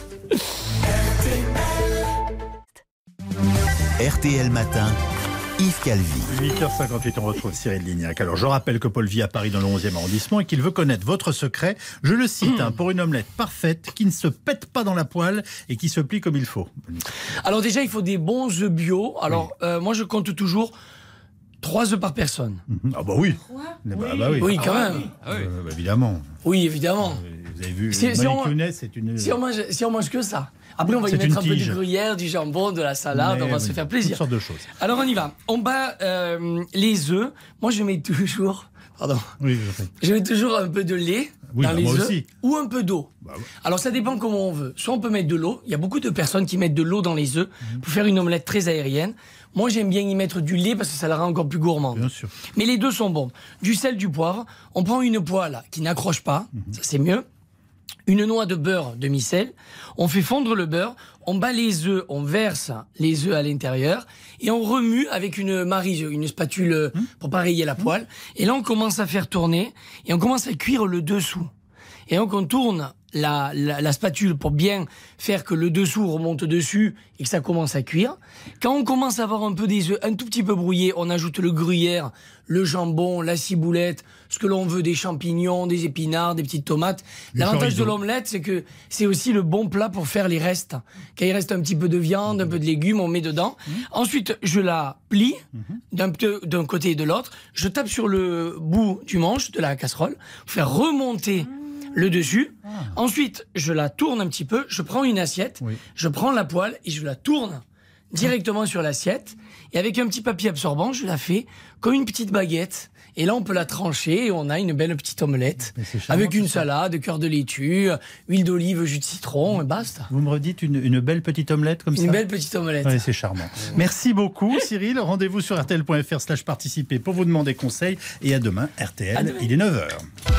R T L Matin. Yves Calvi. huit heures cinquante-huit, on retrouve Cyril Lignac. Alors, je rappelle que Paul vit à Paris dans le onzième arrondissement et qu'il veut connaître votre secret. Je le cite, hein, pour une omelette parfaite, qui ne se pète pas dans la poêle et qui se plie comme il faut. Alors déjà, il faut des bons œufs bio. Alors, oui. euh, moi, je compte toujours trois œufs par personne. Mm-hmm. Ah bah oui. Bah, oui. Bah, oui. Oui, quand ah, même. Ah, oui. euh, bah, évidemment. Oui, évidemment. Vous avez vu, si, si, on, c'est une... si, on mange, si on mange que ça. Après, on va y mettre un peu de gruyère, du jambon, de la salade, mais on va oui, se faire plaisir. Toutes sortes de choses. Alors, on y va. On bat euh, les œufs. Moi, je mets toujours... Pardon. Oui, je, je mets toujours un peu de lait oui, dans bah, les moi œufs. Aussi. Ou un peu d'eau. Bah, oui. Alors, ça dépend comment on veut. Soit on peut mettre de l'eau. Il y a beaucoup de personnes qui mettent de l'eau dans les œufs mmh. pour faire une omelette très aérienne. Moi, j'aime bien y mettre du lait parce que ça la rend encore plus gourmande. Bien sûr. Mais les deux sont bons. Du sel, du poivre. On prend une poêle qui n'accroche pas. Mmh. Ça, c'est mieux. Une noix de beurre demi-sel, on fait fondre le beurre, on bat les œufs, on verse les œufs à l'intérieur et on remue avec une maryse, une spatule mmh. pour pas rayer la poêle. Et là, on commence à faire tourner et on commence à cuire le dessous. Et donc, on tourne la, la, la spatule pour bien faire que le dessous remonte dessus et que ça commence à cuire. Quand on commence à avoir un peu des œufs un tout petit peu brouillés, on ajoute le gruyère, le jambon, la ciboulette, ce que l'on veut, des champignons, des épinards, des petites tomates. Le L'avantage chorizo. de l'omelette, c'est que c'est aussi le bon plat pour faire les restes. Quand il reste un petit peu de viande, un peu de légumes, on met dedans. Mmh. Ensuite, je la plie mmh. d'un, d'un côté et de l'autre. Je tape sur le bout du manche de la casserole pour faire remonter mmh. le dessus. Ah. Ensuite, je la tourne un petit peu. Je prends une assiette, oui. je prends la poêle et je la tourne directement sur l'assiette. Et avec un petit papier absorbant, je la fais comme une petite baguette. Et là, on peut la trancher et on a une belle petite omelette avec une salade, cœur de laitue, huile d'olive, jus de citron et basta. Vous me redites une, une belle petite omelette comme une ça? Une belle petite omelette. Oui, c'est charmant. Merci beaucoup, Cyril. Rendez-vous sur R T L point F R slash participer pour vous demander conseil. Et à demain, R T L, à demain. Il est neuf heures.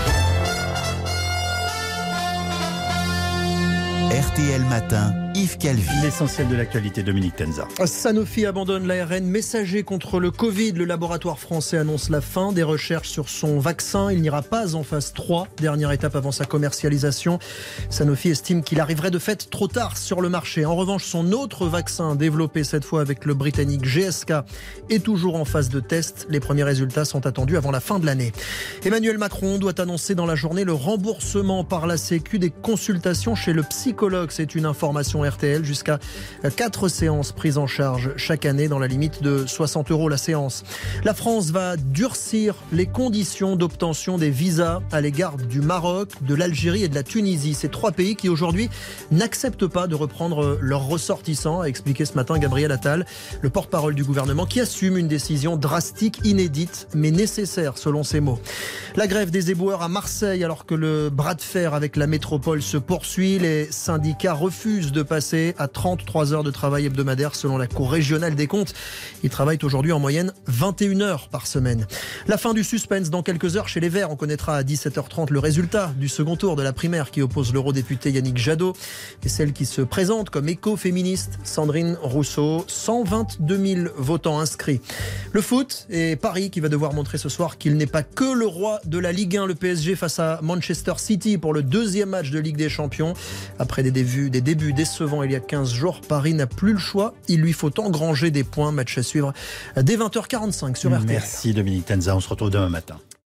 R T L Matin, Yves Calvi. L'essentiel de l'actualité, Dominique Tenza. Sanofi abandonne l'A R N messager contre le Covid. Le laboratoire français annonce la fin des recherches sur son vaccin. Il n'ira pas en phase trois, dernière étape avant sa commercialisation. Sanofi estime qu'il arriverait de fait trop tard sur le marché. En revanche, son autre vaccin, développé cette fois avec le britannique G S K, est toujours en phase de test. Les premiers résultats sont attendus avant la fin de l'année. Emmanuel Macron doit annoncer dans la journée le remboursement par la Sécu des consultations chez le psychologue. C'est une information l'application R T L. Jusqu'à quatre séances prises en charge chaque année dans la limite de soixante euros la séance. La France va durcir les conditions d'obtention des visas à l'égard du Maroc, de l'Algérie et de la Tunisie. Ces trois pays qui aujourd'hui n'acceptent pas de reprendre leurs ressortissants, a expliqué ce matin Gabriel Attal, le porte-parole du gouvernement, qui assume une décision drastique, inédite, mais nécessaire selon ses mots. La grève des éboueurs à Marseille, alors que le bras de fer avec la métropole se poursuit. Les syndicats refusent de passer à trente-trois heures de travail hebdomadaire selon la Cour régionale des comptes. Ils travaillent aujourd'hui en moyenne vingt et une heures par semaine. La fin du suspense dans quelques heures chez les Verts. On connaîtra à dix-sept heures trente le résultat du second tour de la primaire qui oppose l'eurodéputé Yannick Jadot et celle qui se présente comme écoféministe, Sandrine Rousseau. cent vingt-deux mille votants inscrits. Le foot et Paris qui va devoir montrer ce soir qu'il n'est pas que le roi de la Ligue un. Le P S G face à Manchester City pour le deuxième match de Ligue des Champions. Après des débuts, des débuts décevants il y a quinze jours, Paris n'a plus le choix. Il lui faut engranger des points. Match à suivre dès vingt heures quarante-cinq sur R T L. Merci Dominique Tenza, on se retrouve demain matin.